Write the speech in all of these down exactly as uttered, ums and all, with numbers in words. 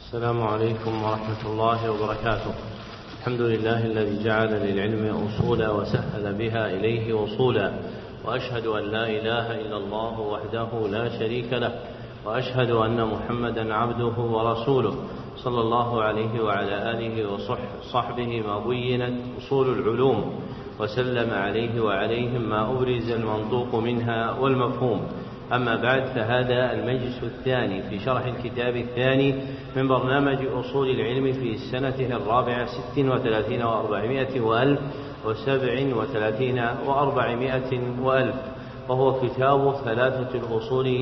السلام عليكم ورحمة الله وبركاته. الحمد لله الذي جعل للعلم أصولا وسهل بها إليه وصولا، وأشهد أن لا إله إلا الله وحده لا شريك له، وأشهد أن محمدا عبده ورسوله صلى الله عليه وعلى آله وصحبه ما بينت أصول العلوم، وسلم عليه وعليهم ما أبرز المنطوق منها والمفهوم. أما بعد، فهذا المجلس الثاني في شرح الكتاب الثاني من برنامج أصول العلم في سنته الرابعة ست وثلاثين وأربعمائة وألف وسبع وثلاثين وأربعمائة وألف، وهو كتاب ثلاثة الأصول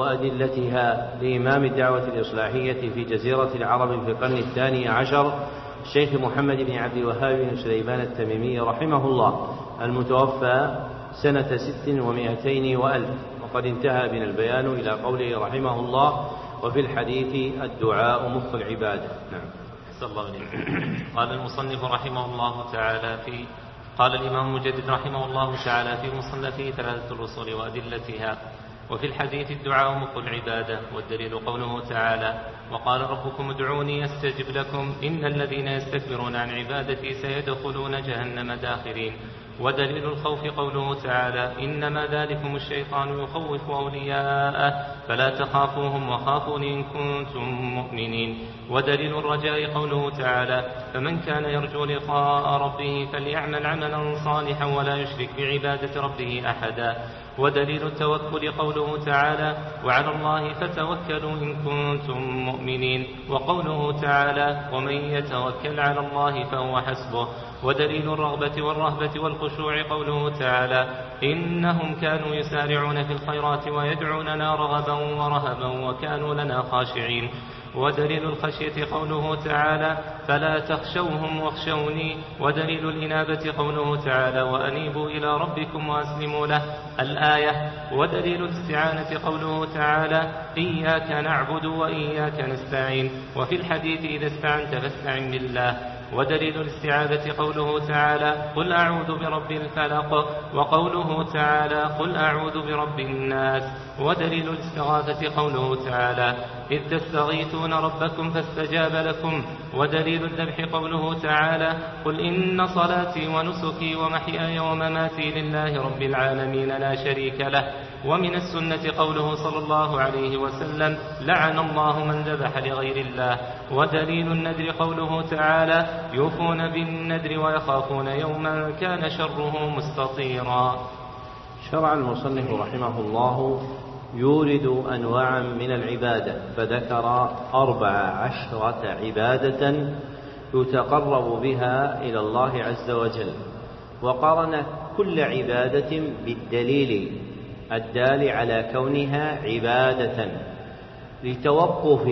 وأدلتها لإمام الدعوة الإصلاحية في جزيرة العرب في القرن الثاني عشر الشيخ محمد بن عبد الوهاب بن سليمان التميمي رحمه الله، المتوفى سنة ست ومائتين وألف. وقد انتهى بنا البيان إلى قوله رحمه الله: وفي الحديث الدعاء مخ العبادة. نعم. الله قال المصنف رحمه الله تعالى في قال الإمام المجدد رحمه الله تعالى في مصنفه ثلاثة الأصول وأدلتها: وفي الحديث الدعاء مخ العبادة، والدليل قوله تعالى: وقال ربكم ادعوني أستجب لكم إن الذين يستكبرون عن عبادتي سيدخلون جهنم داخرين. ودليل الخوف قوله تعالى: إنما ذلكم الشيطان يخوف أولياءه فلا تخافوهم وخافون إن كنتم مؤمنين. ودليل الرجاء قوله تعالى: فمن كان يرجو لقاء ربه فليعمل عملا صالحا ولا يشرك بعبادة ربه أحدا. ودليل التوكل قوله تعالى: وعلى الله فتوكلوا إن كنتم مؤمنين. وقوله تعالى: ومن يتوكل على الله فهو حسبه. ودليل الرغبة والرهبة والخشوع قوله تعالى: إنهم كانوا يسارعون في الخيرات ويدعوننا رغبا ورهبا وكانوا لنا خاشعين. ودليل الخشية قوله تعالى: فلا تخشوهم واخشوني. ودليل الإنابة قوله تعالى: وأنيبوا إلى ربكم وأسلموا له الآية. ودليل الاستعانة قوله تعالى: إياك نعبد وإياك نستعين. وفي الحديث: إذا استعنت فاستعن بالله. ودليل الاستعاذة قوله تعالى: قل أعوذ برب الفلق. وقوله تعالى: قل أعوذ برب الناس. ودليل الاستغاثة قوله تعالى: إذ تستغيثون ربكم فاستجاب لكم. ودليل الذبح قوله تعالى: قل إن صلاتي ونسكي ومحياي ومماتي لله رب العالمين لا شريك له. ومن السنة قوله صلى الله عليه وسلم: لعن الله من ذبح لغير الله. ودليل النذر قوله تعالى: يوفون بالنذر ويخافون يوما كان شره مستطيرا. شرع المصنف رحمه الله يورد أنواعا من العبادة، فذكر أربع عشرة عبادة يتقرب بها إلى الله عز وجل، وقارن كل عبادة بالدليل الدال على كونها عبادة، لتوقف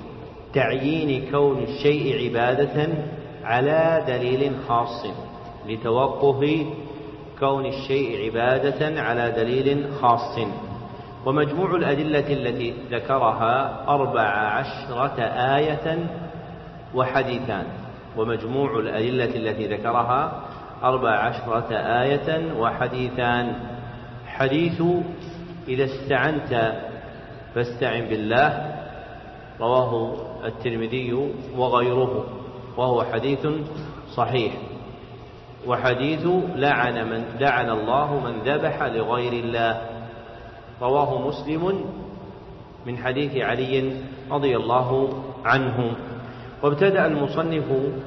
تعيين كون الشيء عبادة على دليل خاص لتوقف كون الشيء عبادة على دليل خاص. ومجموع الأدلة التي ذكرها أربع عشرة آية وحديثان ومجموع الأدلة التي ذكرها أربع عشرة آية وحديثان. حديث إذا استعنت فاستعن بالله رواه الترمذي وغيره، وهو حديث صحيح. وحديث لعن من لعن الله من ذبح لغير الله رواه مسلم من حديث علي رضي الله عنه. وابتدأ المصنف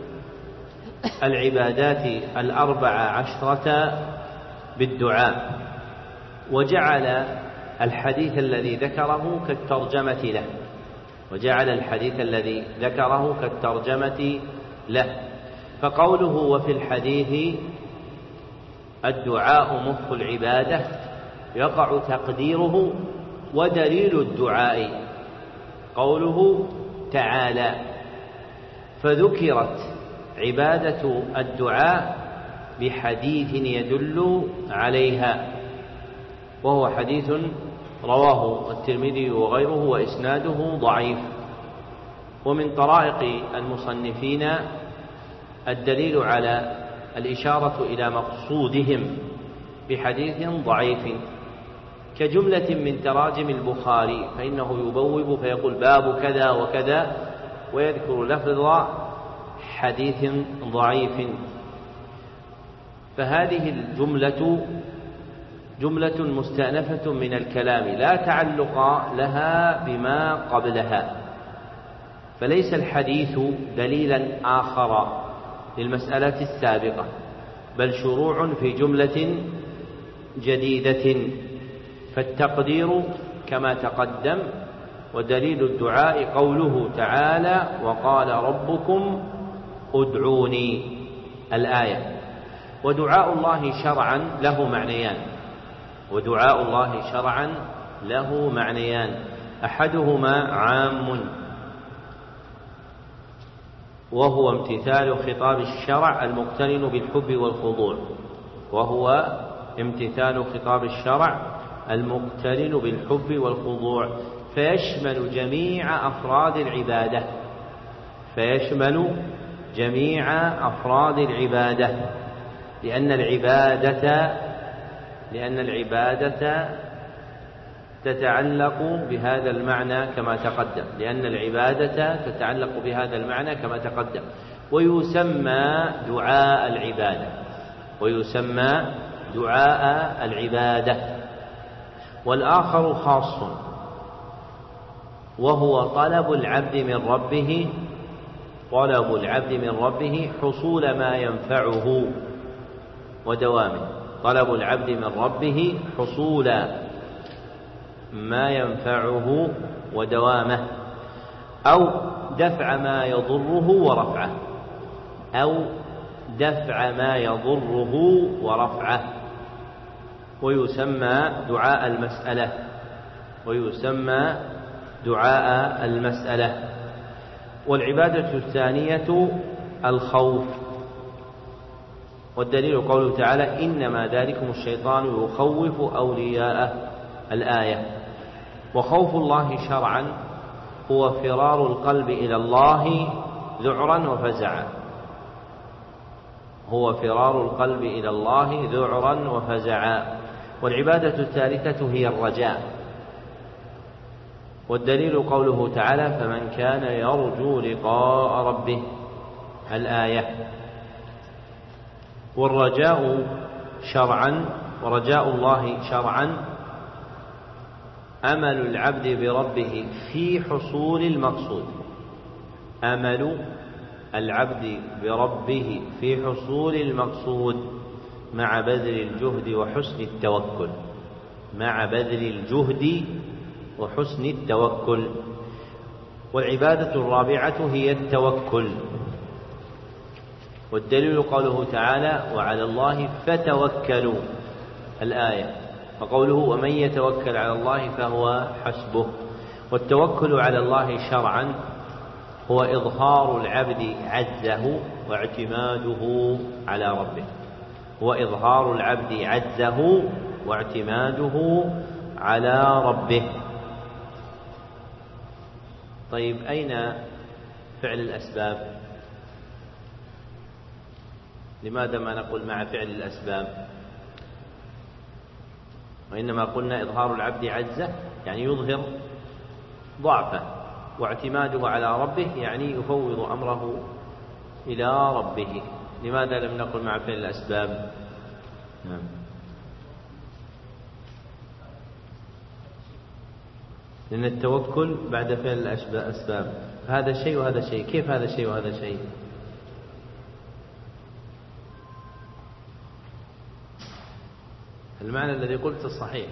العبادات الأربع عشرة بالدعاء، وجعل الحديث الذي ذكره كالترجمة له وجعل الحديث الذي ذكره كالترجمة له فقوله: وفي الحديث الدعاء مخ العبادة، يقع تقديره: ودليل الدعاء قوله تعالى. فذكرت عبادة الدعاء بحديث يدل عليها، وهو حديث رواه الترمذي وغيره وإسناده ضعيف. ومن طرائق المصنفين الدليل على الإشارة إلى مقصودهم بحديث ضعيف، كجملة من تراجم البخاري، فإنه يبوب فيقول: باب كذا وكذا ويذكر لفظ حديث ضعيف. فهذه الجملة جملة مستأنفة من الكلام لا تعلق لها بما قبلها، فليس الحديث دليلا آخر للمسألة السابقة، بل شروع في جملة جديدة. فالتقدير كما تقدم. ودليل الدعاء قوله تعالى: وقال ربكم ادعوني، الآية. ودعاء الله شرعا له معنيان ودعاء الله شرعا له معنيان أحدهما عام وهو امتثال خطاب الشرع المقترن بالحب والخضوع وهو امتثال خطاب الشرع المقترن بالحب والخضوع فيشمل جميع أفراد العبادة فيشمل جميع أفراد العبادة لأن العبادة لأن العبادة تتعلق بهذا المعنى كما تقدم لأن العبادة تتعلق بهذا المعنى كما تقدم ويسمى دعاء العبادة ويسمى دعاء العبادة. والآخر خاص وهو طلب العبد من ربه طلب العبد من ربه حصول ما ينفعه ودوامه طلب العبد من ربه حصول ما ينفعه ودوامه أو دفع ما يضره ورفعه أو دفع ما يضره ورفعه ويسمى دعاء المسألة ويسمى دعاء المسألة. والعبادة الثانية الخوف، والدليل قوله تعالى: إنما ذلكم الشيطان يخوف أولياءه، الآية. وخوف الله شرعا هو فرار القلب إلى الله ذعرا وفزعا هو فرار القلب إلى الله ذعرا وفزعا. والعبادة الثالثة هي الرجاء، والدليل قوله تعالى: فمن كان يرجو لقاء ربه، الآية. والرجاء شرعا ورجاء الله شرعا أمل العبد بربه في حصول المقصود أمل العبد بربه في حصول المقصود مع بذل الجهد وحسن التوكل مع بذل الجهد وحسن التوكل. والعبادة الرابعة هي التوكل، والدليل قوله تعالى: وعلى الله فتوكلوا، الآية. وقوله: ومن يتوكل على الله فهو حسبه. والتوكل على الله شرعا هو إظهار العبد عجزه واعتماده على ربه هو إظهار العبد عجزه واعتماده على ربه. طيب، أين فعل الأسباب؟ لماذا ما نقول مع فعل الأسباب، وإنما قلنا إظهار العبد عجزه يعني يظهر ضعفه، واعتماده على ربه يعني يفوض أمره إلى ربه. لماذا لم نقل مع فعل الأسباب؟ نعم. لأن التوكل بعد فعل الأسباب، هذا شيء وهذا شيء. كيف هذا شيء وهذا شيء؟ المعنى الذي قلت الصحيح.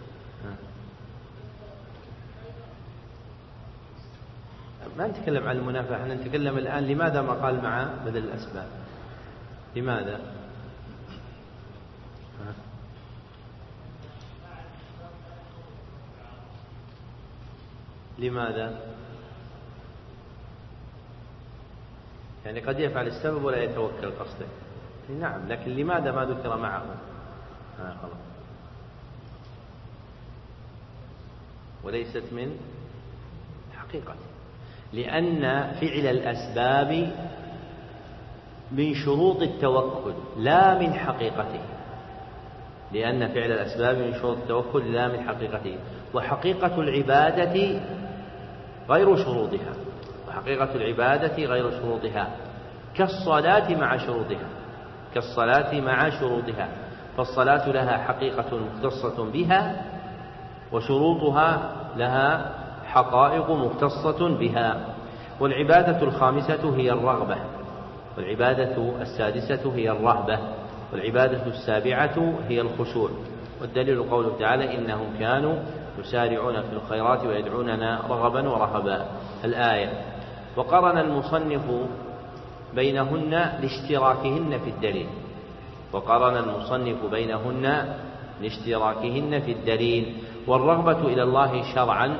ما نتكلم عن المنافعة، احنا نتكلم الآن لماذا ما قال مع بدل الأسباب؟ لماذا؟ لماذا؟ يعني قد يفعل السبب ولا يتوكل قصده. نعم، لكن لماذا ما ذكر معه؟ آه خلاص. وليست من حقيقته، لأن فعل الأسباب من شروط التوكل لا من حقيقته لأن فعل الأسباب من شروط التوكل لا من حقيقته وحقيقة العبادة غير شروطها وحقيقة العبادة غير شروطها، كالصلاة مع شروطها كالصلاة مع شروطها فالصلاة لها حقيقة مختصة بها، وشروطها لها حقائق مختصة بها. والعبادة الخامسة هي الرغبة، والعبادة السادسة هي الرهبة، والعبادة السابعة هي الخشوع. والدليل قوله تعالى: إنهم كانوا يسارعون في الخيرات ويدعوننا رغبا ورهبا، الآية. وقرن المصنف بينهن لاشتراكهن في الدليل وقرن المصنف بينهن لاشتراكهن في الدليل والرغبة إلى الله شرعا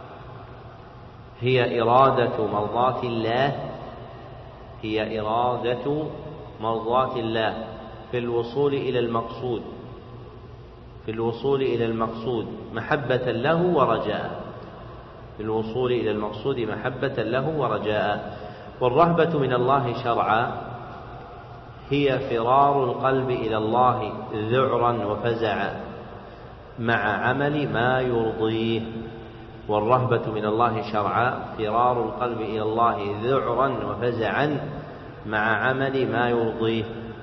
هي إرادة مرضاة الله هي إرادة مرضاة الله في الوصول إلى المقصود في الوصول إلى المقصود محبة له ورجاء في الوصول إلى المقصود محبة له ورجاء. والرهبة من الله شرعا هي فرار القلب إلى الله ذعرا وفزعا مع عمل ما يرضيه. والرهبة من الله شرعا فرار القلب إلى الله ذعرا وفزعا مع عمل ما يرضيه.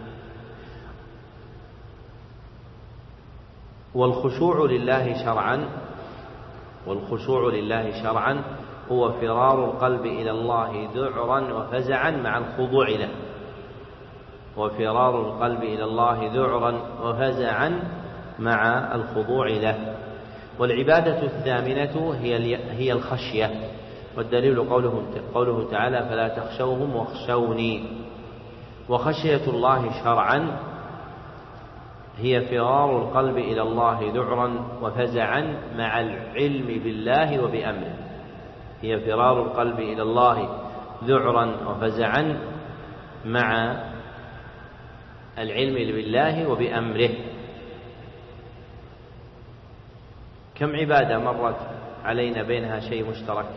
والخشوع لله شرعا والخشوع لله شرعا هو فرار القلب إلى الله ذعرا وفزعا مع الخضوع له وفرار القلب إلى الله ذعرا وفزعا مع الخضوع له. والعبادة الثامنة هي هي الخشية، والدليل قوله قوله تعالى: فلا تخشوهم واخشوني. وخشية الله شرعا هي فرار القلب إلى الله ذعرا وفزعا مع العلم بالله وبأمره هي فرار القلب إلى الله ذعرا وفزعا مع العلم بالله وبأمره. كم عبادة مرت علينا بينها شيء مشترك،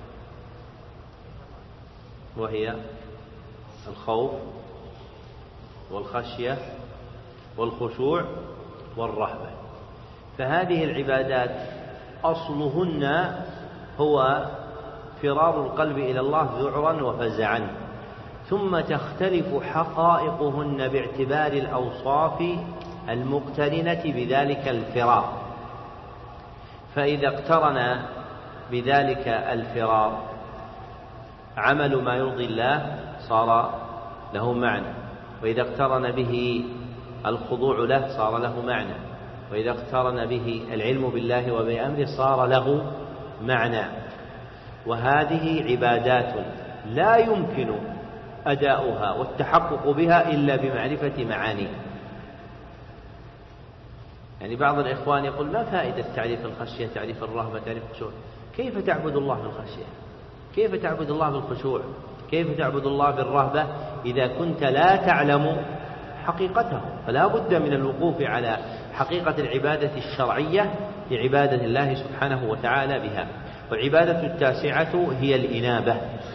وهي الخوف والخشية والخشوع والرهبة. فهذه العبادات أصلهن هو فرار القلب إلى الله ذعرا وفزعا، ثم تختلف حقائقهن باعتبار الأوصاف المقترنة بذلك الفرار. فإذا اقترن بذلك الفرار عمل ما يرضي الله صار له معنى، وإذا اقترن به الخضوع له صار له معنى، وإذا اقترن به العلم بالله وبأمره صار له معنى. وهذه عبادات لا يمكن أداؤها والتحقق بها إلا بمعرفة معانيها. يعني بعض الإخوان يقول: ما فائدة تعريف الخشية، تعريف الرهبة، تعريف الخشوع؟ كيف تعبد الله بالخشية؟ كيف تعبد الله بالخشوع؟ كيف تعبد الله بالرهبة إذا كنت لا تعلم حقيقته؟ فلا بد من الوقوف على حقيقة العبادة الشرعية لعبادة الله سبحانه وتعالى بها. والعبادة التاسعة هي الإنابة.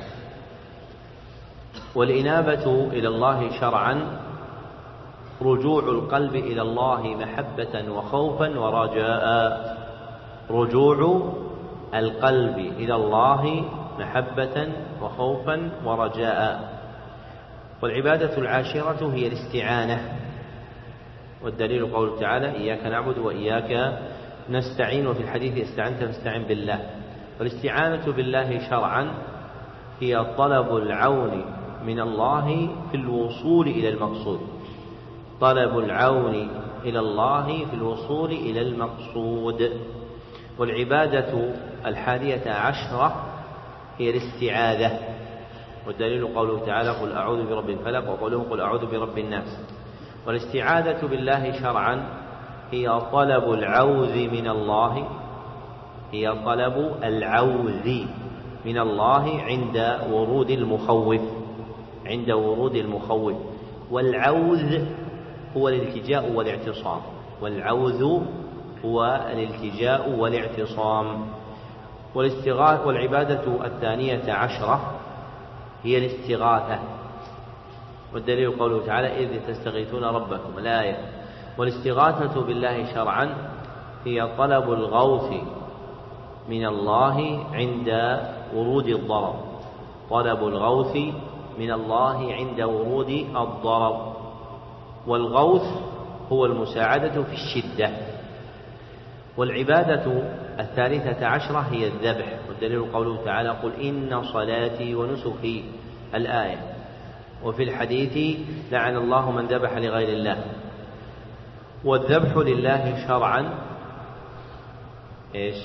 والإنابة إلى الله شرعا رجوع القلب إلى الله محبة وخوفا ورجاء رجوع القلب إلى الله محبة وخوفا ورجاء. والعبادة العاشرة هي الاستعانة، والدليل قوله تعالى: إياك نعبد وإياك نستعين. وفي الحديث: استعنت فاستعن بالله. والاستعانة بالله شرعا هي طلب العون من الله في الوصول إلى المقصود طلب العون إلى الله في الوصول إلى المقصود. والعبادة الحادية عشرة هي الاستعاذة، والدليل قوله تعالى: قل أعوذ برب الفلق، وقوله: قل أعوذ برب الناس. والاستعاذة بالله شرعا هي طلب العوذ من الله هي طلب العوذ من الله عند ورود المخوف عند ورود المخوف والعوذ هو الالتجاء والاعتصام والعوذ هو الالتجاء والاعتصام. والعبادة الثانية عشرة هي الاستغاثة، والدليل قوله تعالى: إذ تستغيثون ربكم، الآية. والاستغاثة بالله شرعا هي طلب الغوث من الله عند ورود الضرر طلب الغوث من الله عند ورود الضرر. والغوث هو المساعدة في الشدة. والعبادة الثالثة عشرة هي الذبح، والدليل قوله تعالى: قل إن صلاتي ونسكي، الآية. وفي الحديث: لعن الله من ذبح لغير الله. والذبح لله شرعا إيش؟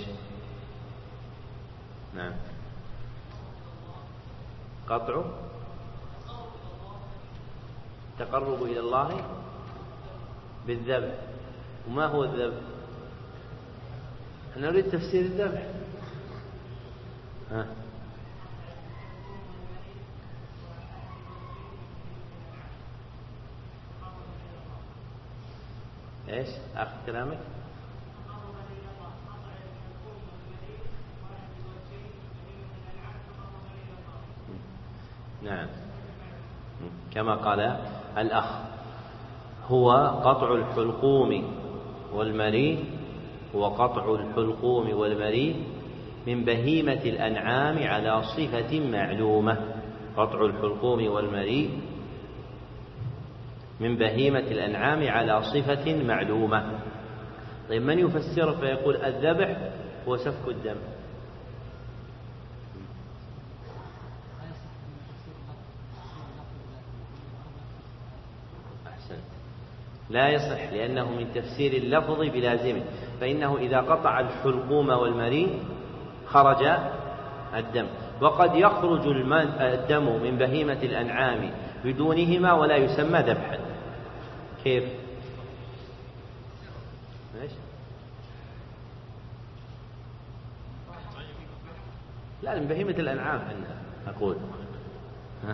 نعم، قطع تقرب إلى الله بالذبح. وما هو الذبح؟ أنا أريد تفسير الذبح. ها. إيش آخر كلامك؟ نعم، كما قال الأخ، هو قطع الحلقوم والمريء هو قطع الحلقوم والمريء من بهيمة الأنعام على صفة معلومة. قطع الحلقوم والمريء من بهيمة الأنعام على صفة معلومة. طيب، من يفسر فيقول الذبح هو سفك الدم؟ أحسنت، لا يصح، لأنه من تفسير اللفظ بلازمه، فإنه إذا قطع الحلقوم والمريء خرج الدم، وقد يخرج الدم من بهيمة الأنعام بدونهما ولا يسمى ذبحا. كيف؟ ماشي؟ لا، من بهيمة الأنعام أنا أقول ها.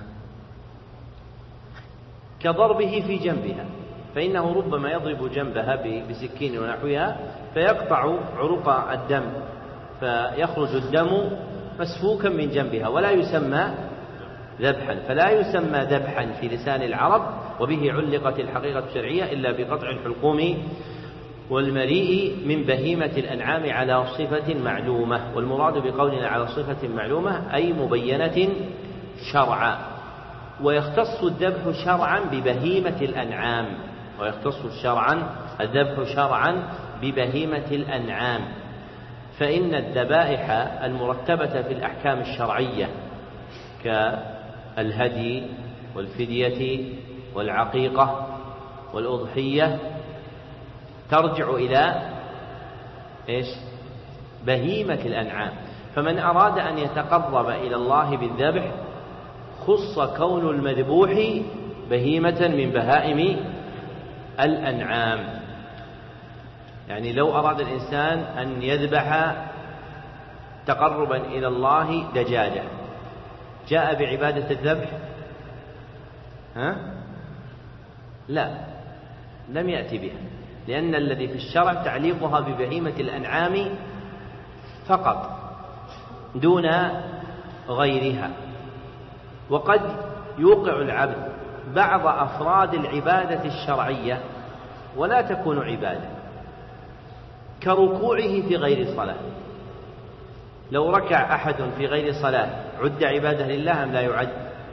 كضربه في جنبها، فإنه ربما يضرب جنبها بسكين ونحوها فيقطع عروق الدم فيخرج الدم مسفوكا من جنبها ولا يسمى ذبحا. فلا يسمى ذبحا في لسان العرب، وبه علقت الحقيقة الشرعية، إلا بقطع الحلقوم والمريء من بهيمة الأنعام على صفة معلومة. والمراد بقولنا على صفة معلومة أي مبينة شرعا. ويختص الذبح شرعا ببهيمة الأنعام ويختص شرعا الذبح شرعا ببهيمة الأنعام. فإن الذبائح المرتبة في الأحكام الشرعية كالهدي والفدية والعقيقة والأضحية ترجع إلى إيش؟ بهيمة الأنعام. فمن أراد أن يتقرب إلى الله بالذبح خص كون المذبوح بهيمة من بهائم الأنعام. يعني لو أراد الإنسان أن يذبح تقربا إلى الله دجاجة، جاء بعبادة الذبح؟ ها؟ لا، لم يأتي بها، لأن الذي في الشرع تعليقها ببهيمة الأنعام فقط دون غيرها. وقد يوقع العبد بعض أفراد العبادة الشرعية ولا تكون عبادة، كركوعه في غير صلاة. لو ركع أحد في غير صلاة عد عبادة لله أم لا يعد؟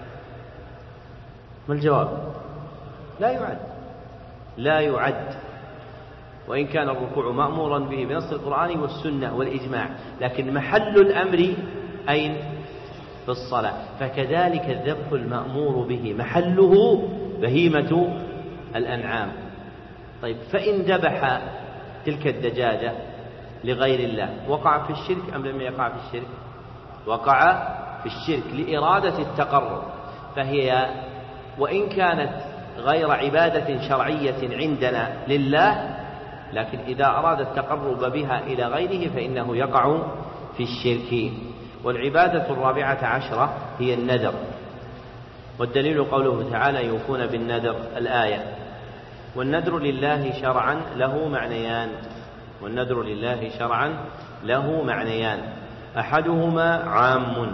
ما الجواب؟ لا يعد، لا يعد، وإن كان الركوع مأمورا به بنص القرآن والسنة والإجماع، لكن محل الأمر أين؟ في الصلاة. فكذلك الذبح المأمور به محله بهيمة الأنعام. طيب، فإن ذبح تلك الدجاجة لغير الله وقع في الشرك أم لم يقع في الشرك؟ وقع في الشرك لإرادة التقرب، فهي وإن كانت غير عبادة شرعية عندنا لله، لكن إذا أراد التقرب بها إلى غيره فإنه يقع في الشرك. والعبادة الرابعة عشرة هي النذر، والدليل قوله تعالى: يوفون بالنذر، الآية. والنذر لله شرعا له معنيان والنذر لله شرعا له معنيان أحدهما عام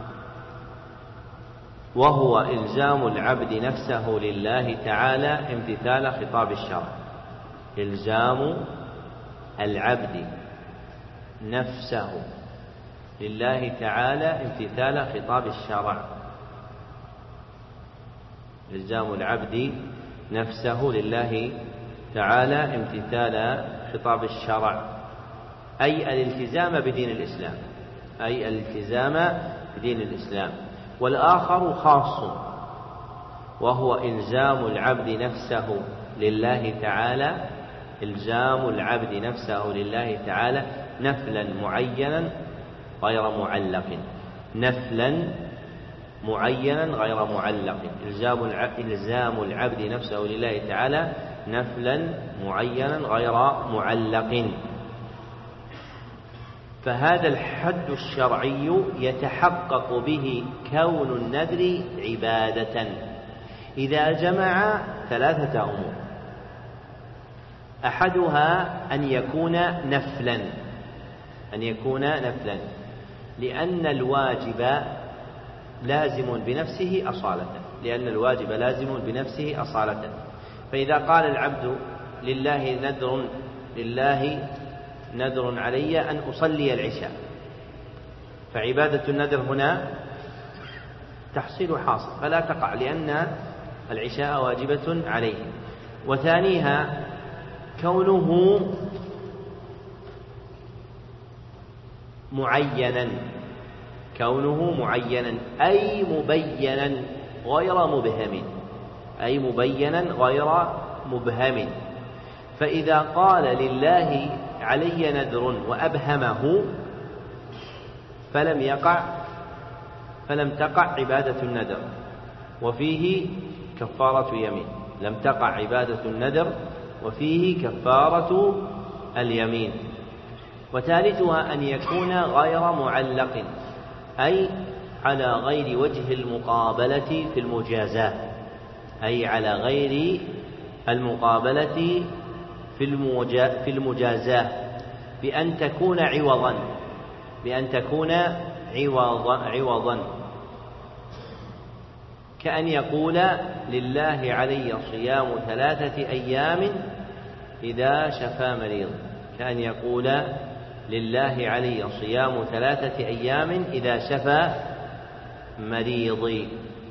وهو إلزام العبد نفسه لله تعالى امتثال خطاب الشرع. إلزام العبد نفسه لله تعالى امتثال خطاب الشرع. إلزام العبد نفسه لله تعالى امتثال خطاب الشرع، أي الالتزام بدين الإسلام، أي الالتزام بدين الإسلام. والآخر خاص، وهو إلزام العبد نفسه لله تعالى، إلزام العبد نفسه لله تعالى نفلا معينا غير معلق، نفلا معينا غير معلق، إلزام العبد نفسه لله تعالى نفلا معينا غير معلق. فهذا الحد الشرعي يتحقق به كون النذر عبادة إذا جمع ثلاثة أمور: أحدها أن يكون نفلا، أن يكون نفلا لأن الواجب لازم بنفسه أصالة، لأن الواجب لازم بنفسه أصالة. فإذا قال العبد لله نذر لله نذر علي أن أصلي العشاء، فعبادة النذر هنا تحصيل حاصل فلا تقع، لأن العشاء واجبة عليه. وثانيها كونه معينا، كونه معينا أي مبينا غير مبهم، أي مبينا غير مبهم. فإذا قال لله علي نذر وأبهمه فلم يقع فلم تقع عبادة النذر، وفيه كفارة يمين، لم تقع عبادة النذر وفيه كفارة اليمين. وثالثها أن يكون غير معلق، أي على غير وجه المقابلة في المجازاة، أي على غير المقابلة في المجازاة بأن تكون عوضا، بأن تكون عوضا عوضا كأن يقول لله علي صيام ثلاثة أيام إذا شفى مريض، كأن يقول لله علي صيام ثلاثة أيام إذا شفى مريضي.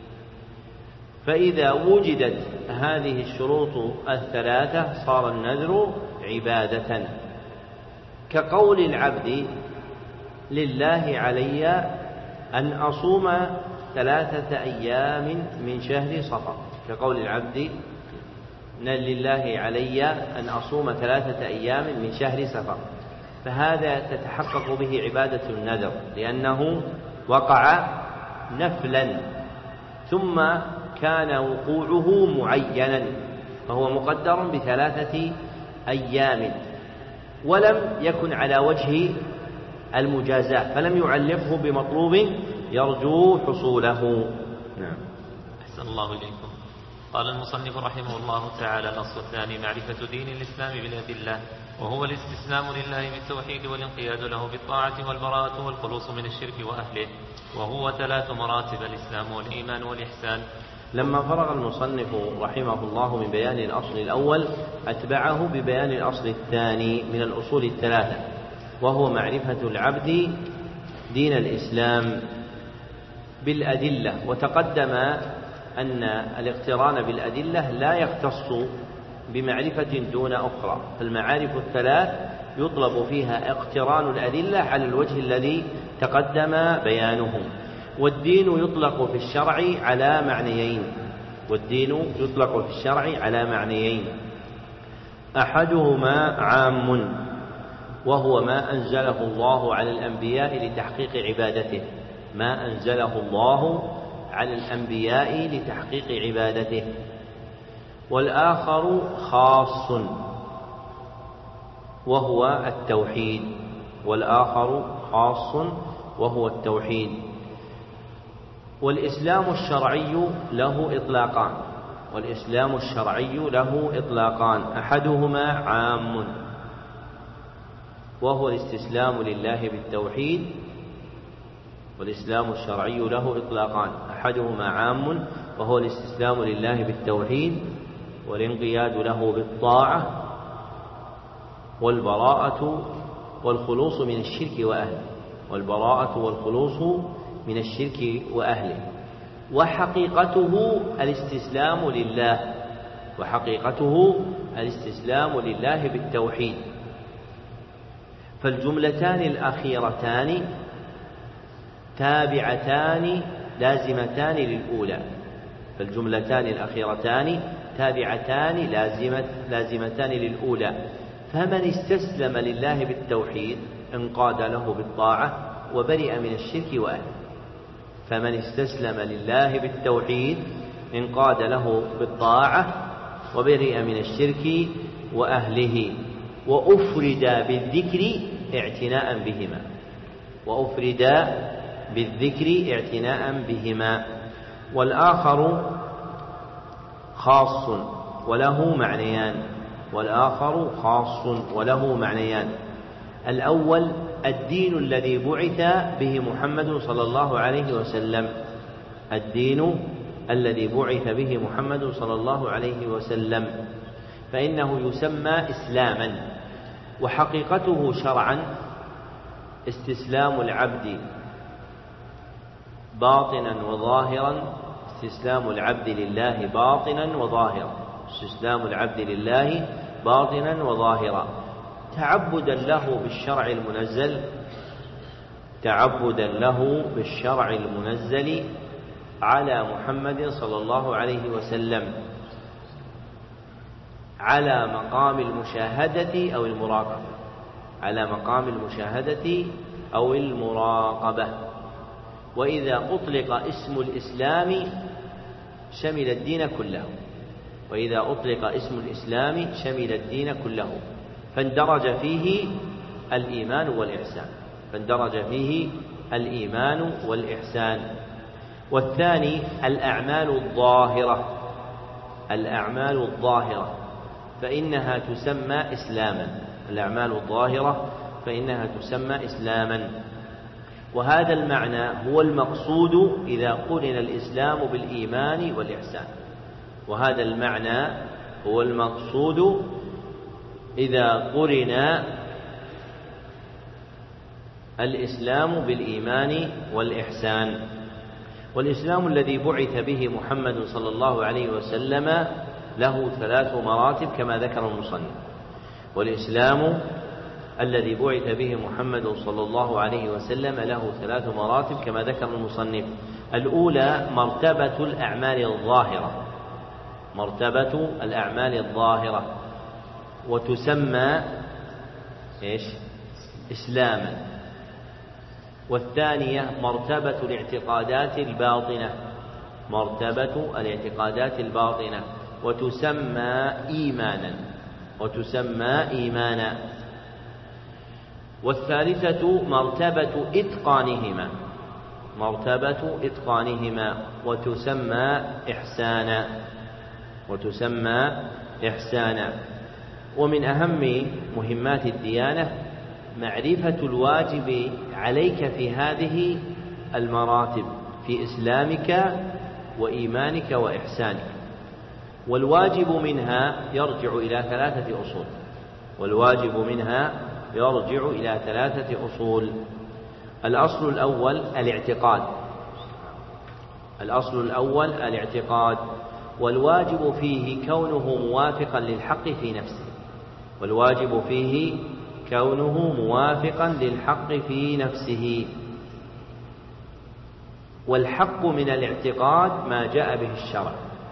فإذا وجدت هذه الشروط الثلاثة صار النذر عبادة، كقول العبد لله علي أن أصوم ثلاثة أيام من شهر صفر، كقول العبد لله علي أن أصوم ثلاثة أيام من شهر صفر، فهذا تتحقق به عبادة النذر لأنه وقع نفلا ثم كان وقوعه معينا، فهو مقدر بثلاثة أيام ولم يكن على وجه المجازاة، فلم يعلقه بمطلوب يرجو حصوله. نعم. أحسن الله إليكم. قال المصنف رحمه الله تعالى: الأصل الثاني معرفة دين الإسلام بالأدلة، وهو الاستسلام لله بالتوحيد والانقياد له بالطاعة والبراءة والخلوص من الشرك وأهله، وهو ثلاث مراتب: الإسلام والإيمان والإحسان. لما فرغ المصنف رحمه الله من بيان الأصل الأول أتبعه ببيان الأصل الثاني من الأصول الثلاثة، وهو معرفة العبد دين الإسلام بالأدلة. وتقدم أن الاقتران بالأدلة لا يختص بمعرفة دون أخرى، فالمعارف الثلاث يطلب فيها اقتران الأدلة على الوجه الذي تقدم بيانه. والدين يطلق في الشرع على معنيين، والدين يطلق في الشرع على معنيين: أحدهما عام وهو ما أنزله الله على الأنبياء لتحقيق عبادته، ما أنزله الله على الأنبياء لتحقيق عبادته. والآخر خاص وهو التوحيد، والآخر خاص وهو التوحيد. والإسلام الشرعي له إطلاقان، والإسلام الشرعي له إطلاقان: أحدهما عام وهو الاستسلام لله بالتوحيد، والإسلام الشرعي له إطلاقان: أحدهما عام وهو الاستسلام لله بالتوحيد والانقياد له بالطاعة والبراءة والخلوص من الشرك وأهله، والبراءة والخلوص من الشرك وأهله. وحقيقته الاستسلام لله وحقيقته الاستسلام لله بالتوحيد. فالجملتان الأخيرتان تابعتان لازمتان للأولى فالجملتان الأخيرتان تابعتان لازمة لازمتان للأولى فمن استسلم لله بالتوحيد انقاد له بالطاعة وبرئ من الشرك وأهله فمن استسلم لله بالتوحيد انقاد له بالطاعة وبرئ من الشرك وأهله. وأفرد بالذكر اعتناء بهما وأفرد بالذكر اعتناء بهما والآخر خاص وله معنيان والآخر خاص وله معنيان الأول الدين الذي بعث به محمد صلى الله عليه وسلم الدين الذي بعث به محمد صلى الله عليه وسلم فإنه يسمى إسلاما وحقيقته شرعا استسلام العبد باطنا وظاهرا استسلام العبد لله باطنا وظاهرا استسلام العبد لله باطنا وظاهرا تعبدا له بالشرع المنزل تعبدا له بالشرع المنزل على محمد صلى الله عليه وسلم على مقام المشاهدة أو المراقبة على مقام المشاهدة أو المراقبة. وإذا أطلق اسم الإسلام شمل الدين كله وإذا أطلق اسم الإسلام شمل الدين كله فاندرج فيه الإيمان والإحسان فاندرج فيه الإيمان والإحسان. والثاني الأعمال الظاهرة الأعمال الظاهرة فإنها تسمى إسلاما الأعمال الظاهرة فإنها تسمى إسلاما. وهذا المعنى هو المقصود إذا قرن الإسلام بالإيمان والإحسان وهذا المعنى هو المقصود إذا قرن الإسلام بالإيمان والإحسان. والإسلام الذي بعث به محمد صلى الله عليه وسلم له ثلاث مراتب كما ذكر المصنف والإسلام الذي بعث به محمد صلى الله عليه وسلم له ثلاث مراتب كما ذكر المصنف. الأولى مرتبة الأعمال الظاهرة مرتبة الأعمال الظاهرة وتسمى إيش؟ إسلاما. والثانية مرتبة الاعتقادات الباطنة مرتبة الاعتقادات الباطنة وتسمى إيمانا وتسمى إيمانا. والثالثة مرتبة إتقانهما مرتبة إتقانهما وتسمى إحسانا وتسمى إحسانا. ومن أهم مهمات الديانة معرفة الواجب عليك في هذه المراتب في إسلامك وإيمانك وإحسانك. والواجب منها يرجع إلى ثلاثة أصول والواجب منها يرجع إلى ثلاثة أصول. الأصل الأول الاعتقاد الأصل الأول الاعتقاد والواجب فيه كونه موافقا للحق في نفسه والواجب فيه كونه موافقا للحق في نفسه. والحق من الاعتقاد ما جاء به الشرع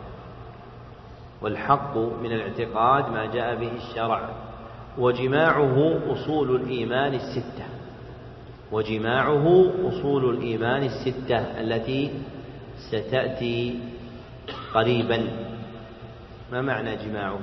والحق من الاعتقاد ما جاء به الشرع وجماعه أصول الإيمان الستة وجماعه أصول الإيمان الستة التي ستأتي قريبا. ما معنى جماعه؟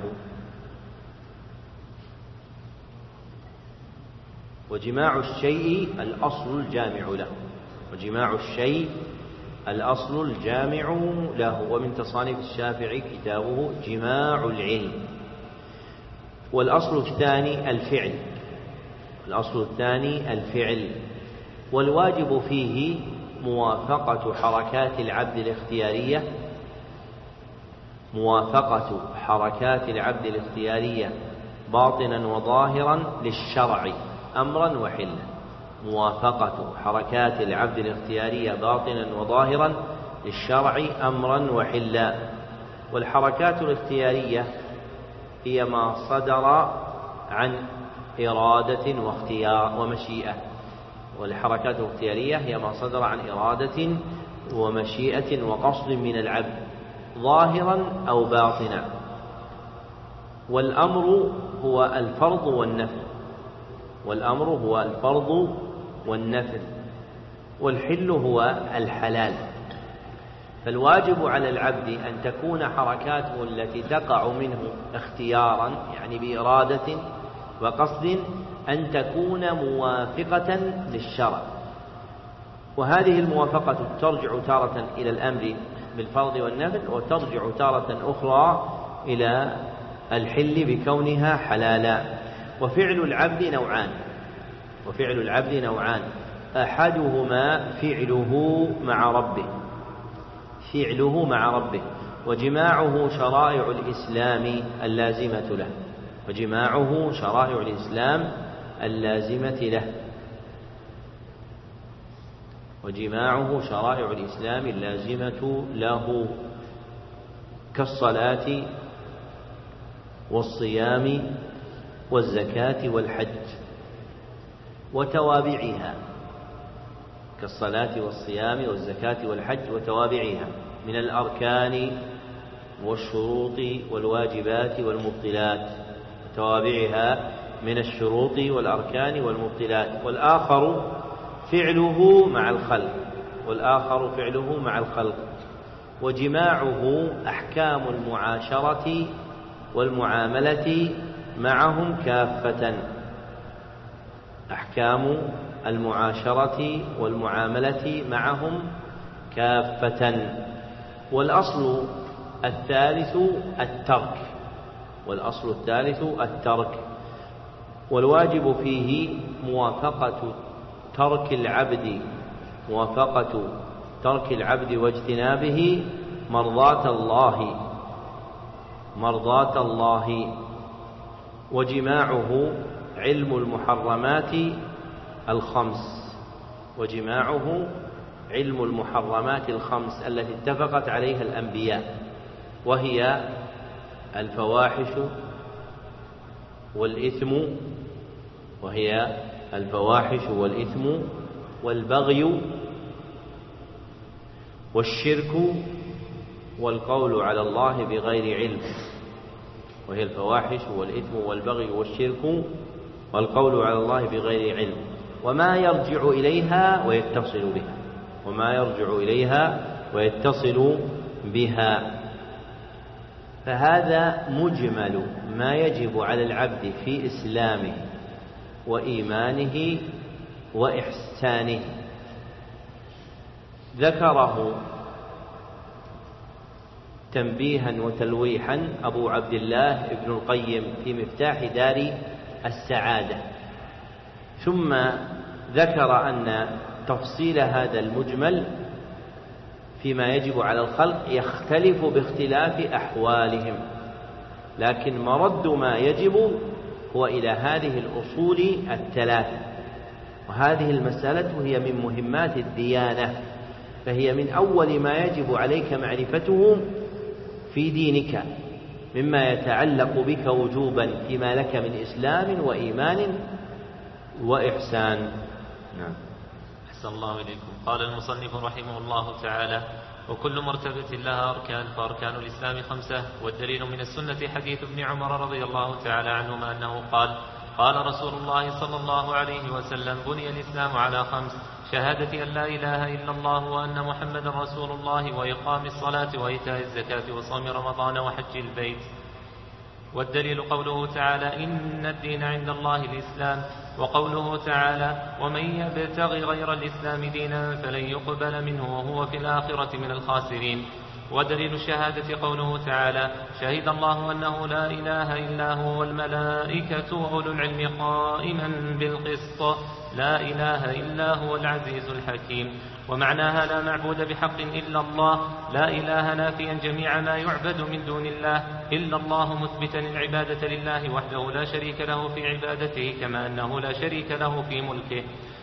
وجماع الشيء الأصل الجامع له وجماع الشيء الأصل الجامع له. ومن تصانيف الشافعي كتابه جماع العلم. والأصل الثاني الفعل الأصل الثاني الفعل والواجب فيه موافقة حركات العبد الاختيارية موافقة حركات العبد الاختيارية باطنا وظاهرا للشرع أمرا وحلا موافقة حركات العبد الاختيارية باطنا وظاهرا للشرع أمرا وحلا. والحركات الاختيارية هي ما صدر عن إرادة واختيار ومشيئة. والحركات الاختيارية هي ما صدر عن إرادة ومشيئة وقصد من العبد ظاهرا أو باطنا. والأمر هو الفرض والنفل والأمر هو الفرض والنفل والحل هو الحلال. فالواجب على العبد أن تكون حركاته التي تقع منه اختيارا يعني بإرادة وقصد أن تكون موافقة للشرع. وهذه الموافقة ترجع تارة إلى الأمر بالفرض والنفل وترجع تارة أخرى إلى الحل بكونها حلالا. وفعل العبد نوعان وفعل العبد نوعان أحدهما فعله مع ربه فعله مع ربه وجماعه شرائع الإسلام اللازمة له وجماعه شرائع الإسلام اللازمة له وجماعه شرائع الإسلام اللازمة له كالصلاة والصيام والزكاة والحج وتوابعها كالصلاة والصيام والزكاة والحج وتوابعها من الأركان والشروط والواجبات والمبطلات وتوابعها من الشروط والأركان والمبطلات. والآخر فعله مع الخلق والآخر فعله مع الخلق وجماعه أحكام المعاشرة والمعاملة معهم كافة أحكام المعاشرة والمعاملة معهم كافة. والأصل الثالث الترك والأصل الثالث الترك والواجب فيه موافقة ترك العبد موافقة ترك العبد واجتنابه مرضاة الله مرضاة الله وجماعه علم المحرمات الخمس وجماعه علم المحرمات الخمس التي اتفقت عليها الأنبياء وهي الفواحش والإثم وهي الفواحش والإثم والبغي والشرك والقول على الله بغير علم وهي الفواحش والإثم والبغي والشرك والقول على الله بغير علم وما يرجع إليها ويتصل بها وما يرجع إليها ويتصل بها. فهذا مجمل ما يجب على العبد في إسلامه وإيمانه وإحسانه. ذكره تنبيها وتلويحا أبو عبد الله ابن القيم في مفتاح دار السعادة، ثم ذكر أن تفصيل هذا المجمل فيما يجب على الخلق يختلف باختلاف أحوالهم، لكن مرد ما يجب هو إلى هذه الأصول الثلاثة. وهذه المسألة هي من مهمات الديانة، فهي من أول ما يجب عليك معرفته في دينك مما يتعلق بك وجوبا فيما لك من إسلام وإيمان وإحسان. نعم. أحسن الله إليكم. قال المصنف رحمه الله تعالى: وكل مرتبة لها أركان، فأركان الإسلام خمسة. والدليل من السنة حديث ابن عمر رضي الله تعالى عنهما أنه قال: قال رسول الله صلى الله عليه وسلم: بني الإسلام على خمس: شهادة أن لا إله إلا الله وأن محمدا رسول الله، وإقام الصلاة، وإيتاء الزكاة، وصوم رمضان، وحج البيت. والدليل قوله تعالى: إن الدين عند الله الإسلام، وقوله تعالى: ومن يبتغ غير الإسلام دينا فلن يقبل منه وهو في الآخرة من الخاسرين. ودليل الشهادة قوله تعالى: شهد الله أنه لا إله إلا هو والملائكة وأولو العلم قائما بالقسط، لا إله إلا هو العزيز الحكيم. ومعناها: لا معبود بحق إلا الله، لا إله نافيا جميع ما يعبد من دون الله إلا الله، مثبتا العبادة لله وحده لا شريك له في عبادته كما أنه لا شريك له في ملكه.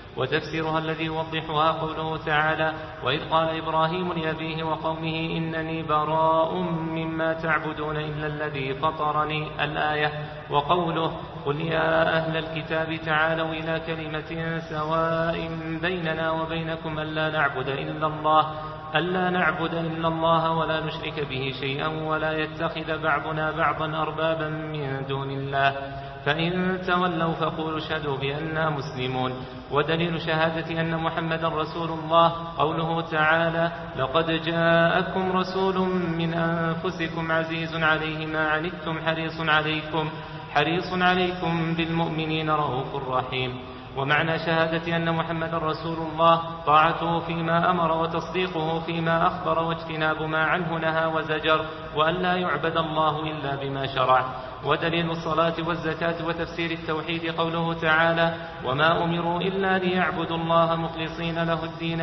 وتفسيرها الذي يوضحها قوله تعالى: وإذ قال إبراهيم لأبيه وقومه إنني براء مما تعبدون إلا الذي فطرني، الآية. وقوله: قل يا أهل الكتاب تعالوا إلى كلمة سواء بيننا وبينكم ألا نعبد إلا الله ألا نعبد إلا الله ولا نشرك به شيئا ولا يتخذ بعضنا بعضا أربابا من دون الله، فإن تولوا فقولوا اشهدوا بأننا مسلمون. ودليل شهادة أن محمدا رسول الله قوله تعالى: لقد جاءكم رسول من أنفسكم عزيز عليه ما عنتم حريص عليكم حريص عليكم بالمؤمنين رؤوف رحيم. ومعنى شهادة أن محمدا رسول الله طاعته فيما أمر وتصديقه فيما أخبر واجتناب ما عنه نهى وزجر، وأن لا يعبد الله إلا بما شرع. ودليل الصلاة والزكاة وتفسير التوحيد قوله تعالى: وما أمروا إلا ليعبدوا الله مخلصين له الدين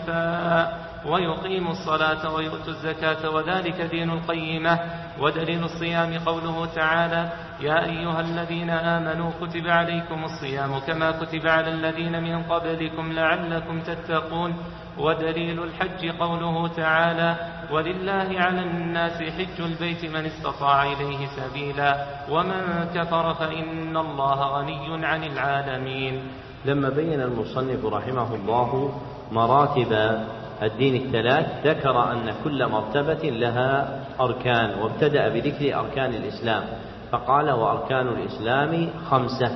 حنفاء ويقيموا الصلاة ويؤتوا الزكاة وذلك دين القيمة. ودليل الصيام قوله تعالى: يا أيها الذين آمنوا كتب عليكم الصيام كما كتب على الذين من قبلكم لعلكم تتقون. ودليل الحج قوله تعالى: ولله على الناس حج البيت من استطاع إليه سبيلا ومن كفر فإن الله غني عن العالمين. لما بين المصنف رحمه الله مراتب الدين الثلاث ذكر أن كل مرتبة لها أركان، وابتدأ بذكر أركان الإسلام فقال: وأركان الإسلام خمسة،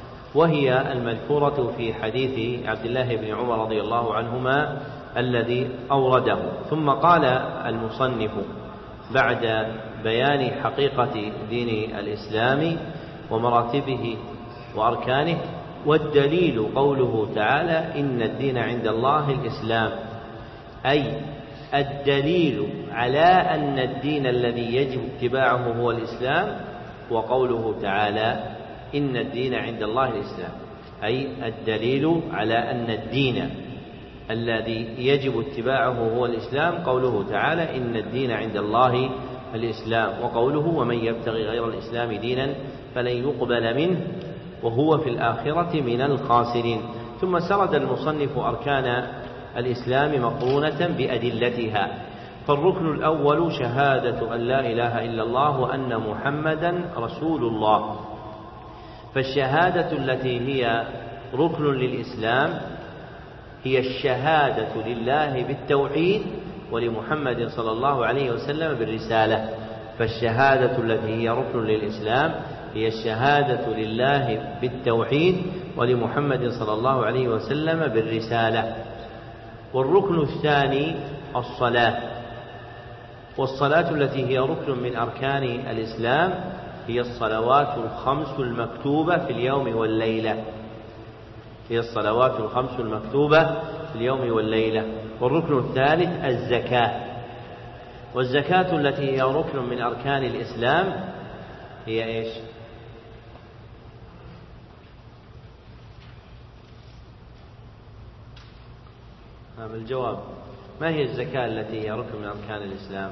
وهي المذكورة في حديث عبد الله بن عمر رضي الله عنهما الذي أورده. ثم قال المصنف بعد بيان حقيقة دين الإسلام ومراتبه وأركانه: والدليل قوله تعالى: إن الدين عند الله الإسلام، أي الدليل على أن الدين الذي يجب اتباعه هو الإسلام. وقوله تعالى: إن الدين عند الله الإسلام، أي الدليل على أن الدين الذي يجب اتباعه هو الإسلام. قوله تعالى: إن الدين عند الله الإسلام. وقوله: ومن يبتغي غير الإسلام دينا فلن يقبل منه وهو في الآخرة من الخاسرين. ثم سرد المصنف أركان الإسلام مقرونة بأدلتها. فالركن الأول شهادة أن لا إله إلا الله وأن محمدا رسول الله. فالشهادة التي هي ركن للإسلام هي الشهادة لله بالتوحيد ولمحمد صلى الله عليه وسلم بالرسالة. فالشهادة التي هي ركن للإسلام هي الشهادة لله بالتوحيد ولمحمد صلى الله عليه وسلم بالرسالة. والركن الثاني الصلاة، والصلاة التي هي ركن من أركان الإسلام هي الصلوات الخمس المكتوبة في اليوم والليلة هي الصلوات الخمس المكتوبة في اليوم والليلة. والركن الثالث الزكاة، والزكاة التي هي ركن من أركان الإسلام هي إيش؟ هذا الجواب. ما هي الزكاة التي هي ركن من أركان الإسلام؟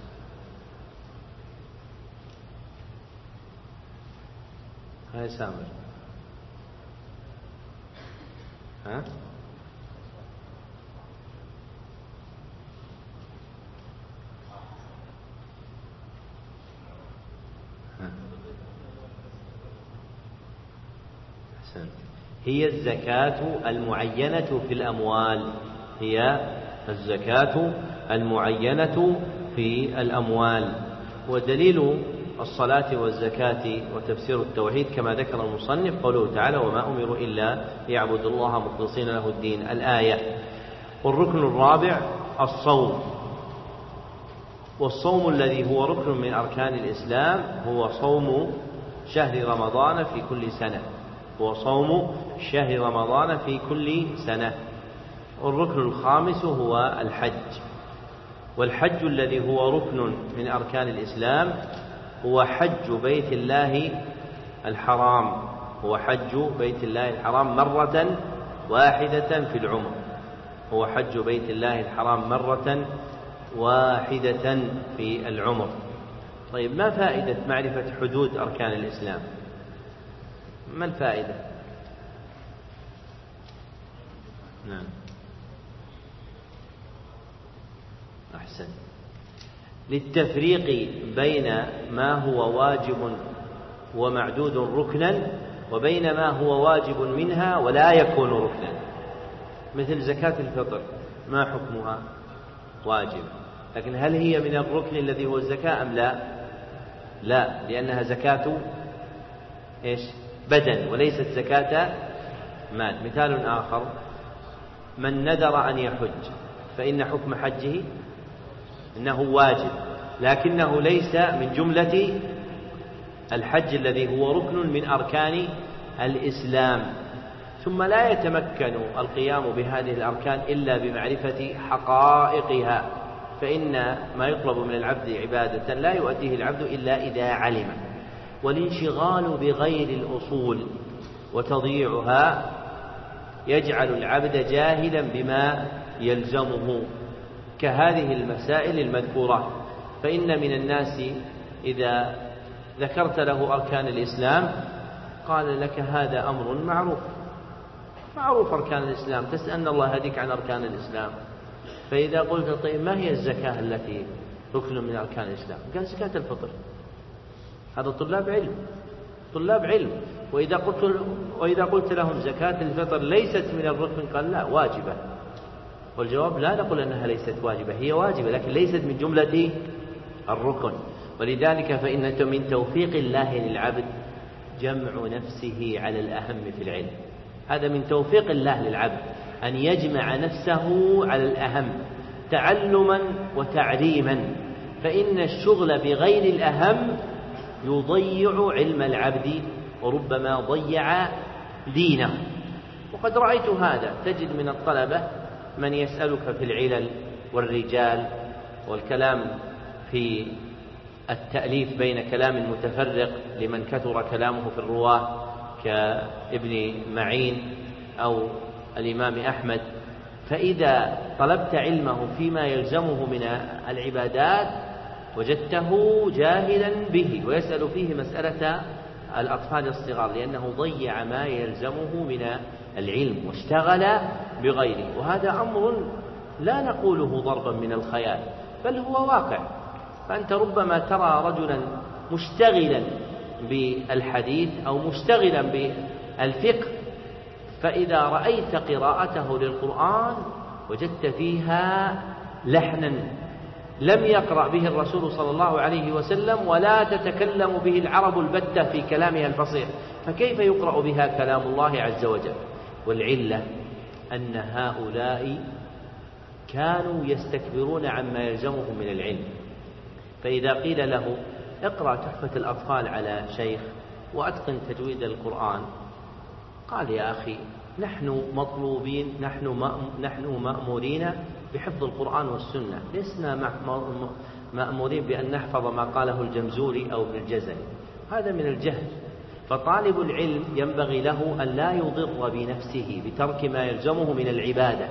هاي سامر. ها؟ أحسنت. هي الزكاة المعينة في الأموال هي الزكاة المعينة في الأموال. ودليل الصلاة والزكاة وتفسير التوحيد كما ذكر المصنف قوله تعالى: وما أمروا إلا ليعبدوا الله مخلصين له الدين، الآية. والركن الرابع الصوم، والصوم الذي هو ركن من أركان الإسلام هو صوم شهر رمضان في كل سنة هو صوم شهر رمضان في كل سنة. والركن الخامس هو الحج، والحج الذي هو ركن من أركان الإسلام هو حج بيت الله الحرام هو حج بيت الله الحرام مرة واحدة في العمر هو حج بيت الله الحرام مرة واحدة في العمر. طيب، ما فائدة معرفة حدود أركان الإسلام؟ ما الفائدة؟ نعم. أحسن. للتفريق بين ما هو واجب ومعدود ركنا وبين ما هو واجب منها ولا يكون ركنا، مثل زكاة الفطر ما حكمها؟ واجب، لكن هل هي من الركن الذي هو الزكاة أم لا؟ لا، لأنها زكاة إيش؟ بدن وليست زكاة مال. مثال آخر: من نذر أن يحج فإن حكم حجه إنه واجب، لكنه ليس من جملة الحج الذي هو ركن من أركان الإسلام. ثم لا يتمكن القيام بهذه الأركان إلا بمعرفة حقائقها، فإن ما يطلب من العبد عبادة لا يؤديه العبد إلا إذا علم. والانشغال بغير الأصول وتضييعها يجعل العبد جاهلا بما يلزمه، كهذه المسائل المذكورة. فإن من الناس إذا ذكرت له أركان الإسلام قال لك هذا أمر معروف، معروف أركان الإسلام، تسألنا الله هديك عن أركان الإسلام. فإذا قلت طيب ما هي الزكاة التي ركن من أركان الإسلام؟ قال زكاة الفطر. هذا طلاب علم، طلاب علم. وإذا قلت, وإذا قلت لهم زكاة الفطر ليست من الركن قال لا، واجبة. والجواب لا نقول أنها ليست واجبة، هي واجبة لكن ليست من جملة الركن. ولذلك فإن من توفيق الله للعبد جمع نفسه على الأهم في العلم. هذا من توفيق الله للعبد أن يجمع نفسه على الأهم تعلما وتعليما، فإن الشغل بغير الأهم يضيع علم العبد وربما ضيع دينه. وقد رأيت هذا، تجد من الطلبة من يسألك في العلل والرجال والكلام في التأليف بين كلام متفرق لمن كثر كلامه في الرواة كابن معين أو الإمام أحمد، فإذا طلبت علمه فيما يلزمه من العبادات وجدته جاهلا به ويسأل فيه مسألة الأطفال الصغار، لأنه ضيع ما يلزمه من العلم واشتغل بغيره. وهذا أمر لا نقوله ضربا من الخيال بل هو واقع. فأنت ربما ترى رجلا مشتغلا بالحديث أو مشتغلا بالفقه، فإذا رأيت قراءته للقرآن وجدت فيها لحنا لم يقرأ به الرسول صلى الله عليه وسلم ولا تتكلم به العرب البتة في كلامها الفصيح، فكيف يقرأ بها كلام الله عز وجل؟ والعلة أن هؤلاء كانوا يستكبرون عما يلزمهم من العلم. فإذا قيل له اقرأ تحفة الأطفال على شيخ وأتقن تجويد القرآن، قال يا أخي نحن مطلوبين، نحن نحن مأمورين بحفظ القرآن والسنة، لسنا مأمورين بأن نحفظ ما قاله الجمزوري أو ابن الجزري. هذا من الجهل. فطالب العلم ينبغي له أن لا يضر بنفسه بترك ما يلزمه من العبادة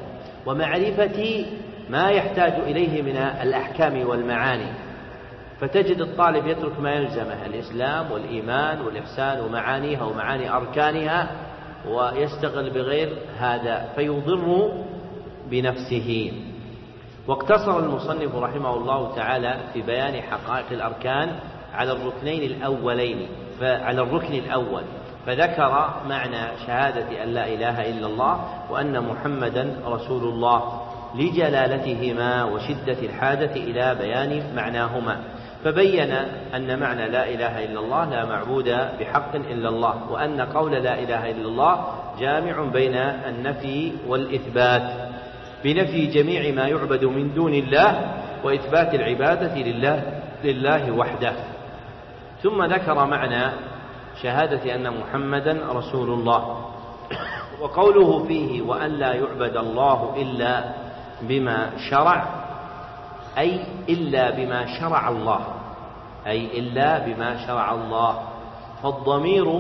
ومعرفة ما يحتاج إليه من الأحكام والمعاني. فتجد الطالب يترك ما يلزمه الإسلام والإيمان والإحسان ومعانيها ومعاني أركانها ويشتغل بغير هذا فيضر بنفسه. واقتصر المصنف رحمه الله تعالى في بيان حقائق الأركان على الركنين الأولين، فعلى الركن الأول فذكر معنى شهادة أن لا إله إلا الله وأن محمدا رسول الله لجلالتهما وشدة الحاجة إلى بيان معناهما، فبين أن معنى لا إله إلا الله لا معبود بحق إلا الله، وأن قول لا إله إلا الله جامع بين النفي والإثبات بنفي جميع ما يعبد من دون الله وإثبات العبادة لله, لله وحده. ثم ذكر معنى شهادة أن محمدا رسول الله، وقوله فيه وأن لا يعبد الله إلا بما شرع، أي إلا بما شرع الله، أي إلا بما شرع الله. فالضمير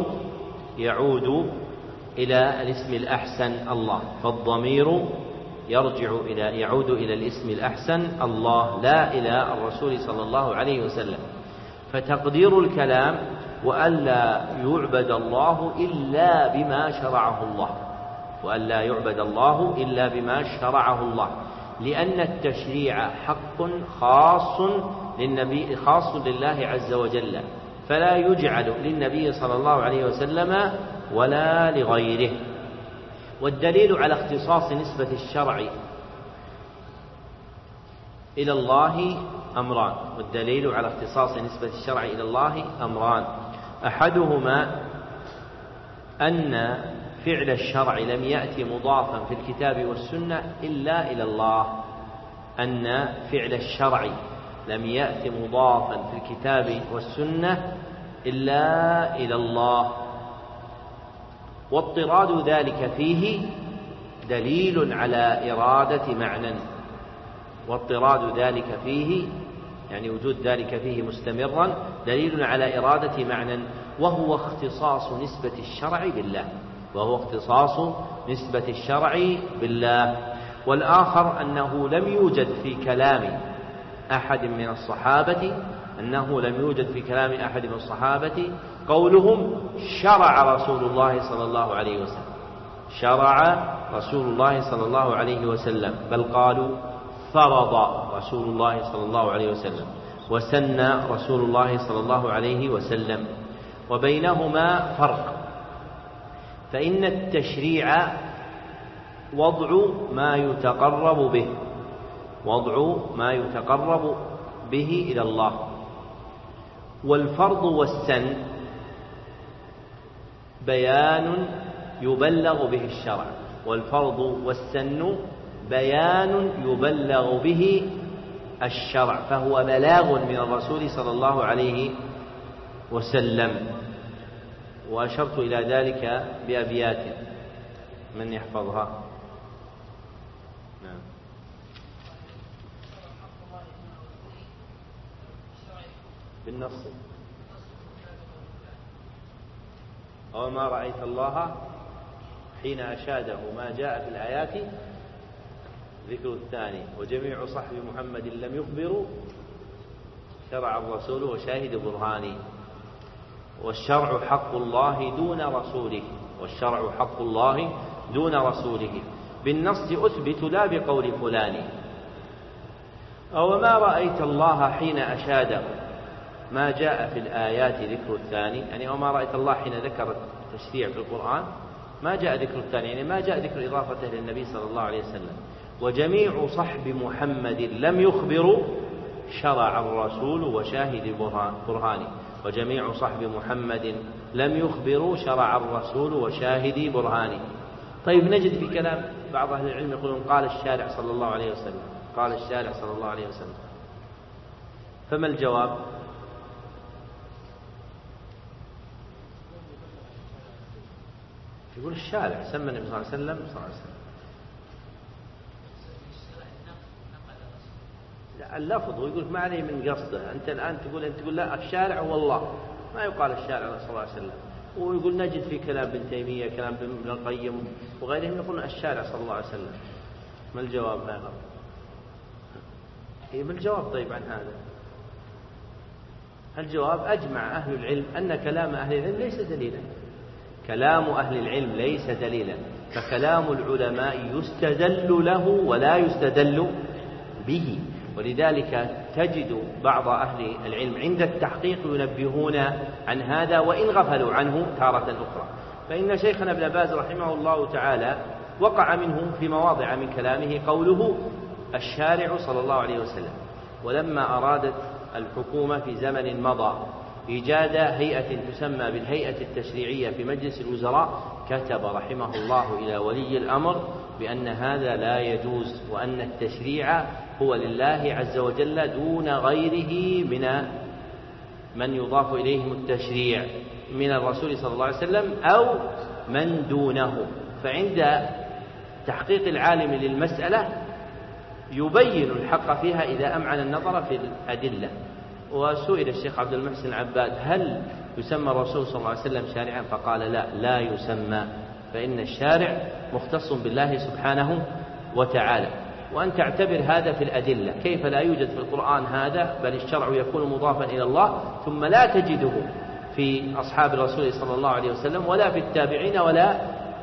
يعود إلى الاسم الأحسن الله، فالضمير يرجع إلى يعود إلى الاسم الأحسن الله لا إلى الرسول صلى الله عليه وسلم. فتقدير الكلام وألا يعبد الله إلا بما شرعه الله، وأن لا يعبد الله إلا بما شرعه الله، لأن التشريع حق خاص للنبي خاص لله عز وجل، فلا يجعل للنبي صلى الله عليه وسلم ولا لغيره. والدليل على اختصاص نسبة الشرع إلى الله أمران والدليل على اختصاص نسبة الشرع إلى الله أمران أحدهما أن فعل الشرع لم يأتي مضافا في الكتاب والسنة إلا إلى الله، أن فعل الشرع لم يأتي مضافا في الكتاب والسنة إلا إلى الله، واضطراد ذلك فيه دليل على إرادة معنى، واضطراد ذلك فيه يعني وجود ذلك فيه مستمرا دليل على إرادة معنى، وهو اختصاص نسبة الشرع بالله وهو اختصاص نسبة الشرع بالله. والآخر أنه لم يوجد في كلام أحد من الصحابة أنه لم يوجد في كلام أحد من الصحابة قولهم شرع رسول الله صلى الله عليه وسلم شرع رسول الله صلى الله عليه وسلم بل قالوا فرض رسول الله صلى الله عليه وسلم وسن رسول الله صلى الله عليه وسلم، وبينهما فرق. فإن التشريع وضع ما يتقرب به وضع ما يتقرب به إلى الله، والفرض والسن بيان يبلغ به الشرع والفرض والسن بيان يبلغ به الشرع، فهو بلاغ من الرسول صلى الله عليه وسلم. وأشرت إلى ذلك بأبيات من يحفظها. نعم. بالنص وما رأيت الله حين أشاده ما جاء في الآيات ذكر الثاني وجميع صحب محمد لم يخبروا شرع الرسول وشاهد برهاني، والشرع حق الله دون رسوله والشرع حق الله دون رسوله بالنص أثبت لا بقول فلان. أو ما رأيت الله حين أشاده ما جاء في الآيات ذكر الثاني، يعني وما رأيت الله حين ذكر التشريع في القرآن ما جاء ذكر الثاني، يعني ما جاء ذكر إضافته للنبي صلى الله عليه وسلم. وجميع صحب محمد لم يخبروا شرع الرسول وشاهد برهاني وجميع صحب محمد لم يخبروا شرع الرسول وشاهد برهاني. طيب نجد في كلام بعض أهل العلم يقولون قال الشارع صلى الله عليه وسلم قال الشارع صلى الله عليه وسلم، فما الجواب؟ يقول الشارع سمى النبي صلى الله عليه وسلم صلى الله عليه وسلم. لا اللفظ ويقول ما عليه من قصده. أنت الآن تقول أنت تقول لا الشارع هو الله، ما يقال الشارع صلى الله عليه وسلم. ويقول نجد في كلام ابن تيمية كلام ابن القيم وغيرهم يقولون الشارع صلى الله عليه وسلم. ما الجواب هذا؟ إيه ما الجواب طيب عن هذا؟ الجواب أجمع أهل العلم أن كلام أهل العلم ليس دليلا. كلام أهل العلم ليس دليلا، فكلام العلماء يستدل له ولا يستدل به. ولذلك تجد بعض أهل العلم عند التحقيق ينبهون عن هذا وإن غفلوا عنه تارة أخرى. فإن شيخنا ابن باز رحمه الله تعالى وقع منه في مواضع من كلامه قوله الشارع صلى الله عليه وسلم، ولما أرادت الحكومة في زمن مضى إيجاد هيئة تسمى بالهيئة التشريعية في مجلس الوزراء كتب رحمه الله إلى ولي الأمر بأن هذا لا يجوز، وأن التشريع هو لله عز وجل دون غيره من من يضاف إليهم التشريع من الرسول صلى الله عليه وسلم أو من دونه. فعند تحقيق العالم للمسألة يبين الحق فيها إذا أمعن النظر في الأدلة. وسئل الشيخ عبد المحسن العباد هل يسمى الرسول صلى الله عليه وسلم شارعا؟ فقال لا لا يسمى، فإن الشارع مختص بالله سبحانه وتعالى. وأن تعتبر هذا في الأدلة، كيف لا يوجد في القرآن هذا بل الشرع يكون مضافا إلى الله ثم لا تجده في أصحاب الرسول صلى الله عليه وسلم ولا في التابعين ولا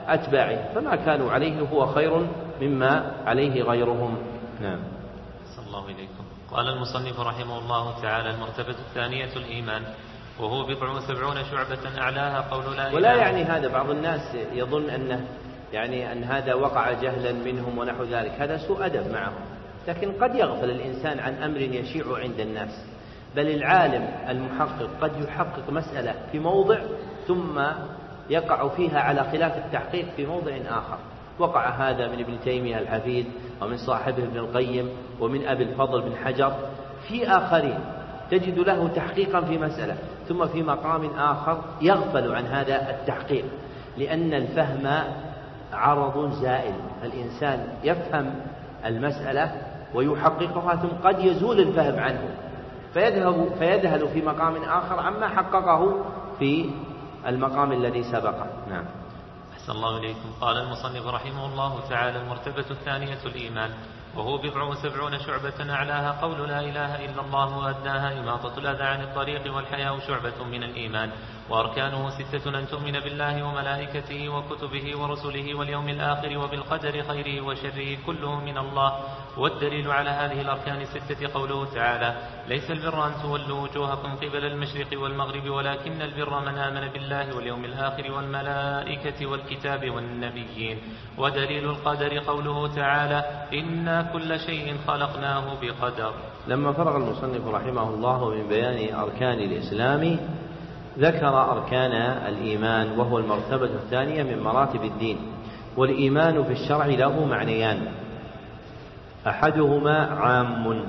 أتباعه، فما كانوا عليه هو خير مما عليه غيرهم. نعم. صلى الله إليكم. قال المصنف رحمه الله تعالى: المرتبة الثانية الإيمان، وهو بضع وسبعون شعبة أعلاها قول لا إله. ولا يعني هذا، بعض الناس يظن أنه يعني أن هذا وقع جهلا منهم ونحو ذلك، هذا سوء أدب معهم، لكن قد يغفل الإنسان عن أمر يشيع عند الناس. بل العالم المحقق قد يحقق مسألة في موضع ثم يقع فيها على خلاف التحقيق في موضع آخر. وقع هذا من ابن تيمية الحفيد ومن صاحبه ابن القيم ومن أبي الفضل بن حجر في آخرين، تجد له تحقيقا في مسألة ثم في مقام آخر يغفل عن هذا التحقيق، لأن الفهم عرض زائل، الإنسان يفهم المسألة ويحققها ثم قد يزول الفهم عنه فيذهب فيذهل في مقام آخر عما حققه في المقام الذي سبقه. نعم. أحسن الله إليكم. قال المصنف رحمه الله تعالى: المرتبة الثانية الإيمان، وهو بضع وسبعون شعبة أعلاها قول لا إله إلا الله، وأدناها إماطة الأذى عن الطريق، والحياء شعبة من الإيمان، وأركانه ستة: أن تؤمن بالله وملائكته وكتبه ورسله واليوم الآخر وبالقدر خيره وشره كله من الله. والدليل على هذه الأركان الستة قوله تعالى: ليس البر أن تولوا وجوهكم قبل المشرق والمغرب، ولكن البر من آمن بالله واليوم الآخر والملائكة والكتاب والنبيين. ودليل القدر قوله تعالى: إنا كل شيء خلقناه بقدر. لما فرغ المصنف رحمه الله من بيان أركان الإسلام ذكر أركان الإيمان، وهو المرتبة الثانية من مراتب الدين. والإيمان في الشرع له معنيان: أحدهما عام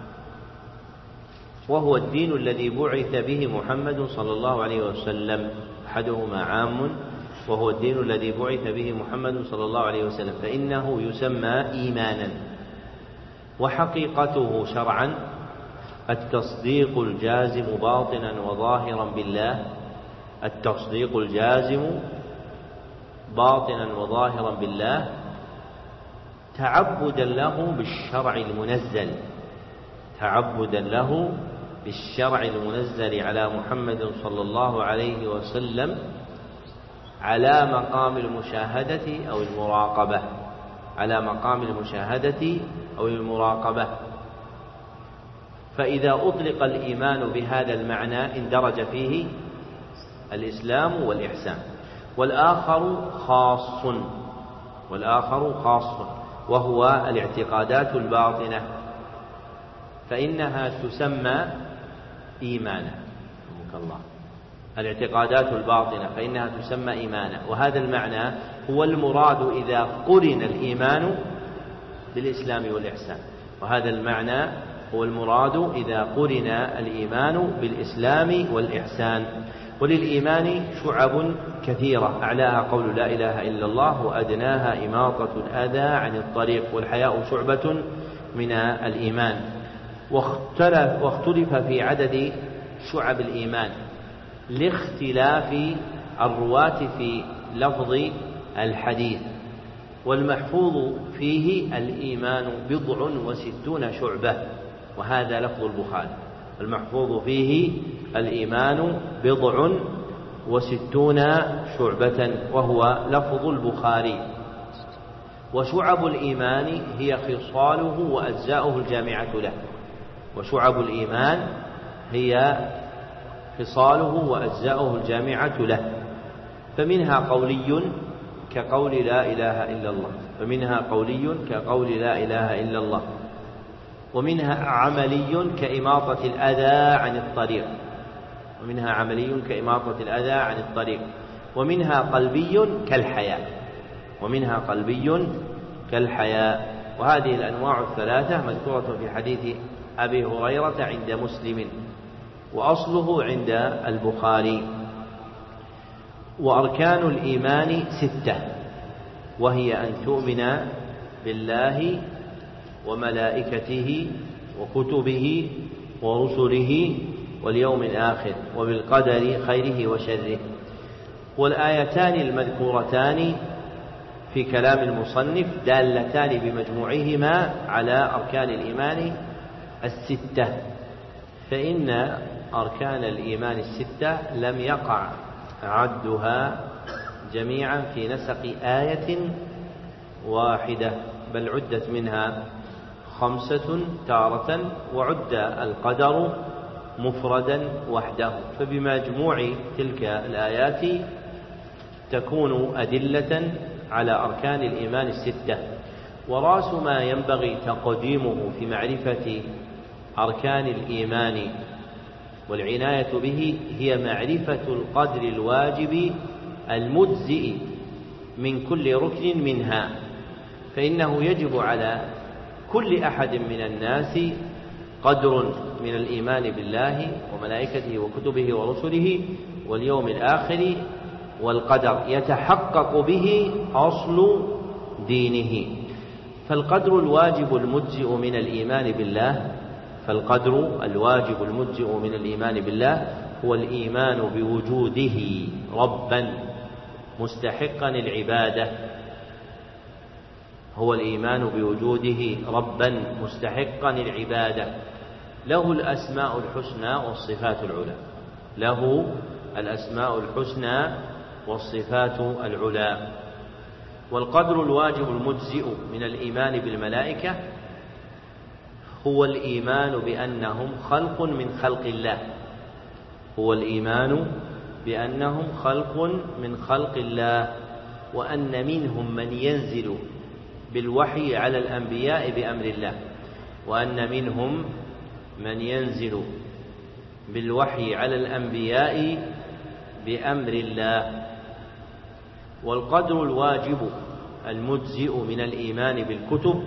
وهو الدين الذي بعث به محمد صلى الله عليه وسلم، أحدهما عام وهو الدين الذي بعث به محمد صلى الله عليه وسلم، فإنه يسمى إيمانا. وحقيقته شرعا التصديق الجازم باطنا وظاهرا بالله، التصديق الجازم باطنا وظاهرا بالله تعبدا له بالشرع المنزل، تعبدا له بالشرع المنزل على محمد صلى الله عليه وسلم على مقام المشاهدة أو المراقبة، على مقام المشاهدة أو المراقبة. فإذا أطلق الإيمان بهذا المعنى اندرج فيه الإسلام والإحسان. والآخر خاص والآخر خاص وهو الاعتقادات الباطنة، فإنها تسمى إيمانا. الله. الاعتقادات الباطنة فإنها تسمى إيمانا، وهذا المعنى هو المراد إذا قرن الإيمان بالإسلام والإحسان، وهذا المعنى هو المراد إذا قرن الإيمان بالإسلام والإحسان. وللإيمان شعب كثيرة أعلاها قول لا إله إلا الله، وأدناها إماطة الأذى عن الطريق، والحياء شعبة من الإيمان. واختلف, واختلف في عدد شعب الإيمان لاختلاف الرواة في لفظ الحديث. والمحفوظ فيه الإيمان بضع وستون شعبة، وهذا لفظ البخاري. المحفوظ فيه الإيمان بضع وستون شعبة، وهو لفظ البخاري. وشعب الإيمان هي خصاله وأجزاؤه الجامعة له، وشعب الإيمان هي خصاله وأجزاؤه الجامعة له. فمنها قولي كقول لا إله إلا الله، فمنها قولي كقول لا إله إلا الله، ومنها عملي كإماطة الأذى عن الطريق، ومنها عملي كإماطة الأذى عن الطريق، ومنها قلبي كالحياء، ومنها قلبي كالحياء. وهذه الأنواع الثلاثة مذكورة في حديث أبي هريرة عند مسلم، وأصله عند البخاري. وأركان الإيمان ستة، وهي أن تؤمن بالله وملائكته وكتبه ورسله واليوم الآخر وبالقدر خيره وشره. والآيتان المذكورتان في كلام المصنف دالتان بمجموعهما على أركان الإيمان الستة، فإن أركان الإيمان الستة لم يقع عدها جميعا في نسق آية واحدة، بل عدت منها خمسة تارة، وعد القدر مفردا وحده. فبمجموع تلك الآيات تكون أدلة على أركان الإيمان الستة. ورأس ما ينبغي تقديمه في معرفة أركان الإيمان والعناية به هي معرفة القدر الواجب المجزئ من كل ركن منها، فإنه يجب على كل أحد من الناس قدر من الإيمان بالله وملائكته وكتبه ورسله واليوم الآخر والقدر يتحقق به أصل دينه. فالقدر الواجب المجزئ من الإيمان بالله فالقدر الواجب المجزئ من الإيمان بالله هو الإيمان بوجوده ربا مستحقا العبادة هو الإيمان بوجوده ربا مستحقا العبادة له الأسماء الحسنى والصفات العلى له الأسماء الحسنى والصفات العلى. والقدر الواجب المجزئ من الإيمان بالملائكة هو الإيمان بأنهم خلق من خلق الله هو الإيمان بأنهم خلق من خلق الله، وأن منهم من ينزل بالوحي على الأنبياء بأمر الله وأن منهم من ينزل بالوحي على الأنبياء بأمر الله. والقدر الواجب المجزئ من الإيمان بالكتب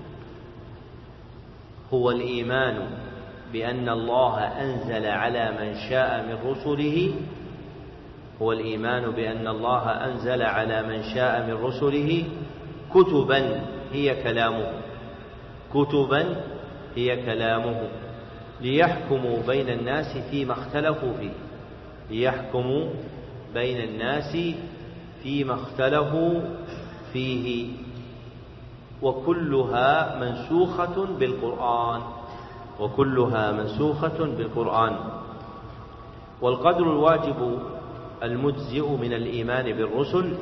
هو الإيمان بأن الله أنزل على من شاء من رسله هو الإيمان بأن الله أنزل على من شاء من رسله كتبا هي كلامه كتبا هي كلامه ليحكموا بين الناس فيما اختلفوا فيه ليحكموا بين الناس فيما اختلفوا فيه وكلها منسوخة بالقرآن وكلها منسوخة بالقرآن. والقدر الواجب المجزئ من الإيمان بالرسل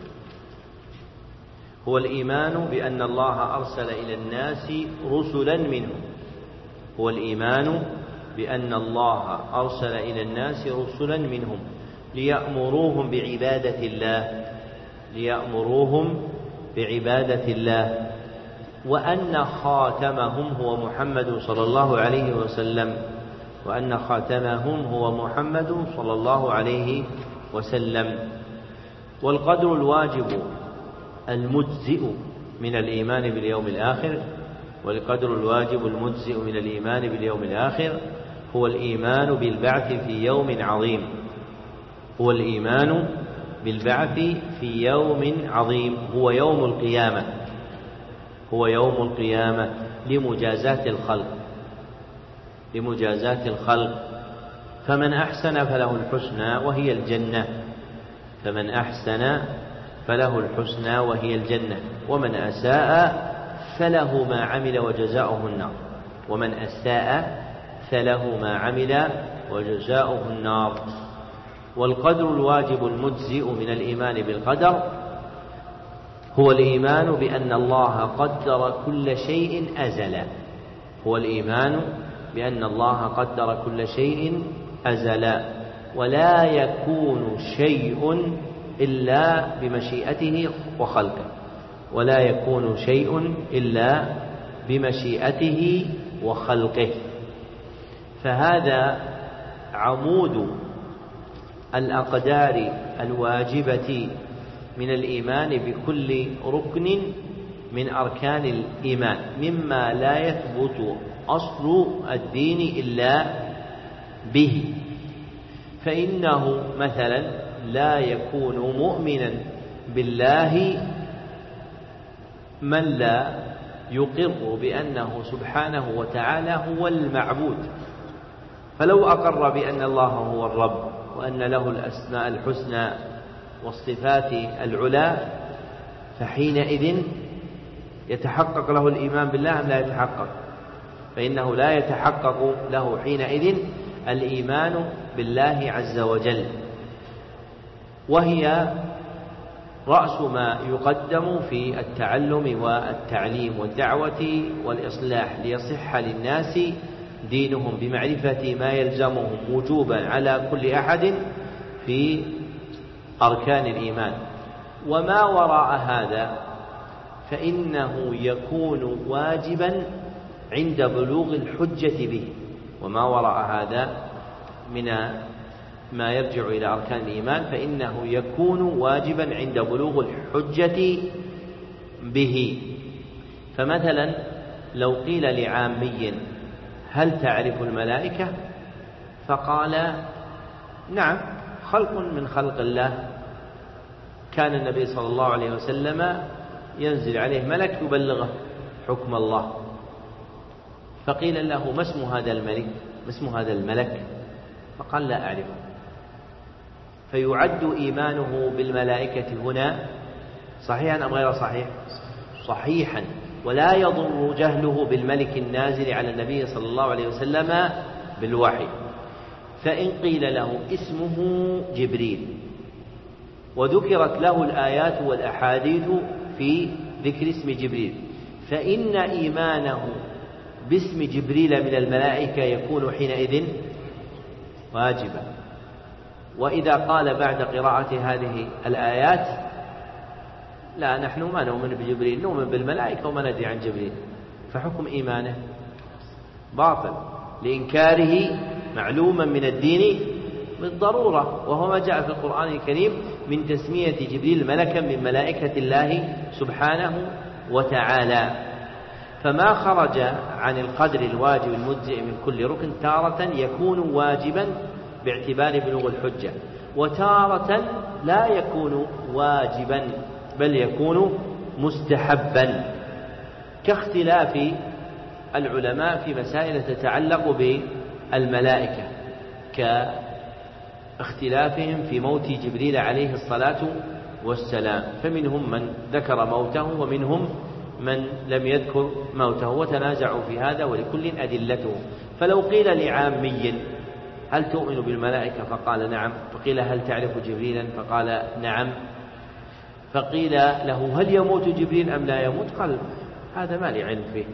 هو الإيمان بأن الله أرسل إلى الناس رسلا منهم هو الإيمان بأن الله أرسل إلى الناس رسلا منهم ليأمروهم بعبادة الله ليأمروهم بعبادة الله وأن خاتمهم هو محمد صلى الله عليه وسلم وأن خاتمهم هو محمد صلى الله عليه وسلم. والقدر الواجب المجزئ من الإيمان باليوم الآخر والقدر الواجب المجزئ من الإيمان باليوم الآخر هو الإيمان بالبعث في يوم عظيم هو الإيمان بالبعث في يوم عظيم هو يوم القيامة هو يوم القيامة لمجازاة الخلق لمجازاة الخلق فمن أحسن فله الحسنى وهي الجنة فمن أحسن فله الحسنى وهي الجنة ومن أساء فله ما عمل وجزاؤه النار ومن أساء فله ما عمل وجزاؤه النار. والقدر الواجب المجزئ من الإيمان بالقدر هو الإيمان بأن الله قدر كل شيء أزلا هو الإيمان بأن الله قدر كل شيء أزلا ولا يكون شيء إلا بمشيئته وخلقه ولا يكون شيء إلا بمشيئته وخلقه. فهذا عمود الأقدار الواجبة من الإيمان بكل ركن من أركان الإيمان مما لا يثبت أصل الدين إلا به. فإنه مثلا لا يكون مؤمنا بالله من لا يقر بأنه سبحانه وتعالى هو المعبود. فلو أقر بأن الله هو الرب وأن له الأسماء الحسنى والصفات العلى فحينئذ يتحقق له الإيمان بالله أم لا يتحقق؟ فإنه لا يتحقق له حينئذ الإيمان بالله عز وجل. وهي رأس ما يقدم في التعلم والتعليم والدعوة والإصلاح ليصح للناس دينهم بمعرفة ما يلزمهم وجوبا على كل أحد في أركان الإيمان. وما وراء هذا فإنه يكون واجبا عند بلوغ الحجة به. وما وراء هذا من ما يرجع إلى أركان الإيمان فإنه يكون واجبا عند بلوغ الحجة به. فمثلا لو قيل لعامي هل تعرف الملائكة؟ فقال نعم، خلق من خلق الله، كان النبي صلى الله عليه وسلم ينزل عليه ملك يبلغه حكم الله. فقيل له ما اسم هذا الملك؟ ما اسم هذا الملك؟ فقال لا أعرفه. فيعد إيمانه بالملائكة هنا صحيحا أم غير صحيح؟ صحيحا. ولا يضر جهله بالملك النازل على النبي صلى الله عليه وسلم بالوحي. فإن قيل له اسمه جبريل وذكرت له الآيات والأحاديث في ذكر اسم جبريل فإن إيمانه باسم جبريل من الملائكة يكون حينئذ واجبا. وإذا قال بعد قراءة هذه الآيات لا نحن ما نؤمن بجبريل، نؤمن بالملائكة وما ندري عن جبريل، فحكم إيمانه باطل لإنكاره معلوما من الدين بالضرورة، وهو ما جاء في القرآن الكريم من تسمية جبريل ملكا من ملائكة الله سبحانه وتعالى. فما خرج عن القدر الواجب المجزئ من كل ركن تارة يكون واجبا باعتبار بلوغ الحجة، وتارة لا يكون واجبا بل يكون مستحبا، كاختلاف العلماء في مسائل تتعلق بالملائكة، كاختلافهم في موت جبريل عليه الصلاة والسلام، فمنهم من ذكر موته ومنهم من لم يذكر موته، وتنازعوا في هذا ولكل أدلته. فلو قيل لعامي هل تؤمن بالملائكة؟ فقال نعم. فقيل هل تعرف جبريلا؟ فقال نعم. فقيل له هل يموت جبريل أم لا يموت؟ قال هذا ما لي علم فيه.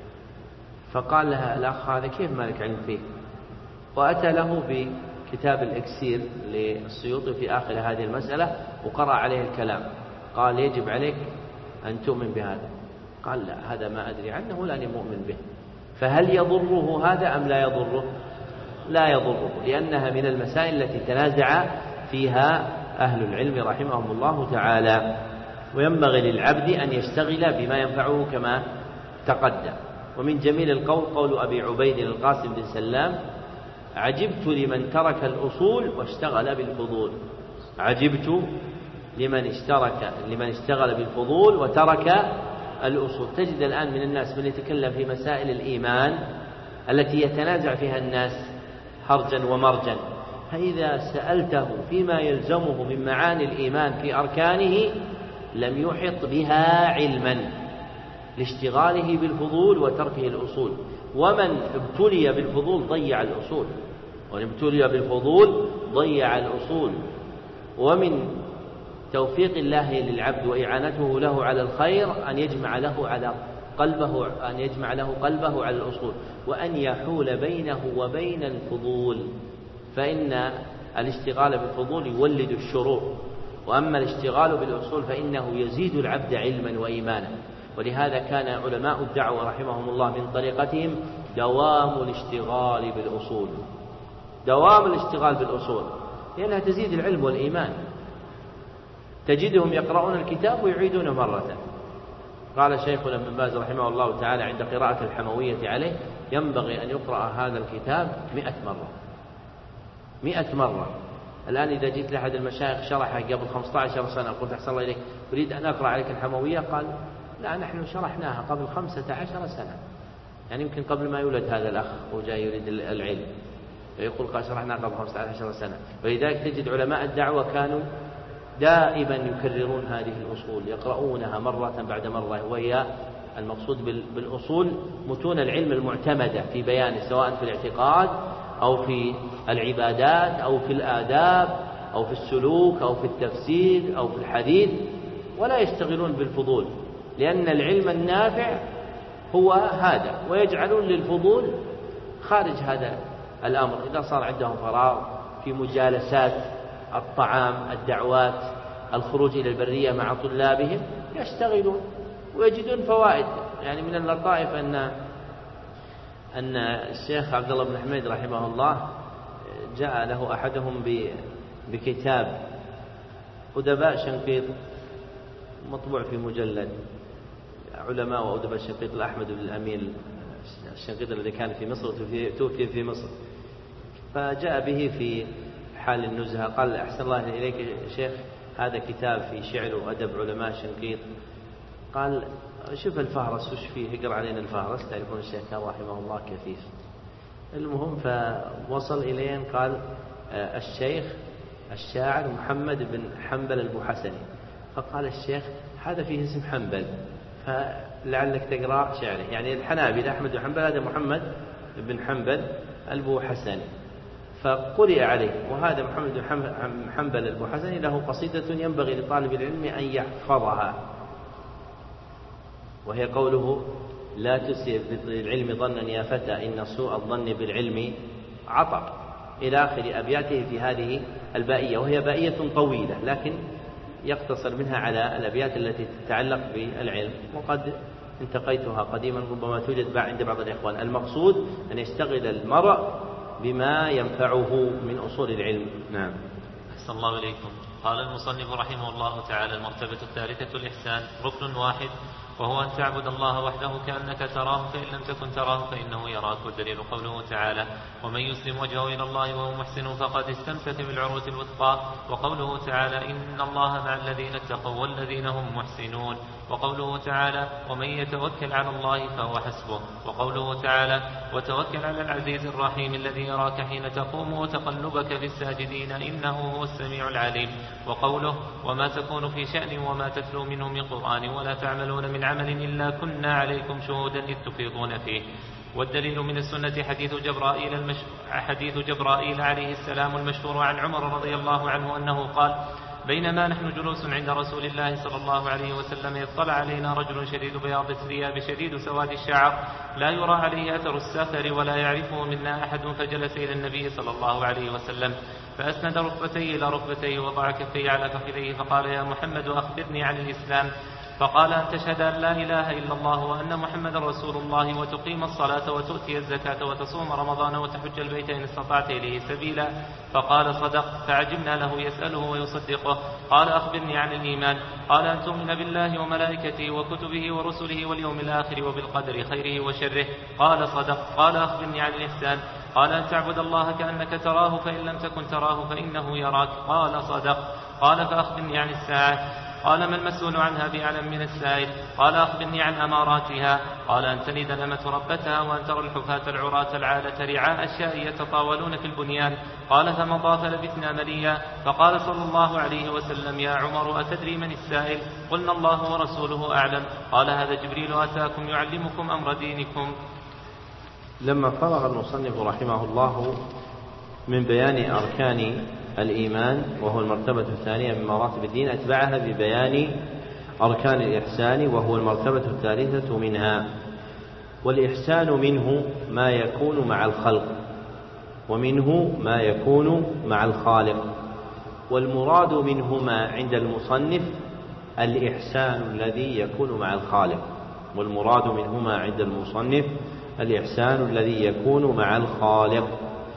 فقال لها الأخ هذا كيف ما لك علم فيه؟ وأتى له بكتاب الإكسير للسيوطي في آخر هذه المسألة وقرأ عليه الكلام، قال يجب عليك أن تؤمن بهذا. قال لا هذا ما أدري عنه لأني مؤمن به. فهل يضره هذا أم لا يضره؟ لا يضره، لأنها من المسائل التي تنازع فيها أهل العلم رحمهم الله تعالى. وينبغي للعبد أن يشتغل بما ينفعه كما تقدم. ومن جميل القول قول أبي عبيد القاسم بن سلام عجبت لمن ترك الأصول واشتغل بالفضول. عجبت لمن اشترك لمن اشتغل بالفضول وترك الأصول. تجد الآن من الناس من يتكلم في مسائل الإيمان التي يتنازع فيها الناس هرجا ومرجا، فإذا سألته فيما يلزمه من معاني الإيمان في أركانه لم يحط بها علما لاشتغاله بالفضول وتركه الأصول. ومن ابتلي بالفضول ضيع الأصول، ومن ابتلي بالفضول ضيع الأصول. ومن توفيق الله للعبد وإعانته له على الخير أن يجمع له على قلبه أن يجمع له قلبه على الأصول، وأن يحول بينه وبين الفضول، فإن الاشتغال بالفضول يولد الشرور، وأما الاشتغال بالأصول فإنه يزيد العبد علما وإيمانا. ولهذا كان علماء الدعوة رحمهم الله من طريقتهم دوام الاشتغال بالأصول، دوام الاشتغال بالأصول لأنها تزيد العلم والإيمان. تجدهم يقرؤون الكتاب ويعيدونه مرة. قال شيخنا ابن باز رحمه الله تعالى عند قراءة الحموية عليه ينبغي أن يقرأ هذا الكتاب مئة مرة مئة مرة. الآن إذا جئت لأحد المشايخ شرحه قبل خمسة عشر سنة قلت أحسن الله إليك أريد أن أقرأ عليك الحموية، قال لا نحن شرحناها قبل خمسة عشر سنة، يعني يمكن قبل ما يولد هذا الأخ وجاء يريد العلم، يقول قال شرحناها قبل خمسة عشر سنة. ولذلك تجد علماء الدعوة كانوا دائما يكررون هذه الأصول، يقرؤونها مرة بعد مرة، وهي المقصود بالأصول متون العلم المعتمدة في بيانه، سواء في الاعتقاد أو في العبادات أو في الآداب أو في السلوك أو في التفسير أو في الحديث. ولا يشتغلون بالفضول، لأن العلم النافع هو هذا، ويجعلون للفضول خارج هذا الأمر. إذا صار عندهم فراغ في مجالسات الطعام، الدعوات، الخروج إلى البرية مع طلابهم، يشتغلون ويجدون فوائد. يعني من اللطائف أن أن الشيخ عبد الله بن حميد رحمه الله جاء له أحدهم بكتاب أدباء شنقيط مطبوع في مجلد، علماء وأدباء شنقيط الأحمد بن الأمين الشنقيط الذي كان في مصر توفي في مصر، فجاء به في حال النزهة قال: أحسن الله إليك يا شيخ، هذا كتاب في شعر وأدب علماء شنقيط. قال: شوف الفهرس وش فيه، اقرأ علينا الفهرس. تعرفون الشيخ كان رحمه الله كثيف. المهم فوصل إليه قال: الشيخ الشاعر محمد بن حنبل البوحسني. فقال الشيخ: هذا فيه اسم حنبل، فلعلك تقرأ شعره. يعني الحنابلة أحمد بن حنبل، هذا محمد بن حنبل البوحسني. فقرئ عليه. وهذا محمد بن حنبل البوحسني له قصيدة ينبغي لطالب العلم أن يحفظها، وهي قوله: لا تسئ بالعلم ظنا يا فتى، إن سوء الظن بالعلم عطر، إلى آخر أبياته في هذه البائية، وهي بائية طويلة لكن يقتصر منها على الأبيات التي تتعلق بالعلم، وقد انتقيتها قديما، ربما توجد عند بعض الإخوان. المقصود أن يشتغل المرء بما ينفعه من أصول العلم. نعم. أحسن الله إليكم. قال المصنف رحمه الله تعالى: المرتبة الثالثة الإحسان، ركن واحد، وهو أن تعبد الله وحده كأنك تراه، فإن لم تكن تراه فإنه يراك. والدليل قوله تعالى: ومن يسلم وجهه إلى الله وهو محسن فقد استمسك بالعروة الوثقى. وقوله تعالى: إن الله مع الذين اتقوا والذين هم محسنون. وقوله تعالى: ومن يتوكل على الله فهو حسبه. وقوله تعالى: وتوكل على العزيز الرحيم الذي يراك حين تقوم وتقلبك في الساجدين إنه هو السميع العليم. وقوله: وما تكون في شأن وما تتلو منه من قرآن ولا تعملون من عمل إلا كنا عليكم شهودا إذ تفيضون فيه. والدليل من السنة حديث جبرائيل, المش... حديث جبرائيل عليه السلام المشهور عن عمر رضي الله عنه أنه قال: بينما نحن جلوس عند رسول الله صلى الله عليه وسلم اطلع علينا رجل شديد بياض الثياب شديد سواد الشعر لا يرى عليه أثر السفر ولا يعرفه منا أحد، فجلس إلى النبي صلى الله عليه وسلم فأسند ركبتيه إلى ركبتيه ووضع كفيه على فخذيه فقال: يا محمد أخبرني عن الإسلام. فقال: أن تشهد أن لا إله إلا الله وأن محمد رسول الله وتقيم الصلاة وتؤتي الزكاة وتصوم رمضان وتحج البيت إن استطعت إليه سبيلا. فقال: صدق. فعجبنا له يسأله ويصدقه. قال: أخبرني عن الإيمان. قال: أن تؤمن بالله وملائكته وكتبه ورسله واليوم الآخر وبالقدر خيره وشره. قال: صدق. قال: أخبرني عن الإحسان. قال: أن تعبد الله كأنك تراه فإن لم تكن تراه فإنه يراك. قال: صدق. قال: فأخبرني عن الساعة. قال: ما المسؤول عنها بأعلم من السائل. قال: أخبرني عن أماراتها. قال: أن تلد الأمة ربتها وأن ترى الحفاة العراة العالة رعاء الشاء يتطاولون في البنيان. قال: فمضى فلبثنا مليا. فقال صلى الله عليه وسلم: يا عمر أتدري من السائل؟ قلنا: الله ورسوله أعلم. قال: هذا جبريل أتاكم يعلمكم أمر دينكم. لما فرغ المصنف رحمه الله من بيان أركان الإيمان وهو المرتبة الثانية من مراتب الدين، أتبعها ببيان أركان الإحسان وهو المرتبة الثالثة منها. والإحسان منه ما يكون مع الخلق ومنه ما يكون مع الخالق، والمراد منهما عند المصنف الإحسان الذي يكون مع الخالق، والمراد منهما عند المصنف الإحسان الذي يكون مع الخالق،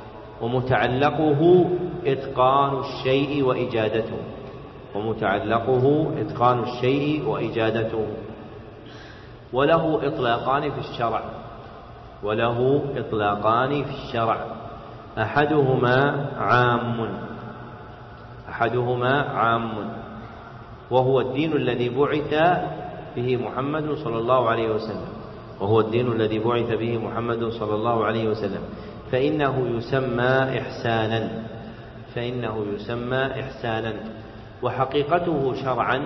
ومتعلقه إتقان الشيء وإجادته ومتعلقه إتقان الشيء وإجادته وله إطلاقان في الشرع وله إطلاقان في الشرع أحدهما عام أحدهما عام وهو الدين الذي بعث به محمد صلى الله عليه وسلم وهو الدين الذي بعث به محمد صلى الله عليه وسلم فإنه يسمى إحسانا فإنه يسمى إحسانا وحقيقته شرعا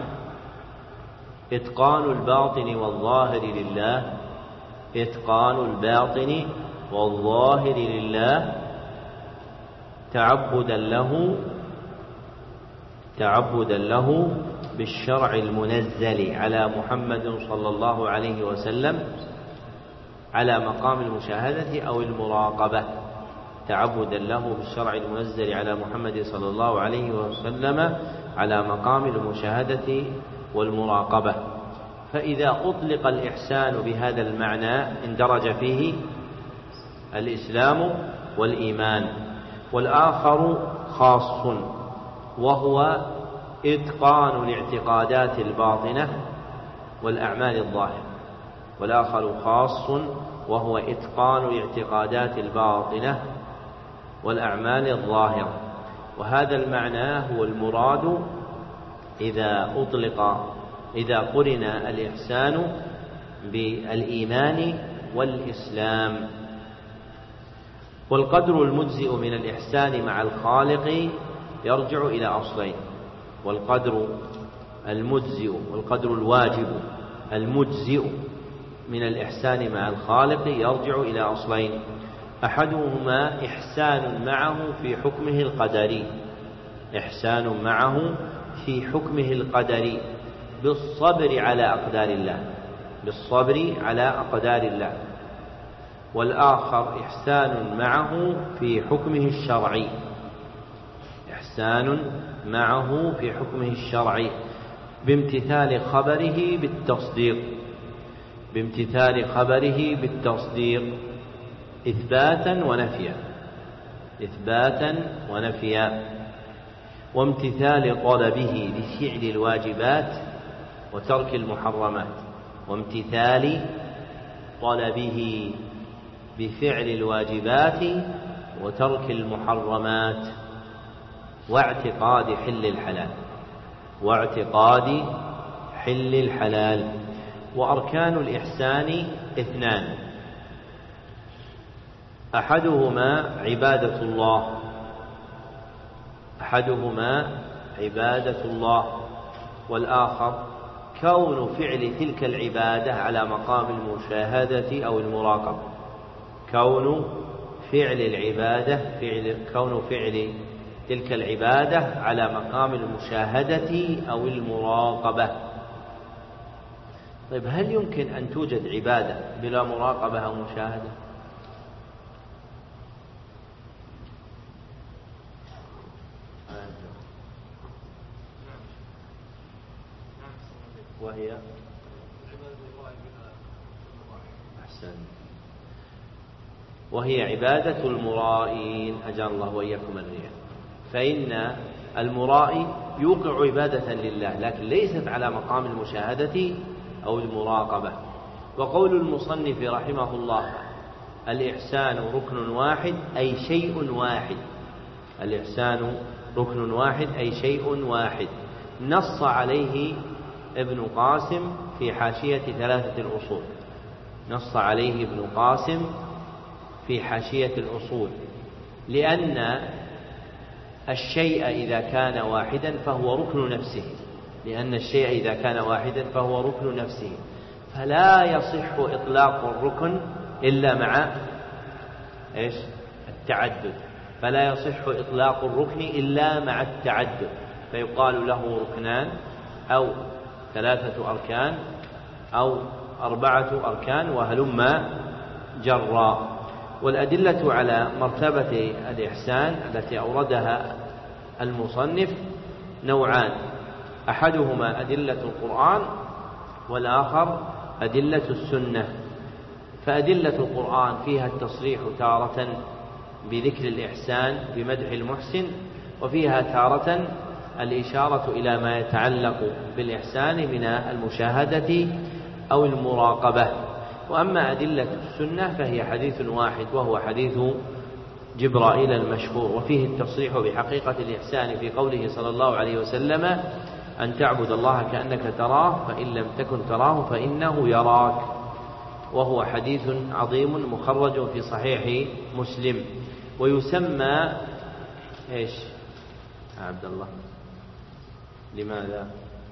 إتقان الباطن والظاهر لله إتقان الباطن والظاهر لله تعبدا له تعبدا له بالشرع المنزل على محمد صلى الله عليه وسلم على مقام المشاهدة أو المراقبة، تعبدا له بالشرع المنزل على محمد صلى الله عليه وسلم على مقام المشاهدة والمراقبة. فإذا أطلق الإحسان بهذا المعنى اندرج فيه الإسلام والإيمان. والآخر خاص وهو إتقان الاعتقادات الباطنة والأعمال الظاهرة. والآخر خاص وهو إتقان الاعتقادات الباطنة والأعمال الظاهرة. وهذا المعنى هو المراد إذا أطلق إذا قرن الإحسان بالإيمان والإسلام. والقدر المجزئ من الإحسان مع الخالق يرجع إلى أصلين. والقدر المجزئ والقدر الواجب المجزئ من الإحسان مع الخالق يرجع إلى أصلين: أحدهما إحسان معه في حكمه القدري إحسان معه في حكمه القدري بالصبر على أقدار الله بالصبر على أقدار الله. والآخر إحسان معه في حكمه الشرعي إحسان معه في حكمه الشرعي بامتثال خبره بالتصديق بامتثال خبره بالتصديق إثباتا ونفيا إثباتا ونفيا وامتثال طلبه بفعل الواجبات وترك المحرمات وامتثال طلبه بفعل الواجبات وترك المحرمات واعتقاد حل الحلال واعتقاد حل الحلال. وأركان الإحسان اثنان: أحدهما عبادة الله أحدهما عبادة الله والآخر كون فعل تلك العبادة على مقام المشاهدة أو المراقبة كون فعل العبادة فعل كون فعل تلك العبادة على مقام المشاهدة أو المراقبة. طيب، هل يمكن أن توجد عبادة بلا مراقبة أو مشاهدة؟ وهي أحسن وهي عبادة المرائين أجعل الله وإياكم الرياء. فإن المرائي يوقع عبادة لله لكن ليست على مقام المشاهدة أو المراقبة. وقول المصنف رحمه الله الإحسان ركن واحد أي شيء واحد الإحسان ركن واحد أي شيء واحد نص عليه ابن قاسم في حاشية ثلاثة الأصول نص عليه ابن قاسم في حاشية الأصول لأن الشيء إذا كان واحدا فهو ركن نفسه لأن الشيء إذا كان واحدا فهو ركن نفسه فلا يصح إطلاق الركن إلا مع إيش؟ التعدد فلا يصح إطلاق الركن إلا مع التعدد فيقال له ركنان أو ثلاثة أركان أو أربعة أركان وهلم جرا. والأدلة على مرتبة الإحسان التي أوردها المصنف نوعان: أحدهما أدلة القرآن والآخر أدلة السنة. فأدلة القرآن فيها التصريح تارة بذكر الإحسان بمدح المحسن وفيها تارة الإشارة إلى ما يتعلق بالإحسان من المشاهدة أو المراقبة. وأما أدلة السنة فهي حديث واحد وهو حديث جبرائيل المشهور وفيه التصريح بحقيقة الإحسان في قوله صلى الله عليه وسلم أن تعبد الله كأنك تراه فإن لم تكن تراه فإنه يراك وهو حديث عظيم مخرج في صحيح مسلم. ويسمى إيش عبد الله لماذا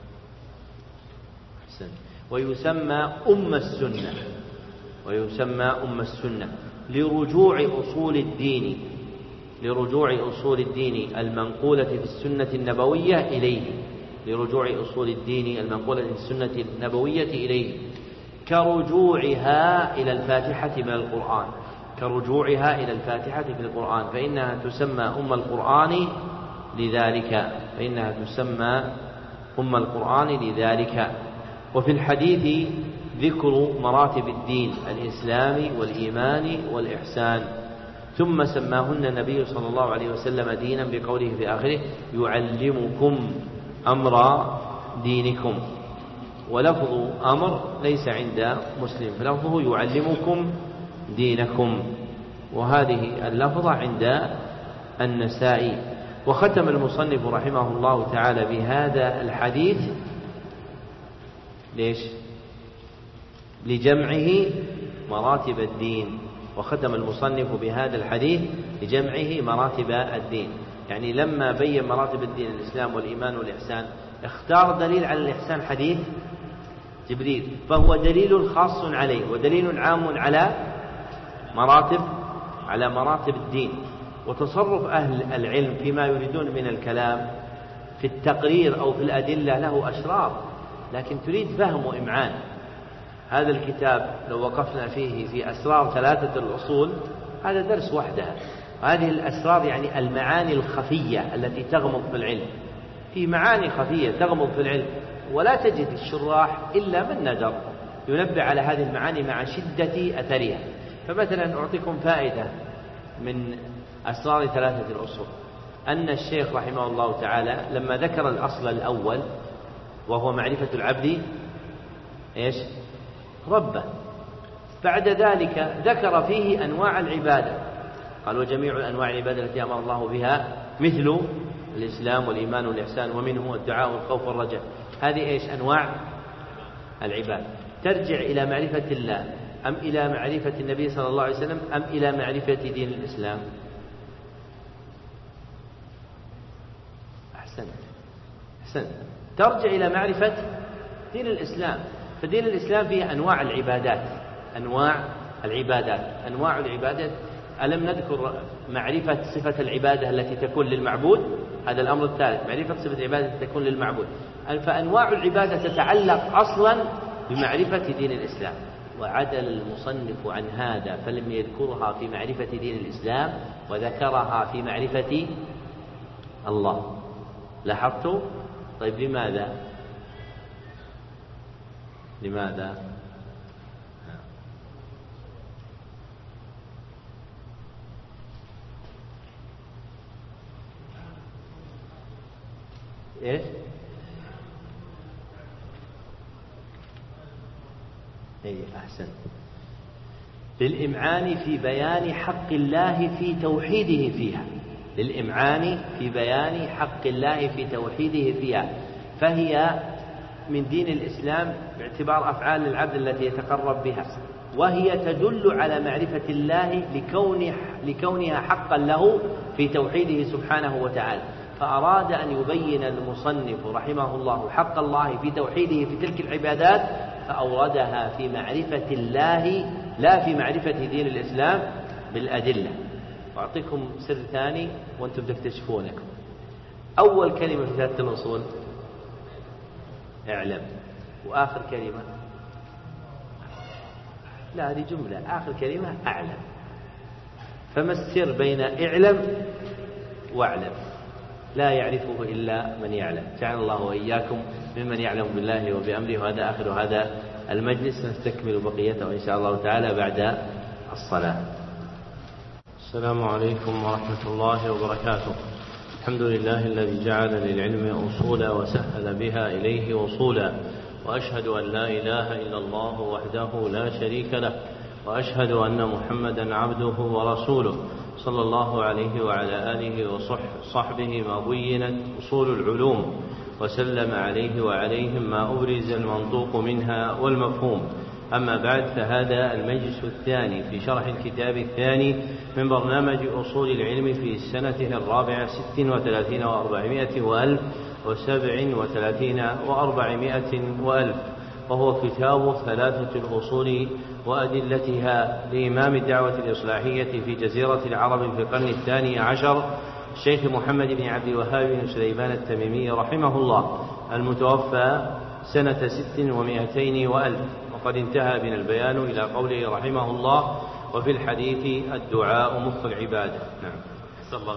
أحسن ويسمى أم السنة ويسمى أم السنة لرجوع أصول الدين لرجوع أصول الدين المنقولة في السنة النبوية إليه لرجوع أصول الدين المنقولة من السنة النبوية إليه، كرجوعها إلى الفاتحة من القرآن كرجوعها إلى الفاتحة من القرآن فإنها تسمى أم القرآن لذلك فإنها تسمى أم القرآن لذلك. وفي الحديث ذكر مراتب الدين الإسلام والإيمان والإحسان، ثم سماهن النبي صلى الله عليه وسلم دينا بقوله في آخره يعلمكم أمر دينكم، ولفظ أمر ليس عند مسلم، فلفظه يعلمكم دينكم، وهذه اللفظة عند النسائي. وختم المصنف رحمه الله تعالى بهذا الحديث ليش؟ لجمعه مراتب الدين، وختم المصنف بهذا الحديث لجمعه مراتب الدين، يعني لما بين مراتب الدين الإسلام والإيمان والإحسان اختار دليل على الإحسان حديث جبريل، فهو دليل خاص عليه ودليل عام على مراتب على مراتب الدين. وتصرف أهل العلم فيما يريدون من الكلام في التقرير أو في الأدلة له أشرار، لكن تريد فهم وإمعان. هذا الكتاب لو وقفنا فيه في أسرار ثلاثة الأصول هذا درس وحدها. هذه الأسرار يعني المعاني الخفية التي تغمض في العلم، في معاني خفية تغمض في العلم ولا تجد الشراح إلا من ندر ينبه على هذه المعاني مع شدة أثرها. فمثلا أعطيكم فائدة من أسرار ثلاثة الأصول، أن الشيخ رحمه الله تعالى لما ذكر الأصل الأول وهو معرفة العبد إيش؟ ربه، بعد ذلك ذكر فيه أنواع العبادة، قال وجميع أنواع العبادة التي أمر الله بها مثل الإسلام والإيمان والإحسان ومنه الدعاء والخوف والرجاء. هذه إيش؟ أنواع العبادة. ترجع إلى معرفة الله أم إلى معرفة النبي صلى الله عليه وسلم أم إلى معرفة دين الإسلام؟ أحسن أحسن ترجع إلى معرفة دين الإسلام. فدين الإسلام فيه أنواع العبادات أنواع العبادات أنواع العبادات ألم نذكر معرفة صفة العبادة التي تكون للمعبود؟ هذا الأمر الثالث، معرفة صفة العبادة تكون للمعبود. فأنواع العبادة تتعلق أصلا بمعرفة دين الإسلام، وعدل المصنف عن هذا فلم يذكرها في معرفة دين الإسلام وذكرها في معرفة الله. لاحظتوا؟ طيب لماذا؟ لماذا؟ إيش؟ إيه أحسن، للإمعان في بيان حق الله في توحيده فيها للإمعان في بيان حق الله في توحيده فيها فهي من دين الإسلام باعتبار أفعال العبد التي يتقرب بها، وهي تدل على معرفة الله لكون لكونها حقا له في توحيده سبحانه وتعالى. فأراد أن يبين المصنف رحمه الله حق الله في توحيده في تلك العبادات فأوردها في معرفة الله لا في معرفة دين الإسلام بالأدلة. وأعطيكم سر ثاني وأنتم تكتشفونه. أول كلمة في ثلاثة الأصول اعلم، وآخر كلمة لا هذه جملة، آخر كلمة أعلم. فما السر بين اعلم واعلم؟ لا يعرفه إلا من يعلم. جعل الله وإياكم ممن يعلم بالله وبأمره. وهذا آخر هذا المجلس، نستكمل بقيته إن شاء الله تعالى بعد الصلاة. السلام عليكم ورحمة الله وبركاته. الحمد لله الذي جعل للعلم أصولا وسهل بها إليه وصولا، وأشهد أن لا إله إلا الله وحده لا شريك له، وأشهد أن محمدا عبده ورسوله صلى الله عليه وعلى آله وصحبه ما بينت أصول العلوم وسلم عليه وعليهم ما أبرز المنطوق منها والمفهوم. أما بعد، فهذا المجلس الثاني في شرح الكتاب الثاني من برنامج أصول العلم في سنته الرابعة ست وثلاثين وأربعمائة وألف وسبع وثلاثين وأربعمائة وألف، وهو كتاب ثلاثة الأصول وأدلتها لإمام الدعوة الإصلاحية في جزيرة العرب في القرن الثاني عشر الشيخ محمد بن عبد الوهاب بن سليمان التميمي رحمه الله، المتوفى سنة ست ومائتين وألف، وقد انتهى بنا البيان إلى قوله رحمه الله: وفي الحديث الدعاء مخ العبادة. نعم. الله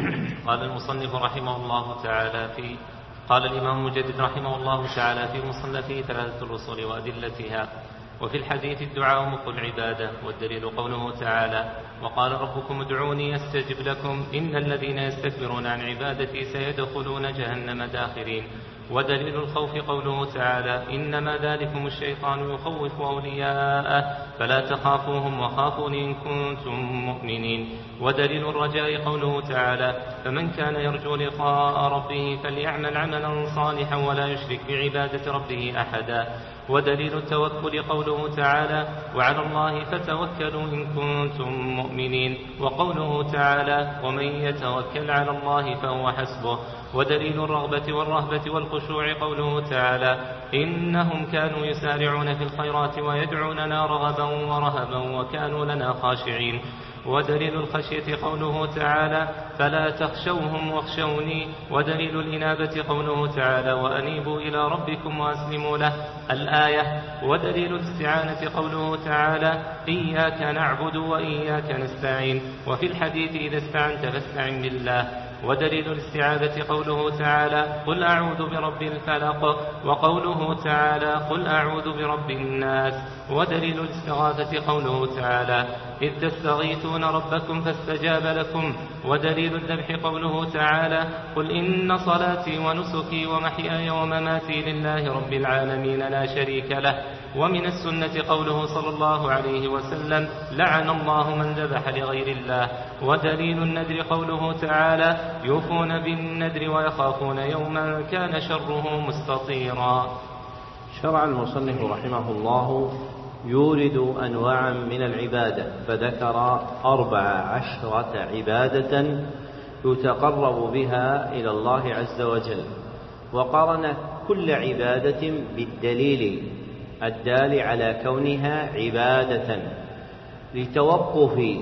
قال المصنف رحمه الله تعالى في قال الإمام المجدد رحمه الله تعالى في مصنفه ثلاثة الأصول وأدلتها: وفي الحديث الدعاء مخ العبادة، والدليل قوله تعالى: وقال ربكم ادعوني أستجب لكم إن الذين يستكبرون عن عبادتي سيدخلون جهنم داخرين. ودليل الخوف قوله تعالى: إنما ذلكم الشيطان يخوف أولياءه فلا تخافوهم وخافون إن كنتم مؤمنين. ودليل الرجاء قوله تعالى: فمن كان يرجو لقاء ربه فليعمل عملا صالحا ولا يشرك بعبادة ربه أحدا. ودليل التوكل قوله تعالى: وعلى الله فتوكلوا إن كنتم مؤمنين. وقوله تعالى: ومن يتوكل على الله فهو حسبه. ودليل الرغبة والرهبة والخشوع قوله تعالى: إنهم كانوا يسارعون في الخيرات ويدعوننا رغبا ورهبا وكانوا لنا خاشعين. ودليل الخشية قوله تعالى: فلا تخشوهم واخشوني. ودليل الإنابة قوله تعالى: وأنيبوا إلى ربكم وأسلموا له الآية. ودليل الاستعانة قوله تعالى: إياك نعبد وإياك نستعين. وفي الحديث: إذا استعنت فاستعن بالله. ودليل الاستعاذة قوله تعالى: قل أعوذ برب الفلق. وقوله تعالى: قل أعوذ برب الناس. ودليل الاستغاثة قوله تعالى: إذ تستغيثون ربكم فاستجاب لكم. ودليل الذبح قوله تعالى: قل إن صلاتي ونسكي ومحياي ومماتي لله رب العالمين لا شريك له. ومن السنة قوله صلى الله عليه وسلم: لعن الله من ذبح لغير الله. ودليل النذر قوله تعالى: يوفون بالنذر ويخافون يوما كان شره مستطيرا. شرع المصنف رحمه الله يورد أنواعا من العبادة، فذكر أربع عشرة عبادة يتقرب بها إلى الله عز وجل، وقارن كل عبادة بالدليل الدال على كونها عبادة، لتوقف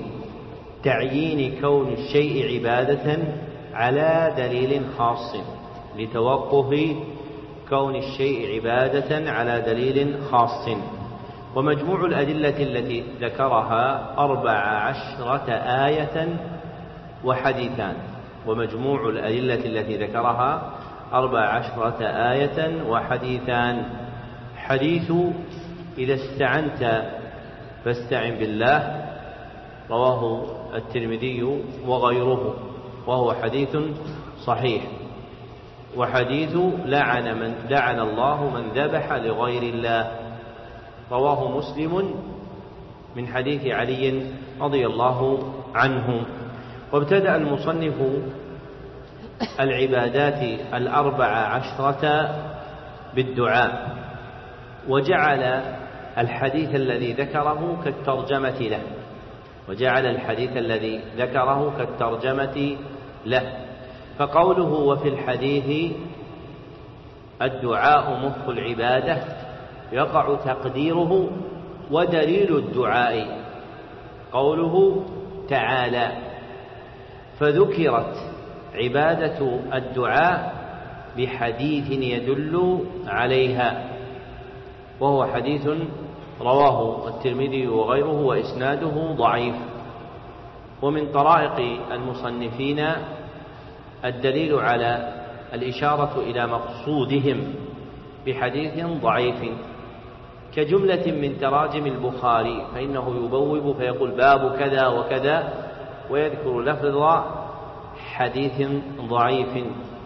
تعيين كون الشيء عبادة على دليل خاص لتوقف كون الشيء عبادة على دليل خاص. ومجموع الأدلة التي ذكرها أربع عشرة آية وحديثان ومجموع الأدلة التي ذكرها أربع عشرة آية وحديثان. حديث إذا استعنت فاستعن بالله رواه الترمذي وغيره وهو حديث صحيح. وحديث لعن من لعن الله من ذبح لغير الله رواه مسلم من حديث علي رضي الله عنه. وابتدأ المصنف العبادات الأربع عشرة بالدعاء، وجعل الحديث الذي ذكره كالترجمة له وجعل الحديث الذي ذكره كالترجمة له فقوله: وفي الحديث الدعاء مخ العبادة، يقع تقديره ودليل الدعاء قوله تعالى، فذكرت عبادة الدعاء بحديث يدل عليها، وهو حديث رواه الترمذي وغيره وإسناده ضعيف. ومن طرائق المصنفين الدليل على الإشارة إلى مقصودهم بحديث ضعيف، كجملة من تراجم البخاري، فإنه يبوب فيقول باب كذا وكذا ويذكر لفظ حديث ضعيف.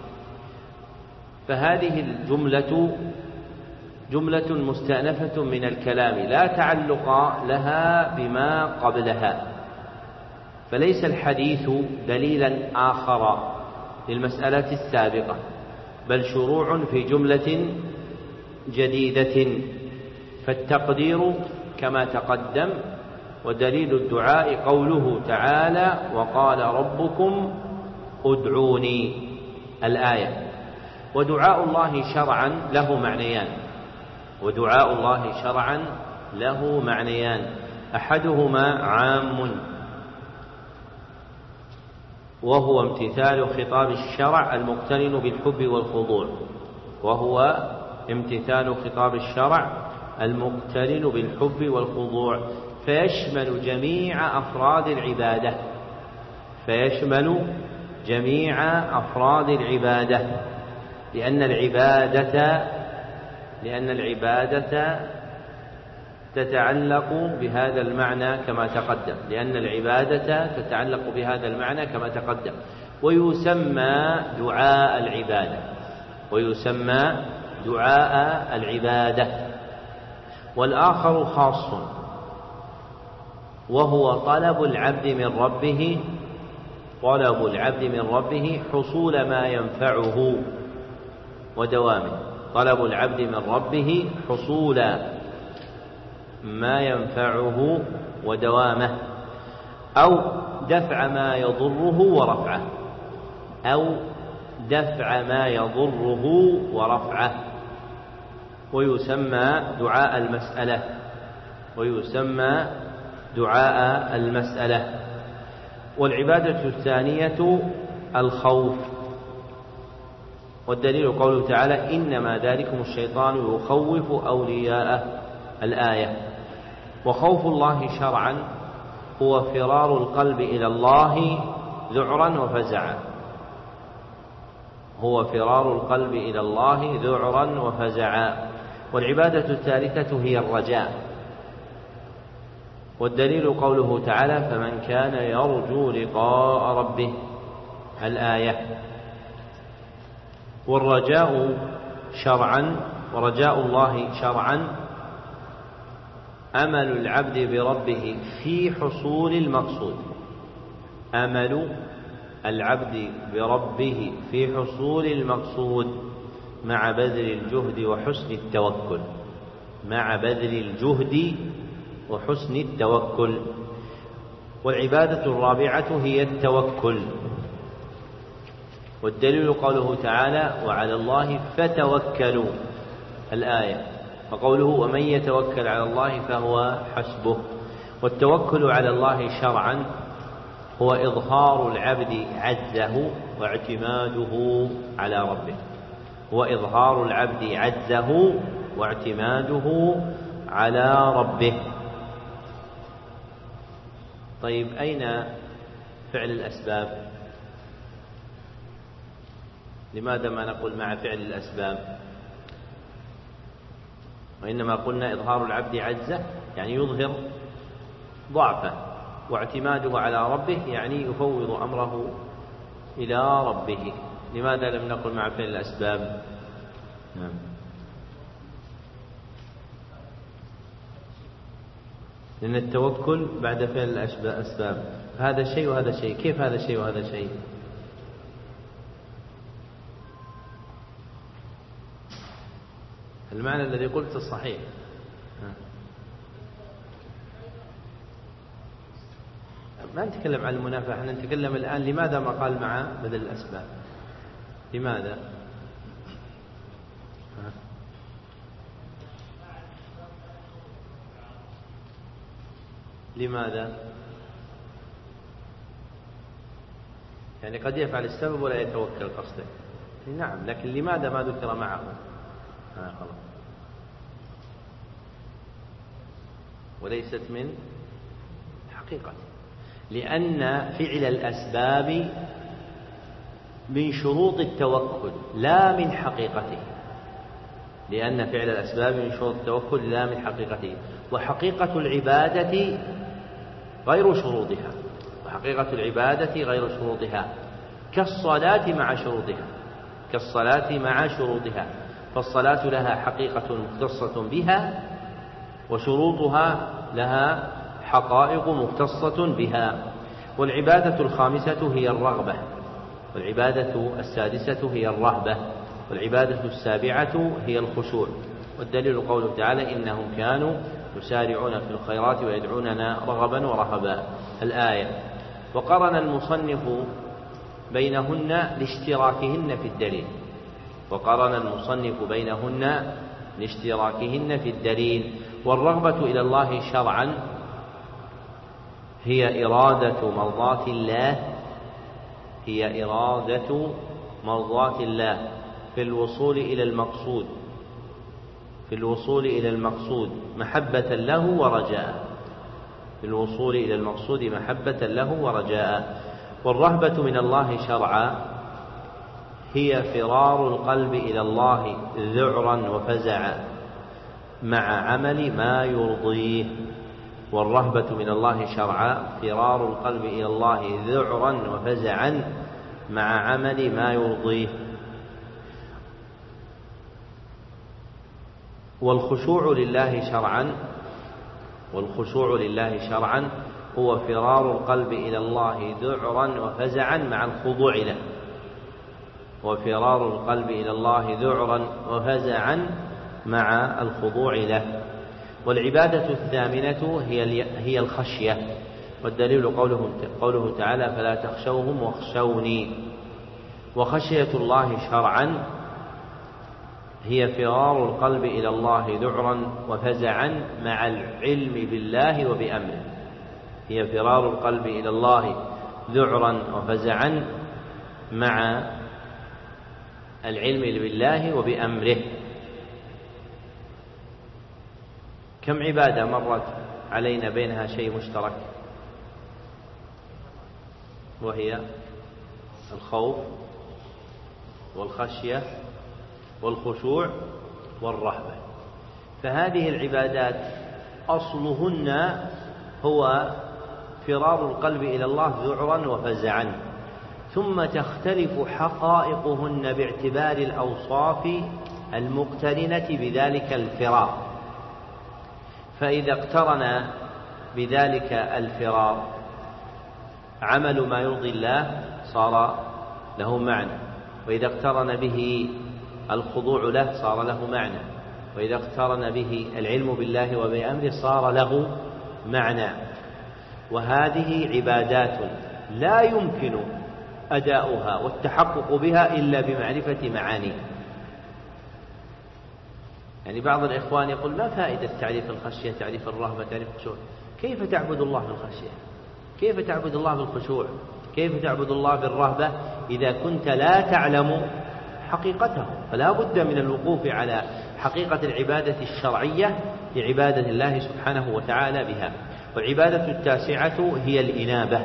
فهذه الجملة جملة مستأنفة من الكلام لا تعلق لها بما قبلها، فليس الحديث دليلا آخر للمسألة السابقة، بل شروع في جملة جديدة. فالتقدير كما تقدم، ودليل الدعاء قوله تعالى: وقال ربكم ادعوني الآية. ودعاء الله شرعا له معنيان ودعاء الله شرعا له معنيان أحدهما عام وهو امتثال خطاب الشرع المقترن بالحب والخضوع وهو امتثال خطاب الشرع المقترن بالحب والخضوع فيشمل جميع أفراد العبادة فيشمل جميع أفراد العبادة لأن العبادة لأن العبادة تتعلق بهذا المعنى كما تقدم لأن العبادة تتعلق بهذا المعنى كما تقدم ويسمى دعاء العبادة ويسمى دعاء العبادة والآخر خاص وهو طلب العبد من ربه طلب العبد من ربه حصول ما ينفعه ودوامه طلب العبد من ربه حصول ما ينفعه ودوامه أو دفع ما يضره ورفعه أو دفع ما يضره ورفعه ويسمى دعاء المسألة ويسمى دعاء المسألة والعبادة الثانية الخوف والدليل قوله تعالى إنما ذلكم الشيطان يخوف أولياءه الآية وخوف الله شرعا هو فرار القلب إلى الله ذعرا وفزعا هو فرار القلب إلى الله ذعرا وفزعا والعبادة الثالثة هي الرجاء والدليل قوله تعالى فمن كان يرجو لقاء ربه الآية والرجاء شرعا ورجاء الله شرعا أمل العبد بربه في حصول المقصود أمل العبد بربه في حصول المقصود مع بذل الجهد وحسن التوكل مع بذل الجهد وحسن التوكل والعبادة الرابعة هي التوكل والدليل قوله تعالى وعلى الله فتوكلوا الآية وقوله ومن يتوكل على الله فهو حسبه والتوكل على الله شرعا هو إظهار العبد عجزه واعتماده على ربه هو إظهار العبد عجزه واعتماده على ربه. طيب أين فعل الأسباب؟ لماذا ما نقول مع فعل الأسباب وإنما قلنا إظهار العبد عجزه يعني يظهر ضعفه واعتماده على ربه يعني يفوض أمره إلى ربه. لماذا لم نقل مع فعل الأسباب؟ نعم. لأن التوكل بعد فعل الأسباب هذا شيء وهذا شيء. كيف هذا شيء وهذا شيء؟ المعنى الذي قلت الصحيح. ما نتكلم عن المنافعة، احنا نتكلم الآن لماذا ما قال مع بدل الأسباب؟ لماذا؟ لماذا؟ يعني قد يفعل السبب ولا يتوكل قصده. نعم، لكن لماذا ما ذكر معه؟ آه خلاص. وليست من حقيقة، لأن فعل الأسباب من شروط التوكل لا من حقيقته. لأن فعل الأسباب من شروط التوكل لا من حقيقته، وحقيقة العبادة غير شروطها وحقيقة العبادة غير شروطها كالصلاة مع شروطها كالصلاة مع شروطها فالصلاة لها حقيقة مختصة بها وشروطها لها حقائق مختصة بها. والعبادة الخامسة هي الرغبة، والعبادة السادسة هي الرهبة، والعبادة السابعة هي الخشوع. والدليل قوله تعالى إنهم كانوا يسارعون في الخيرات ويدعوننا رغبا ورهبا الآية. وقرن المصنف بينهن لاشتراكهن في الدليل وقرن المصنف بينهن لاشتراكهن في الدليل. والرغبة إلى الله شرعا هي إرادة مرضاة الله هي إرادة مرضاة الله في الوصول إلى المقصود في الوصول إلى المقصود محبة له ورجاء في الوصول إلى المقصود محبة له ورجاء. والرهبة من الله شرعا هي فرار القلب إلى الله ذعرا وفزعا مع عمل ما يرضيه. والرهبة من الله شرعا فرار القلب إلى الله ذعرا وفزعا مع عمل ما يرضيه. والخشوع لله شرعا والخشوع لله شرعا هو فرار القلب إلى الله ذعرا وفزعا مع الخضوع له وفرار القلب إلى الله ذعرا وفزعا مع الخضوع له. والعبادة الثامنة هي هي الخشية، والدليل قوله قوله تعالى فلا تخشوهم واخشوني. وخشية الله شرعا هي فرار القلب إلى الله ذعرا وفزعا مع العلم بالله وبأمره هي فرار القلب إلى الله ذعرا وفزعا مع العلم بالله وبأمره. كم عبادة مرت علينا بينها شيء مشترك، وهي الخوف والخشية والخشوع والرهبة. فهذه العبادات أصلهن هو فرار القلب إلى الله ذعرا وفزعا، ثم تختلف حقائقهن باعتبار الأوصاف المقترنة بذلك الفرار. فإذا اقترن بذلك الفرار عمل ما يرضي الله صار له معنى، وإذا اقترن به الخضوع له صار له معنى، وإذا اقترن به العلم بالله وبأمره صار له معنى. وهذه عبادات لا يمكن أداؤها والتحقق بها إلا بمعرفة معانيها. يعني بعض الإخوان يقول ما فائدة تعريف الخشية، تعريف الرهبة، تعريف الخشوع؟ كيف تعبد الله بالخشية؟ كيف تعبد الله بالخشوع؟ كيف تعبد الله بالرهبة إذا كنت لا تعلم حقيقته؟ فلا بد من الوقوف على حقيقة العبادة الشرعية لعبادة الله سبحانه وتعالى بها. والعبادة التاسعة هي الإنابة.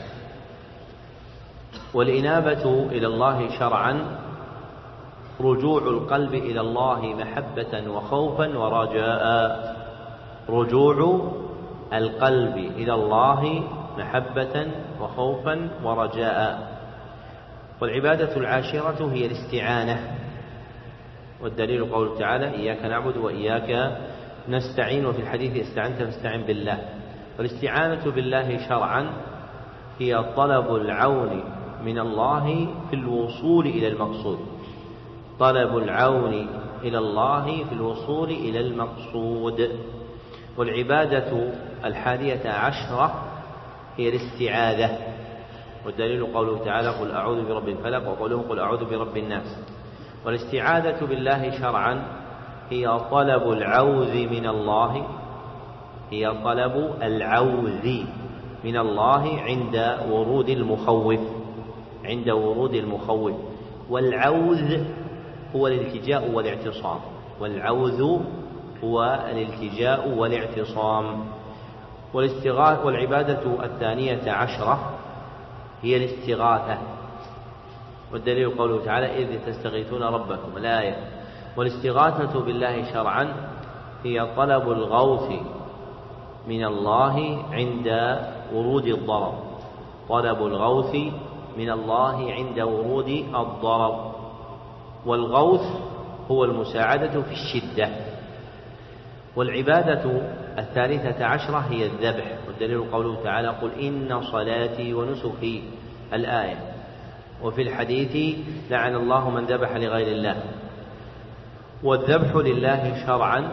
والإنابة إلى الله شرعا رجوع القلب إلى الله محبة وخوفا ورجاء رجوع القلب إلى الله محبة وخوفا ورجاء. والعبادة العاشرة هي الاستعانة، والدليل قوله تعالى إياك نعبد وإياك نستعين، وفي الحديث استعنت فاستعن بالله. والاستعانة بالله شرعا هي طلب العون من الله في الوصول إلى المقصود طلب العون إلى الله في الوصول إلى المقصود. والعبادة الحادية عشرة هي الاستعاذة، والدليل قوله تعالى قل أعوذ برب الفلق، وقوله قل أعوذ برب الناس. والاستعاذة بالله شرعا هي طلب العوذ من الله هي طلب العوذ من الله عند ورود المخوف عند ورود المخوف والعوذ هو الالتجاء والاعتصام والعوذ هو الالتجاء والاعتصام. والاستغاثة والعبادة الثانية عشرة هي الاستغاثة، والدليل قوله تعالى إذ تستغيثون ربكم الآية. والاستغاثة بالله شرعا هي طلب الغوث من الله عند ورود الضرر طلب الغوث من الله عند ورود الضرر. والغوث هو المساعدة في الشدة. والعبادة الثالثة عشرة هي الذبح، والدليل قوله تعالى قل إن صلاتي ونسكي الآية. وفي الحديث لعن الله من ذبح لغير الله. والذبح لله شرعا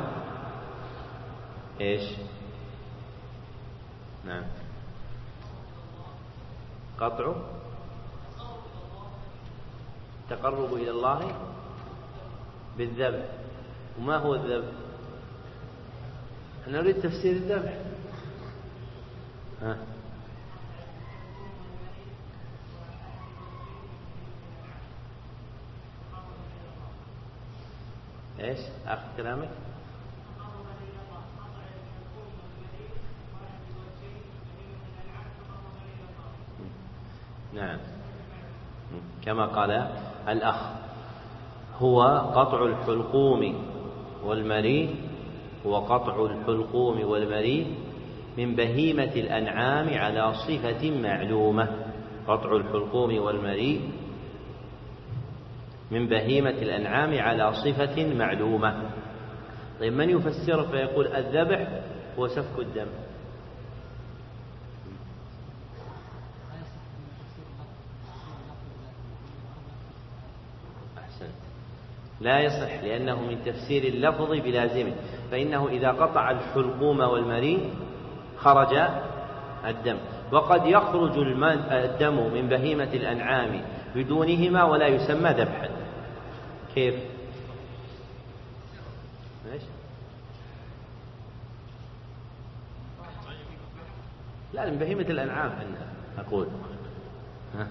إيش؟ نعم قطع تقرب إلى الله بالذبح. وما هو الذبح؟ أنا أريد تفسير الذبح. ها إيش آخر كلامك؟ نعم كما قال الأخ، هو قطع الحلقوم والمري هو قطع الحلقوم والمري من بهيمة الأنعام على صفة معلومة. قطع الحلقوم والمري من بهيمة الأنعام على صفة معلومة. طيب من يفسر فيقول الذبح هو سفك الدم؟ أحسنت، لا يصح لأنه من تفسير اللفظ بلازمه، فإنه إذا قطع الحلقوم والمري خرج الدم، وقد يخرج الدم من بهيمة الأنعام بدونهما ولا يسمى ذبحا. كيف؟ ماشي؟ لا، من بهيمة الأنعام أنا أقول ها.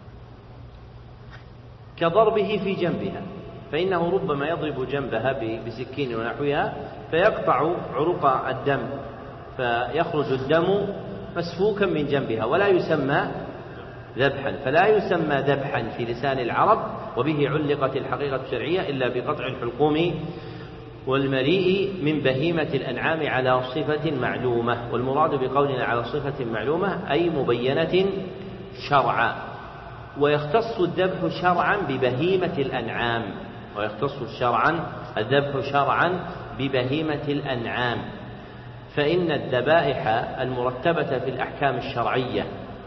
كضربه في جنبها، فإنه ربما يضرب جنبها بسكين ونحوها فيقطع عروق الدم فيخرج الدم مسفوكا من جنبها ولا يسمى ذبحا، فلا يسمى ذبحا في لسان العرب، وبه علقت الحقيقة الشرعية إلا بقطع الحلقوم والمريء من بهيمة الأنعام على صفة معلومة. والمراد بقولنا على صفة معلومة أي مبينة شرعا، ويختص الذبح شرعا ببهيمة الأنعام ويختص شرعا الذبح شرعا ببهيمة الأنعام. فإن الذبائح المرتبة في الأحكام الشرعية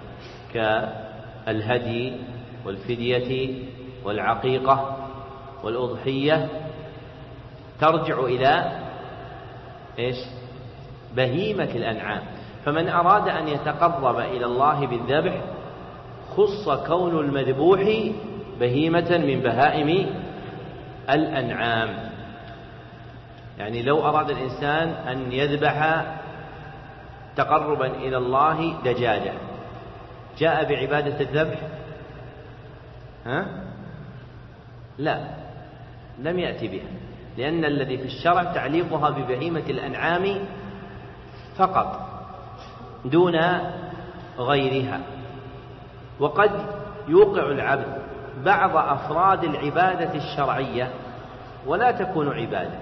كالهدي والفدية والعقيقة والأضحية ترجع إلى إيش؟ بهيمة الأنعام. فمن أراد أن يتقرب إلى الله بالذبح خص كون المذبوح بهيمة من بهائم الأنعام. يعني لو أراد الإنسان أن يذبح تقربا إلى الله دجاجة، جاء بعبادة الذبح؟ ها؟ لا، لم يأتي بها، لأن الذي في الشرع تعليقها ببهيمة الأنعام فقط دون غيرها. وقد يوقع العبد بعض أفراد العبادة الشرعية ولا تكون عبادة،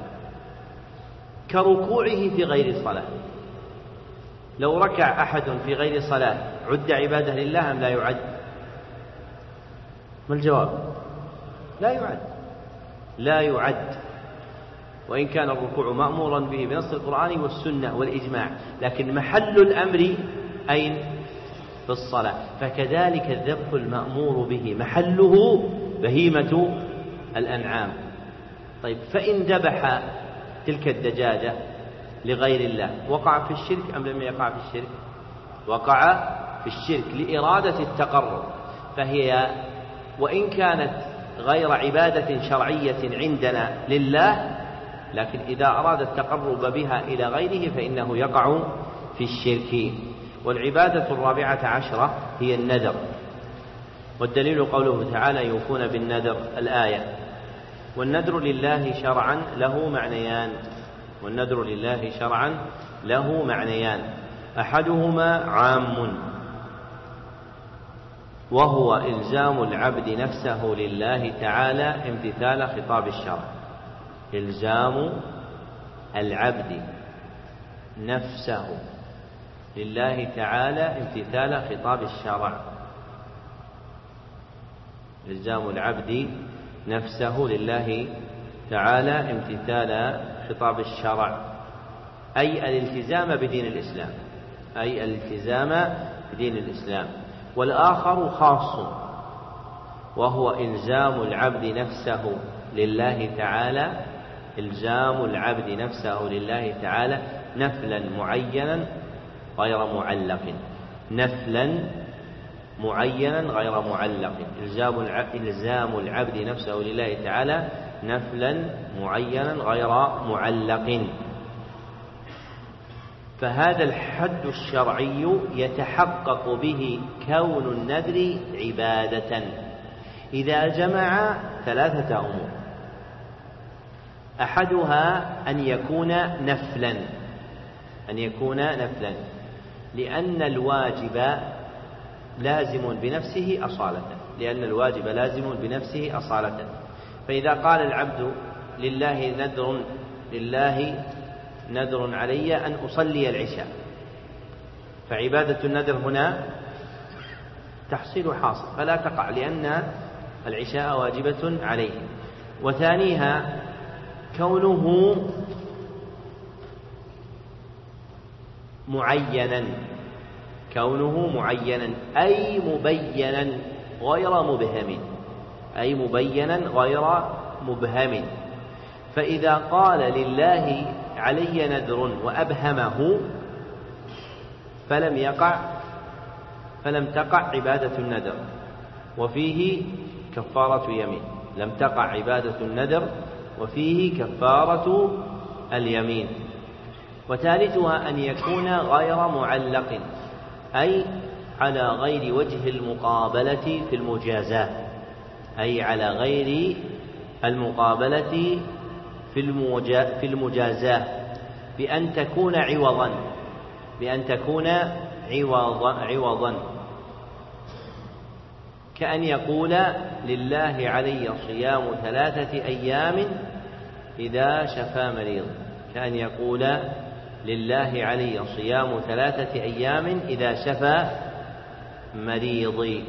كركوعه في غير صلاة. لو ركع أحد في غير صلاة عد عبادة لله أم لا يعد؟ ما الجواب؟ لا يعد، لا يعد، وإن كان الركوع مأمورا به بنص القرآن والسنة والإجماع، لكن محل الأمر أين؟ في الصلاة. فكذلك الذبح المأمور به محله بهيمة الأنعام. طيب، فإن ذبح تلك الدجاجة لغير الله وقع في الشرك أم لم يقع في الشرك؟ وقع في الشرك لإرادة التقرب، فهي وإن كانت غير عبادة شرعية عندنا لله، لكن إذا أراد التقرب بها إلى غيره فإنه يقع في الشرك. والعبادة الرابعة عشرة هي النذر، والدليل قوله تعالى يوفون بالنذر الآية. والنذر لله شرعا له معنيان والنذر لله شرعا له معنيان أحدهما عام وهو إلزام العبد نفسه لله تعالى امتثال خطاب الشرع. إلزام العبد نفسه لله تعالى امتثال خطاب الشرع. إلزام العبد نفسه لله تعالى امتثال خطاب الشرع، أي الالتزام بدين الإسلام أي الالتزام بدين الإسلام. والآخر خاص وهو إلزام العبد نفسه لله تعالى إلزام العبد نفسه لله تعالى نفلا معينا غير معلق نفلا معينا غير معلق إلزام العبد, إلزام العبد نفسه لله تعالى نفلا معينا غير معلق. فهذا الحد الشرعي يتحقق به كون النذر عبادة إذا جمع ثلاثة أمور. أحدها أن يكون نفلا أن يكون نفلا لأن الواجب لازم بنفسه أصالة لأن الواجب لازم بنفسه أصالة فإذا قال العبد لله نذر لله نذر علي أن أصلي العشاء فعبادة النذر هنا تحصيل حاصل فلا تقع لأن العشاء واجبة عليه. وثانيها كونه معينا كونه معينا أي مبينا غير مبهم أي مبينا غير مبهم فإذا قال لله علي نذر وأبهمه فلم يقع فلم تقع عبادة النذر وفيه كفارة يمين لم تقع عبادة النذر وفيه كفارة اليمين. وثالثها أن يكون غير معلق أي على غير وجه المقابلة في المجازاة أي على غير المقابلة في المجازاة بأن تكون عوضا بأن تكون عوضا عوضا كأن يقول لله علي صيام ثلاثة أيام إذا شفى مريض كأن يقول لله علي صيام ثلاثة أيام إذا شفى مريضي.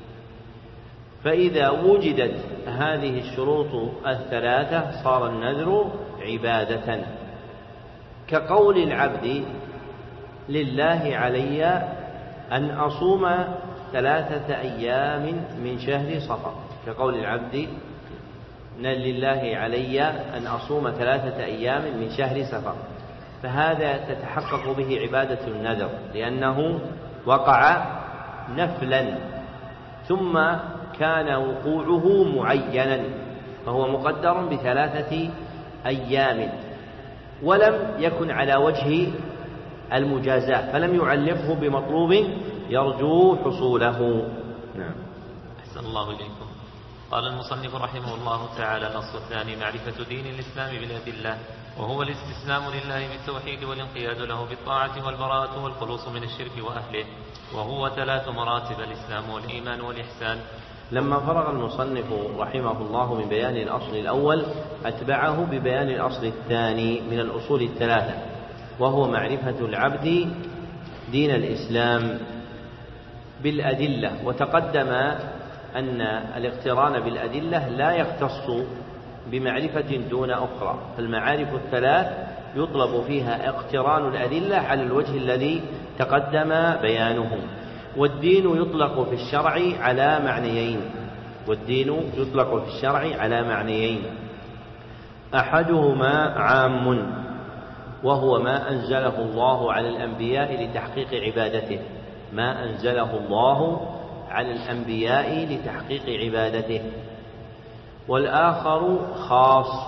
فإذا وجدت هذه الشروط الثلاثة صار النذر عبادة كقول العبد لله علي أن أصوم ثلاثة أيام من شهر صفر كقول العبد لله علي أن أصوم ثلاثة أيام من شهر صفر فهذا تتحقق به عبادة النذر لأنه وقع نفلا ثم كان وقوعه معينا فهو مقدر بثلاثة أيام ولم يكن على وجه المجازاة فلم يعلقه بمطلوب يرجو حصوله. نعم. أحسن الله إليكم. قال المصنف رحمه الله تعالى: الأصل الثاني معرفة دين الإسلام بالأدلة، وهو الاستسلام لله بالتوحيد والانقياد له بالطاعة والبراءة والخلوص من الشرك وأهله، وهو ثلاث مراتب: الإسلام والإيمان والإحسان. لما فرغ المصنف رحمه الله من بيان الأصل الأول أتبعه ببيان الأصل الثاني من الأصول الثلاثة، وهو معرفة العبد دين الإسلام بالأدلة. وتقدم أن الاقتران بالأدلة لا يختص بمعرفة دون أخرى، فالمعارف الثلاث يطلب فيها اقتران الأدلة على الوجه الذي تقدم بيانه. والدين يطلق في الشرع على معنيين والدين يطلق في الشرع على معنيين أحدهما عام وهو ما أنزله الله على الأنبياء لتحقيق عبادته ما أنزله الله على الأنبياء لتحقيق عبادته والآخر خاص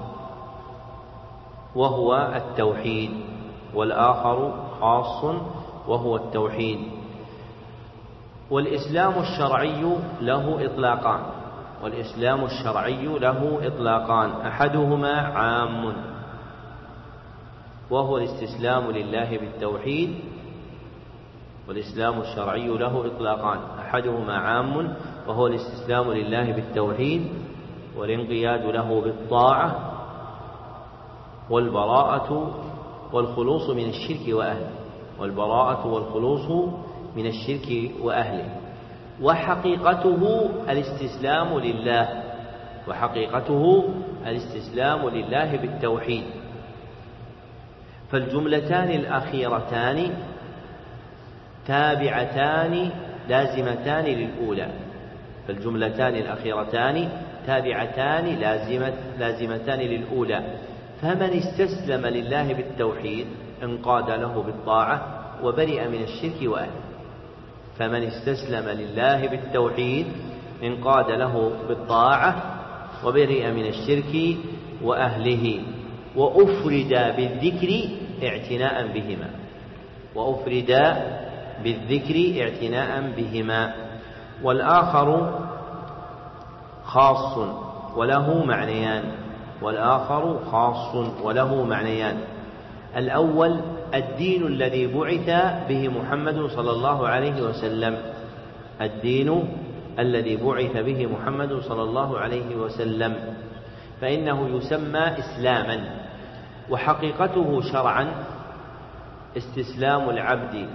وهو التوحيد والآخر خاص وهو التوحيد. والإسلام الشرعي له إطلاقان والإسلام الشرعي له إطلاقان أحدهما عام وهو الاستسلام لله بالتوحيد والإسلام الشرعي له إطلاقان أحدهما عام وهو الاستسلام لله بالتوحيد والانقياد له بالطاعة والبراءة والخلوص من الشرك وأهله والبراءة والخلوص من الشرك وأهله. وحقيقته الاستسلام لله وحقيقته الاستسلام لله بالتوحيد. فالجملتان الأخيرتان تابعتان لازمتان للأولى فالجملتان الأخيرتان تابعتان لازمة لازمتان للأولى. فمن استسلم لله بالتوحيد انقاد له بالطاعة وبرئ من الشرك وأهله فمن استسلم لله بالتوحيد انقاد له بالطاعة وبرئ من الشرك وأهله. وأفرد بالذكر اعتناء بهما وأفرد بالذكر اعتناء بهما. والآخر خاص وله معنيان والآخر خاص وله معنيان. الأول الدين الذي بعث به محمد صلى الله عليه وسلم، الدين الذي بعث به محمد صلى الله عليه وسلم، فإنه يسمى إسلاما، وحقيقته شرعا استسلام العبد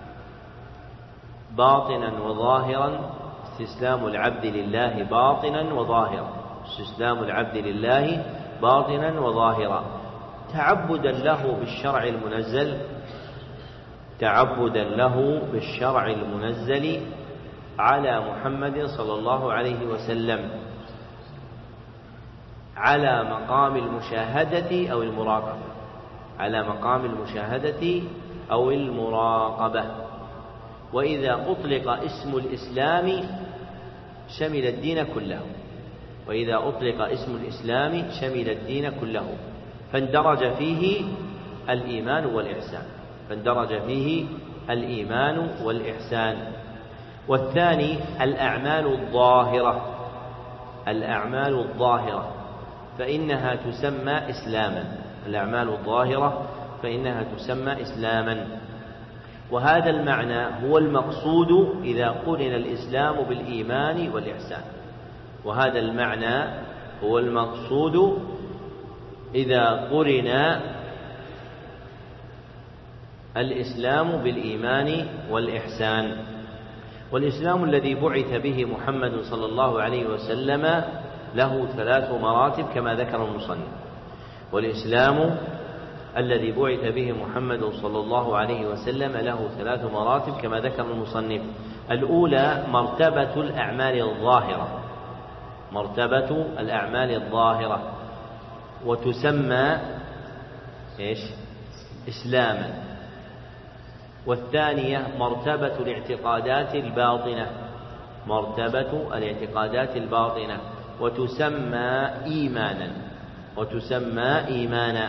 باطنا وظاهرا، استسلام العبد لله باطنا وظاهرا، استسلام العبد لله باطنا وظاهرا، تعبدا له بالشرع المنزل، تعبدا له بالشرع المنزل على محمد صلى الله عليه وسلم، على مقام المشاهدة أو المراقبة، على مقام المشاهدة أو المراقبة. وإذا أطلق اسم الإسلام شمل الدين كله، وإذا أطلق اسم الإسلام شمل الدين كله، فاندرج فيه الإيمان والإحسان، فاندرج فيه الإيمان والإحسان. والثاني الأعمال الظاهرة، الأعمال الظاهرة فإنها تسمى إسلاما، الأعمال الظاهرة فإنها تسمى إسلاما. وهذا المعنى هو المقصود إذا قرن الإسلام بالإيمان والإحسان، وهذا المعنى هو المقصود إذا قرن الإسلام بالإيمان والإحسان. والإسلام الذي بعث به محمد صلى الله عليه وسلم له ثلاث مراتب كما ذكر المصنف. والإسلام الذي بعث به محمد صلى الله عليه وسلم له ثلاث مراتب كما ذكر المصنف. الأولى مرتبة الأعمال الظاهرة، مرتبة الأعمال الظاهرة، وتسمى إيش؟ إسلاما. والثانية مرتبة الاعتقادات الباطنة، مرتبة الاعتقادات الباطنة، وتسمى إيمانا، وتسمى إيمانا.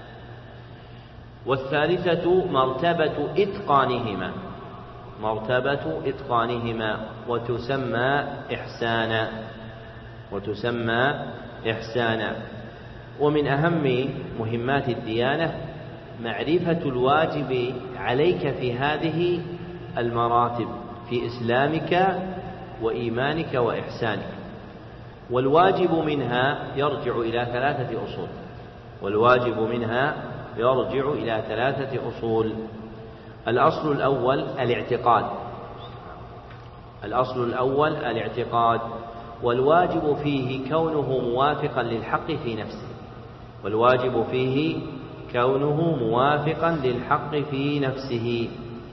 والثالثة مرتبة إتقانهما، مرتبة إتقانهما، وتسمى إحسانا، وتسمى إحسانا. ومن أهم مهمات الديانة معرفة الواجب عليك في هذه المراتب في إسلامك وإيمانك وإحسانك. والواجب منها يرجع إلى ثلاثة أصول، والواجب منها يرجع إلى ثلاثة أصول. الأصل الأول الاعتقاد، الأصل الأول الاعتقاد، والواجب فيه كونه موافقا للحق في نفسه، والواجب فيه كونه موافقا للحق في نفسه.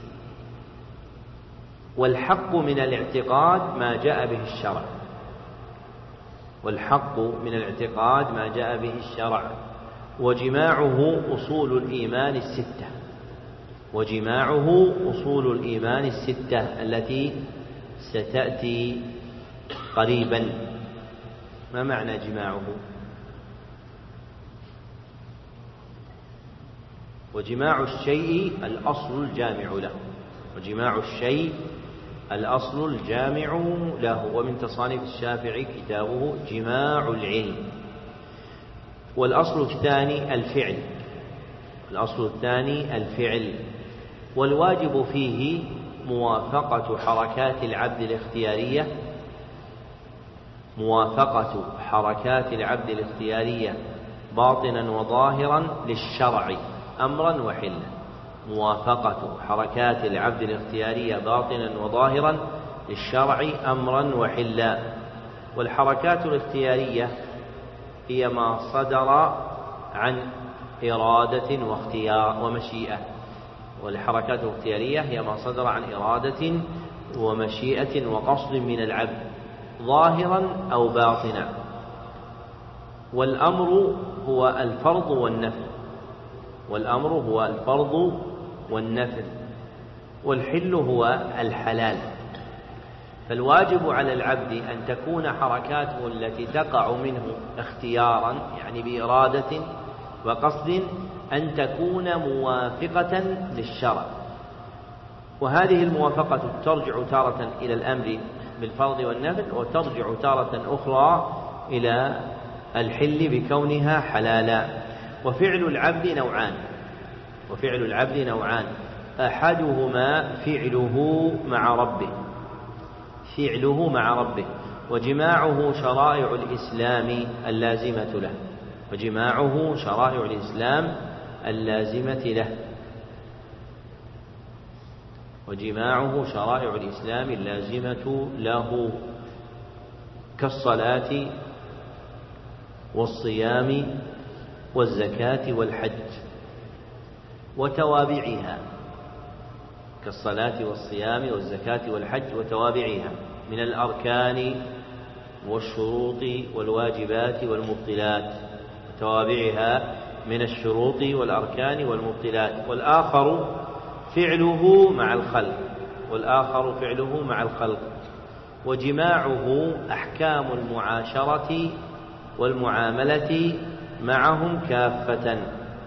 والحق من الاعتقاد ما جاء به الشرع، والحق من الاعتقاد ما جاء به الشرع. وجماعه أصول الإيمان الستة، وجماعه أصول الإيمان الستة التي ستأتي قريبا. ما معنى جماعه؟ وجماع الشيء الأصل الجامع له، وجماع الشيء الأصل الجامع له. ومن تصانيف الشافعي كتابه جماع العلم. والأصل الثاني الفعل، الأصل الثاني الفعل. والواجب فيه موافقة حركات العبد الاختيارية، موافقة حركات العبد الاختيارية باطنا وظاهرا للشرع أمرا وحلا، موافقة حركات العبد الاختيارية باطنا وظاهرا للشرع أمرا وحلا. والحركات الاختيارية هي ما صدر عن إرادة واختيار ومشيئة، والحركات الاختيارية هي ما صدر عن إرادة ومشيئة وقصد من العبد ظاهرا أو باطنا. والأمر هو الفرض والنفل، والأمر هو الفرض والنفل. والحل هو الحلال. فالواجب على العبد أن تكون حركاته التي تقع منه اختيارا يعني بإرادة وقصد أن تكون موافقة للشرع. وهذه الموافقة ترجع تارة إلى الأمر بالفرض والنفل، وترجع تارة أخرى إلى الحل بكونها حلالا. وفعل العبد نوعان وفعل العبد نوعان أحدهما فعله مع ربه فعله مع ربه وجماعه شرائع الإسلام اللازمة له وجماعه شرائع الإسلام اللازمة له وجماعه شرائع الإسلام اللازمة له كالصلاة والصيام والزكاة والحج وتوابعها كالصلاة والصيام والزكاة والحج وتوابعها من الأركان والشروط والواجبات والمبطلات توابعها من الشروط والأركان والمبطلات. والآخر فعله مع الخلق والآخر فعله مع الخلق وجماعه أحكام المعاشرة والمعاملة معهم كافة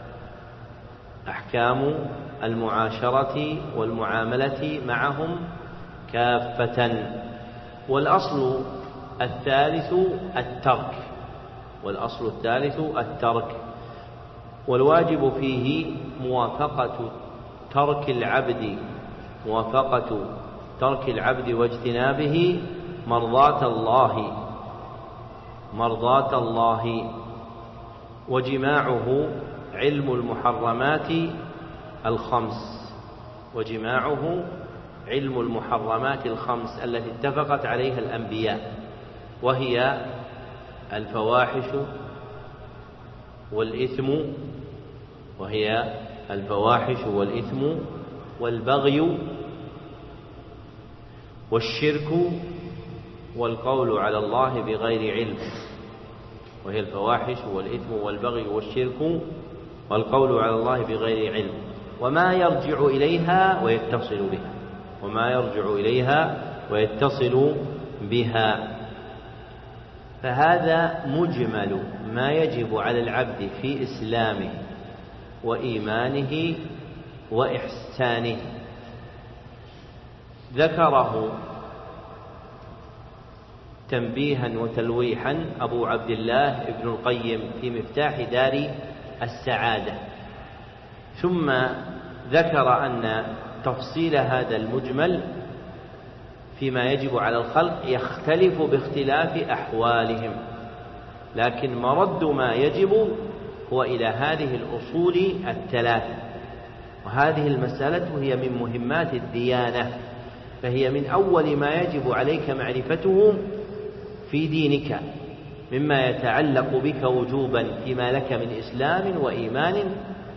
أحكام المعاشرة والمعاملة معهم كافة. والأصل الثالث الترك والأصل الثالث الترك والواجب فيه موافقة ترك العبد موافقة ترك العبد واجتنابه مرضاة الله مرضاة الله وجماعه علم المحرمات الخمس وجماعه علم المحرمات الخمس التي اتفقت عليها الأنبياء وهي الفواحش والإثم وهي الفواحش والإثم والبغي والشرك والقول على الله بغير علم وهي الفواحش والإثم والبغي والشرك والقول على الله بغير علم وما يرجع إليها ويتصل بها وما يرجع إليها ويتصل بها. فهذا مجمل ما يجب على العبد في إسلامه وإيمانه وإحسانه. ذكره تنبيها وتلويحا أبو عبد الله ابن القيم في مفتاح دار السعادة، ثم ذكر أن تفصيل هذا المجمل فيما يجب على الخلق يختلف باختلاف أحوالهم، لكن مرد ما يجب هو إلى هذه الأصول الثلاثة. وهذه المسألة هي من مهمات الديانة، فهي من أول ما يجب عليك معرفته في دينك مما يتعلق بك وجوبا فيما لك من إسلام وإيمان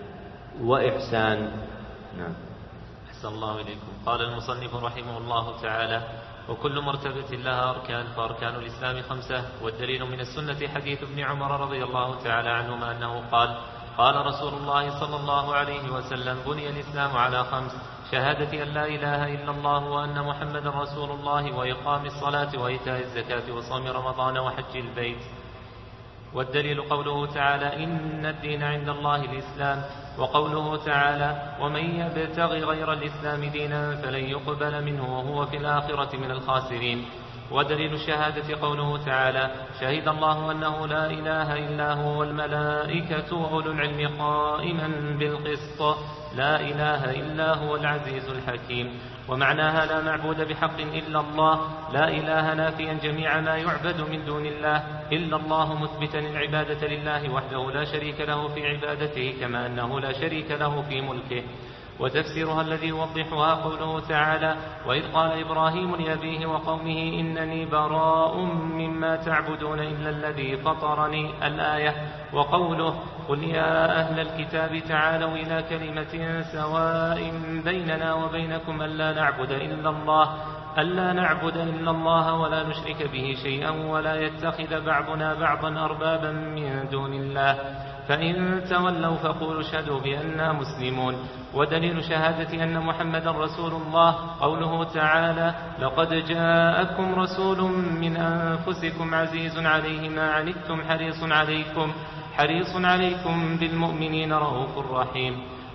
وإحسان. نعم. أحسن الله إليكم. قال المصنف رحمه الله تعالى: وكل مرتبة لها أركان، فأركان الإسلام خمسة. والدليل من السنة حديث ابن عمر رضي الله تعالى عنهما أنه قال: قال رسول الله صلى الله عليه وسلم: بني الإسلام على خمس: شهادة أن لا إله إلا الله وأن محمدا رسول الله، وإقام الصلاة، وإيتاء الزكاة، وصوم رمضان، وحج البيت. والدليل قوله تعالى: إن الدين عند الله الإسلام، وقوله تعالى: ومن يبتغ غير الإسلام دينا فلن يقبل منه وهو في الآخرة من الخاسرين. ودليل الشهادة قوله تعالى: شهد الله أنه لا إله إلا هو والملائكة وأولو العلم قائما بالقسط، لا إله إلا هو العزيز الحكيم. ومعناها لا معبود بحق إلا الله، لا إله نافيا جميع ما يعبد من دون الله إلا الله، مثبتا العبادة لله وحده لا شريك له في عبادته، كما أنه لا شريك له في ملكه. وتفسيرها الذي يوضحها قوله تعالى: وإذ قال إبراهيم لأبيه وقومه إنني براء مما تعبدون إلا الذي فطرني، الآية. وقوله: قل يا أهل الكتاب تعالوا إلى كلمة سواء بيننا وبينكم ألا نعبد إلا الله ألا نعبد إلا الله ولا نشرك به شيئا ولا يتخذ بعضنا بعضا أربابا من دون الله، فإن تولوا فقولوا اشهدوا بأننا مسلمون. ودليل شهادة أن محمدا رسول الله قوله تعالى: لقد جاءكم رسول من أنفسكم عزيز عليه ما عنتم حريص عليكم حريص عليكم بالمؤمنين رؤوف رحيم.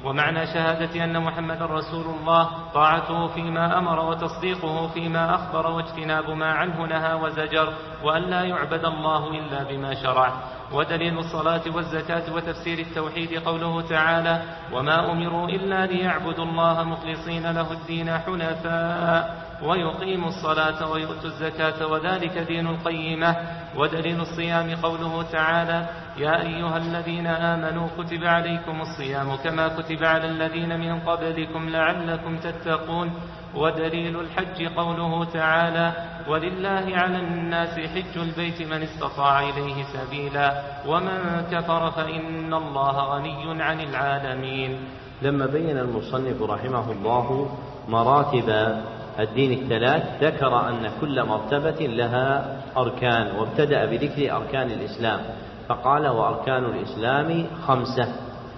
ومعنى شهادة أن محمد رسول الله طاعته فيما أمر وتصديقه فيما أخبر واجتناب ما عنه نهى وزجر، وأن لا يعبد الله إلا بما شرع. ودليل الصلاة والزكاة وتفسير التوحيد قوله تعالى: وما أمروا إلا ليعبدوا الله مخلصين له الدين حنفاء ويقيموا الصلاة ويؤتوا الزكاة وذلك دين القيمة. ودليل الصيام قوله تعالى: يا أيها الذين آمنوا كتب عليكم الصيام كما كتب على الذين من قبلكم لعلكم تتقون. ودليل الحج قوله تعالى: ولله على الناس حج البيت من استطاع إليه سبيلا ومن كفر فإن الله غني عن العالمين. لما بين المصنف رحمه الله مراتب الدين الثلاث ذكر أن كل مرتبة لها أركان، وابتدأ بذكر أركان الإسلام فقال: وأركان الإسلام خمسة،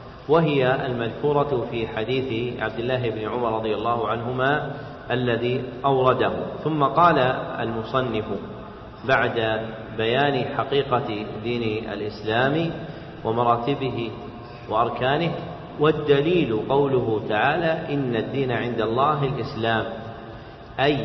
وهي المذكورة في حديث عبد الله بن عمر رضي الله عنهما الذي أورده. ثم قال المصنف بعد بيان حقيقة دين الإسلام ومراتبه وأركانه: والدليل قوله تعالى: إن الدين عند الله الإسلام، أي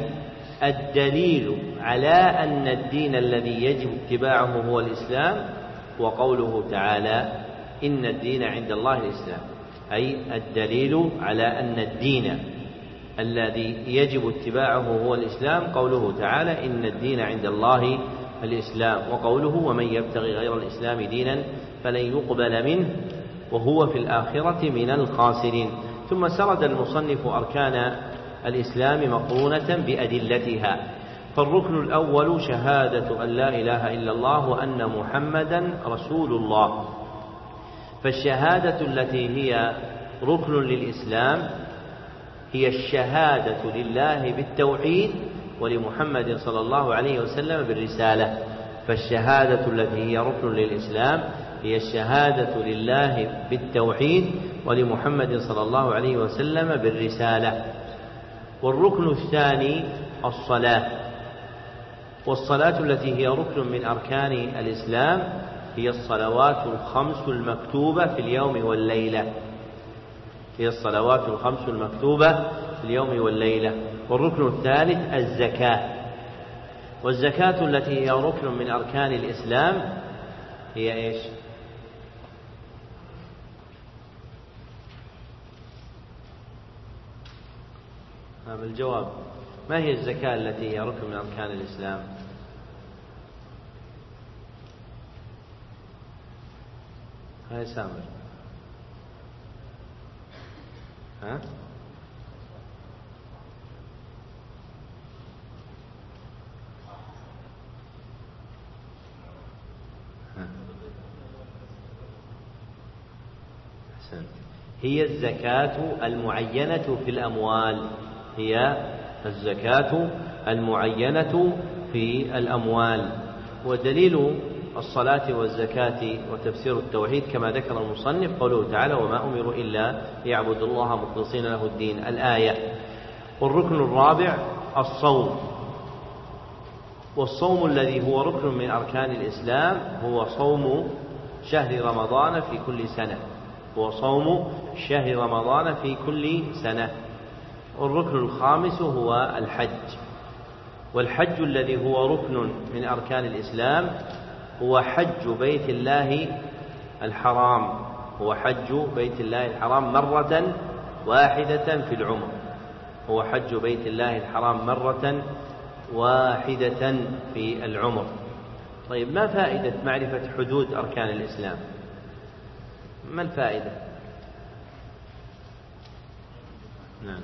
الدليل على أن الدين الذي يجب اتباعه هو الإسلام. وقوله تعالى: إن الدين عند الله الإسلام، أي الدليل على أن الدين الذي يجب اتباعه هو الإسلام. قوله تعالى: إن الدين عند الله الإسلام. وقوله: ومن يبتغي غير الإسلام دينا فلن يقبل منه وهو في الآخرة من الخاسرين. ثم سرد المصنف أركان الإسلام مقرونة بأدلتها. فالركن الأول شهادة أن لا إله إلا الله وأن محمدا رسول الله. فالشهادة التي هي ركن للإسلام هي الشهادة لله بالتوحيد ولمحمد صلى الله عليه وسلم بالرسالة. فالشهادة التي هي ركن للإسلام هي الشهادة لله بالتوحيد ولمحمد صلى الله عليه وسلم بالرسالة. والركن الثاني الصلاة، والصلاة التي هي ركن من أركان الإسلام هي الصلوات الخمس المكتوبة في اليوم والليلة هي الصلوات الخمس المكتوبة في اليوم والليلة. والركن الثالث الزكاة، والزكاة التي هي ركن من أركان الإسلام هي إيش؟ هذا الجواب. ما هي الزكاة التي هي ركن من أركان الإسلام؟ هاي سامر. ها؟ أحسنت. هي الزكاة المعينة في الأموال هي الزكاة المعينة في الأموال. ودليل الصلاة والزكاة وتفسير التوحيد كما ذكر المصنف قوله تعالى: وما أمروا إلا ليعبدوا الله مخلصين له الدين، الآية. والركن الرابع الصوم، والصوم الذي هو ركن من أركان الإسلام هو صوم شهر رمضان في كل سنة هو صوم شهر رمضان في كل سنة. والركن الخامس هو الحج، والحج الذي هو ركن من أركان الإسلام هو حج بيت الله الحرام هو حج بيت الله الحرام مرة واحدة في العمر هو حج بيت الله الحرام مرة واحدة في العمر. طيب، ما فائدة معرفة حدود أركان الإسلام؟ ما الفائدة؟ نعم،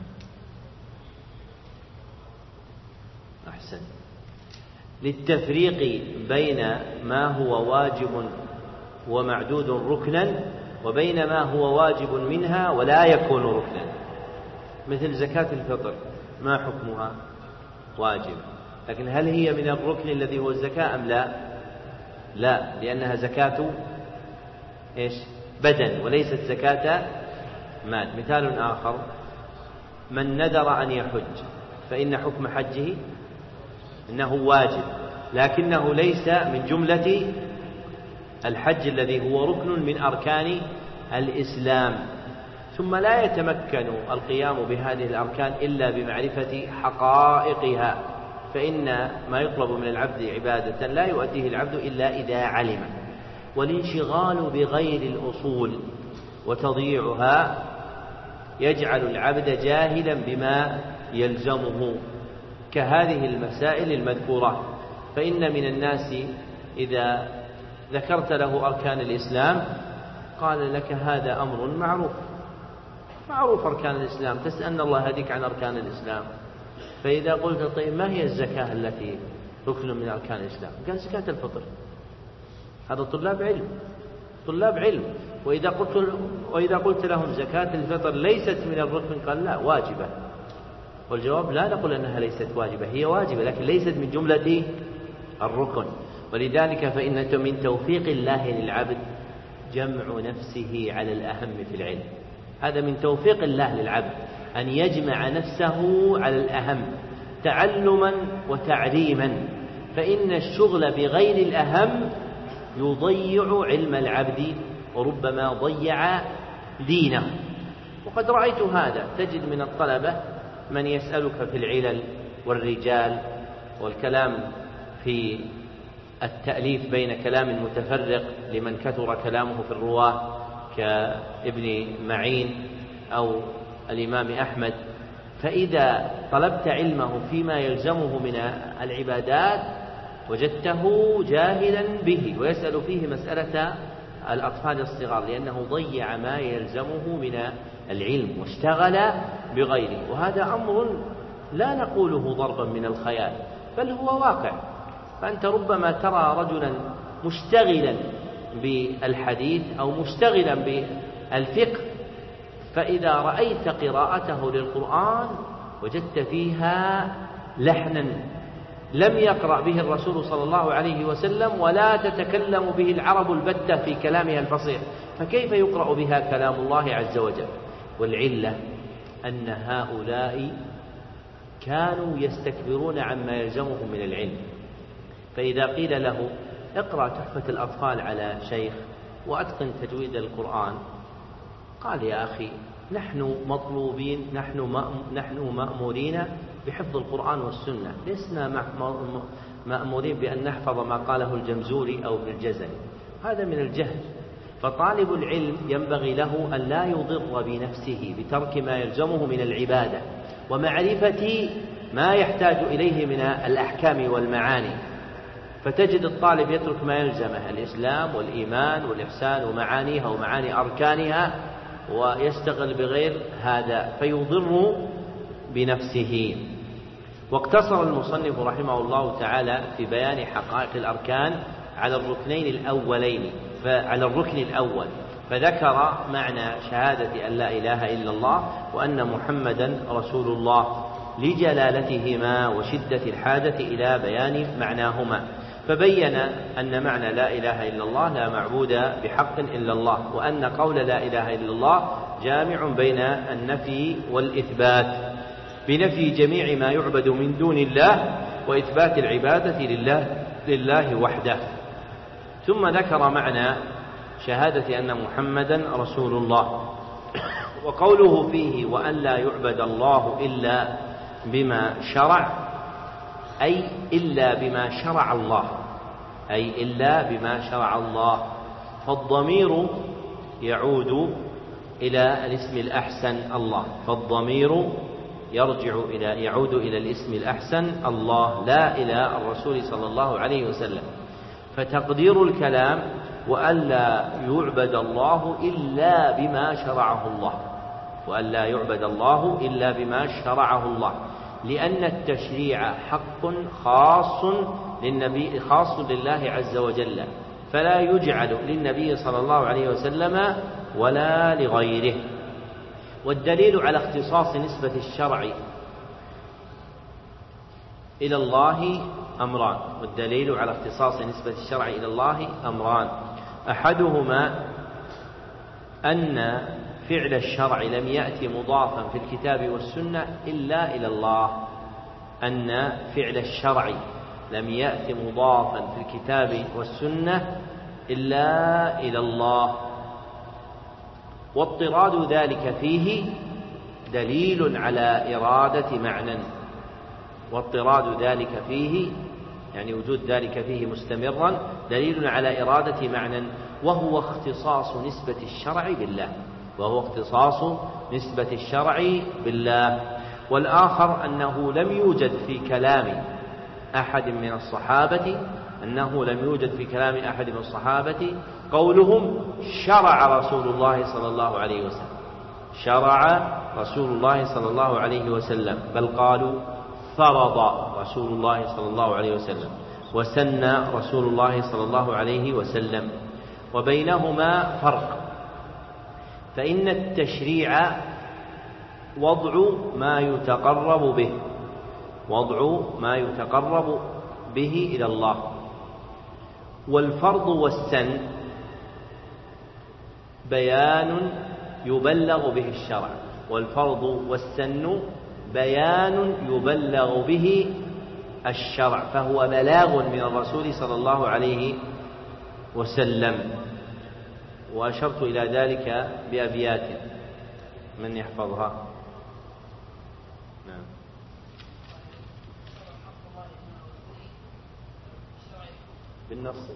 أحسن. للتفريق بين ما هو واجب ومعدود ركنا وبين ما هو واجب منها ولا يكون ركنا. مثل زكاة الفطر، ما حكمها؟ واجب، لكن هل هي من الركن الذي هو الزكاة أم لا؟ لا، لأنها زكاة إيش؟ بدن وليست زكاة مال. مثال آخر: من نذر أن يحج فإن حكم حجه إنه واجب، لكنه ليس من جملة الحج الذي هو ركن من أركان الإسلام. ثم لا يتمكن القيام بهذه الأركان إلا بمعرفة حقائقها، فإن ما يطلب من العبد عبادة لا يؤديه العبد إلا إذا علم. والانشغال بغير الأصول وتضييعها يجعل العبد جاهلا بما يلزمه كهذه المسائل المذكورة. فإن من الناس إذا ذكرت له أركان الإسلام قال لك هذا أمر معروف معروف أركان الإسلام، تسألنا الله هديك عن أركان الإسلام. فإذا قلت طيب ما هي الزكاة التي ركن من أركان الإسلام؟ قال زكاة الفطر. هذا طلاب علم طلاب علم وإذا قلت, وإذا قلت لهم زكاة الفطر ليست من الركن قال لا واجبة. والجواب لا نقول أنها ليست واجبة، هي واجبة لكن ليست من جملة الركن. ولذلك فإن من توفيق الله للعبد جمع نفسه على الأهم في العلم. هذا من توفيق الله للعبد أن يجمع نفسه على الأهم تعلما وتعليما، فإن الشغل بغير الأهم يضيع علم العبد وربما ضيع دينه. وقد رأيت هذا، تجد من الطلبة من يسألك في العلل والرجال والكلام في التأليف بين كلام متفرق لمن كثر كلامه في الرواة كابن معين أو الإمام أحمد، فإذا طلبت علمه فيما يلزمه من العبادات وجدته جاهلا به ويسأل فيه مسألة الأطفال الصغار لأنه ضيع ما يلزمه من العلم واشتغل بغيره. وهذا أمر لا نقوله ضربا من الخيال بل هو واقع. فأنت ربما ترى رجلا مشتغلا بالحديث أو مشتغلا بالفقه، فإذا رأيت قراءته للقرآن وجدت فيها لحنا لم يقرأ به الرسول صلى الله عليه وسلم ولا تتكلم به العرب البتة في كلامها الفصيح، فكيف يقرأ بها كلام الله عز وجل؟ والعلة أن هؤلاء كانوا يستكبرون عما يلزمهم من العلم. فإذا قيل له اقرأ تحفة الأطفال على شيخ وأتقن تجويد القرآن، قال يا أخي نحن مطلوبين نحن نحن مأمورين بحفظ القرآن والسنة، لسنا مأمورين بأن نحفظ ما قاله الجمزوري أو ابن الجزري، هذا من الجهل. فطالب العلم ينبغي له أن لا يضر بنفسه بترك ما يلزمه من العبادة ومعرفة ما يحتاج إليه من الأحكام والمعاني. فتجد الطالب يترك ما يلزمه الإسلام والإيمان والإحسان ومعانيها ومعاني أركانها ويشتغل بغير هذا فيضر بنفسه. واقتصر المصنف رحمه الله تعالى في بيان حقائق الأركان على الركنين الأولين فعلى الركن الأول، فذكر معنى شهادة أن لا إله إلا الله وأن محمدا رسول الله لجلالتهما وشدة الحاجة إلى بيان معناهما، فبين أن معنى لا إله إلا الله لا معبود بحق إلا الله، وأن قول لا إله إلا الله جامع بين النفي والإثبات بنفي جميع ما يعبد من دون الله وإثبات العبادة لله, لله وحده. ثم ذكر معنى شهادة أن محمدا رسول الله، وقوله فيه وأن لا يعبد الله إلا بما شرع أي إلا بما شرع الله أي إلا بما شرع الله. فالضمير يعود إلى الاسم الأحسن الله، فالضمير يرجع إلى يعود إلى الاسم الأحسن الله لا إلى الرسول صلى الله عليه وسلم. فتقدير الكلام وألا يعبد الله إلا بما شرعه الله وألا يعبد الله إلا بما شرعه الله، لأن التشريع حق خاص للنبي خاص لله عز وجل، فلا يجعل للنبي صلى الله عليه وسلم ولا لغيره. والدليل على اختصاص نسبة الشرع إلى الله أمران والدليل على اختصاص نسبة الشرع إلى الله أمران أحدهما أن فعل الشرع لم يأتي مضافا في الكتاب والسنة إلا إلى الله أن فعل الشرع لم يأتي مضافا في الكتاب والسنة إلا إلى الله. واضطراد ذلك فيه دليل على إرادة معنى، واضطراد ذلك فيه يعني وجود ذلك فيه مستمرا دليل على إرادة معنى، وهو اختصاص نسبة الشرع بالله، وهو اختصاص نسبة الشرع بالله. والآخر أنه لم يوجد في كلام أحد من الصحابة أنه لم يوجد في كلام أحد من الصحابة قولهم شرع رسول الله صلى الله عليه وسلم، شرع رسول الله صلى الله عليه وسلم، بل قالوا فرض رسول الله صلى الله عليه وسلم، وسن رسول الله صلى الله عليه وسلم. وبينهما فرق، فإن التشريع وضع ما يتقرب به، وضع ما يتقرب به إلى الله، والفرض والسن بيان يبلغ به الشرع، والفرض والسن بيان يبلغ به الشرع، فهو بلاغ من الرسول صلى الله عليه وسلم. وأشرت إلى ذلك بأبيات، من يحفظها؟ نعم. بالنص: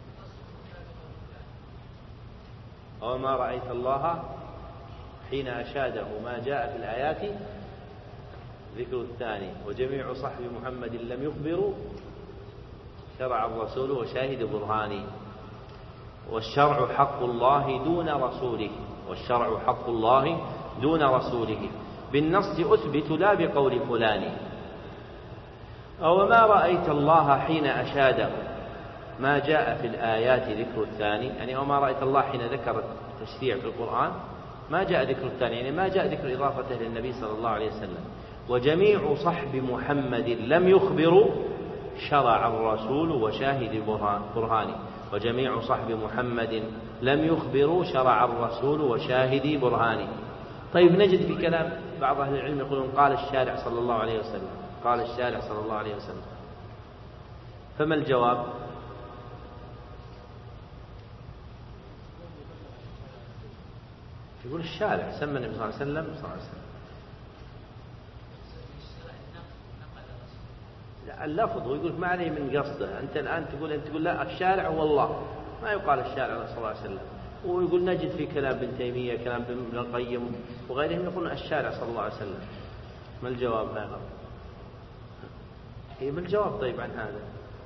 وما رأيت الله حين أشاده ما جاء في الآيات ذكر الثاني، وجميع صحب محمد لم يخبروا شرع الرسول وشاهد برهاني، والشرع حق الله دون رسوله، والشرع حق الله دون رسوله. بالنص أثبت لا بقول فلان. أو ما رأيت الله حين أشاده ما جاء في الآيات ذكر الثاني، يعني وما رأيت الله حين ذكر التشريع في القرآن ما جاء ذكر الثاني، يعني ما جاء ذكر إضافته للنبي صلى الله عليه وسلم. وجميع صحب محمد لم يخبروا شرع الرسول وشاهد برهاني، وجميع صحب محمد لم يخبروا شرع الرسول وشاهد برهاني. طيب، نجد في كلام بعض أهل العلم يقولون قال الشارع صلى الله عليه وسلم، قال الشارع صلى الله عليه وسلم، فما الجواب؟ يقول الشارع سمى النبي صلى الله عليه وسلم صلى الله عليه وسلم. لا، اللفظ هو يقول ما عليه من قصده. أنت الآن تقول أنت تقول لا الشارع هو الله، ما يقال الشارع صلى الله عليه وسلم. ويقول نجد في كلام ابن تيمية كلام ابن القيم وغيرهم يقولون الشارع صلى الله عليه وسلم. ما الجواب هذا؟ إيه ما الجواب طيب عن هذا؟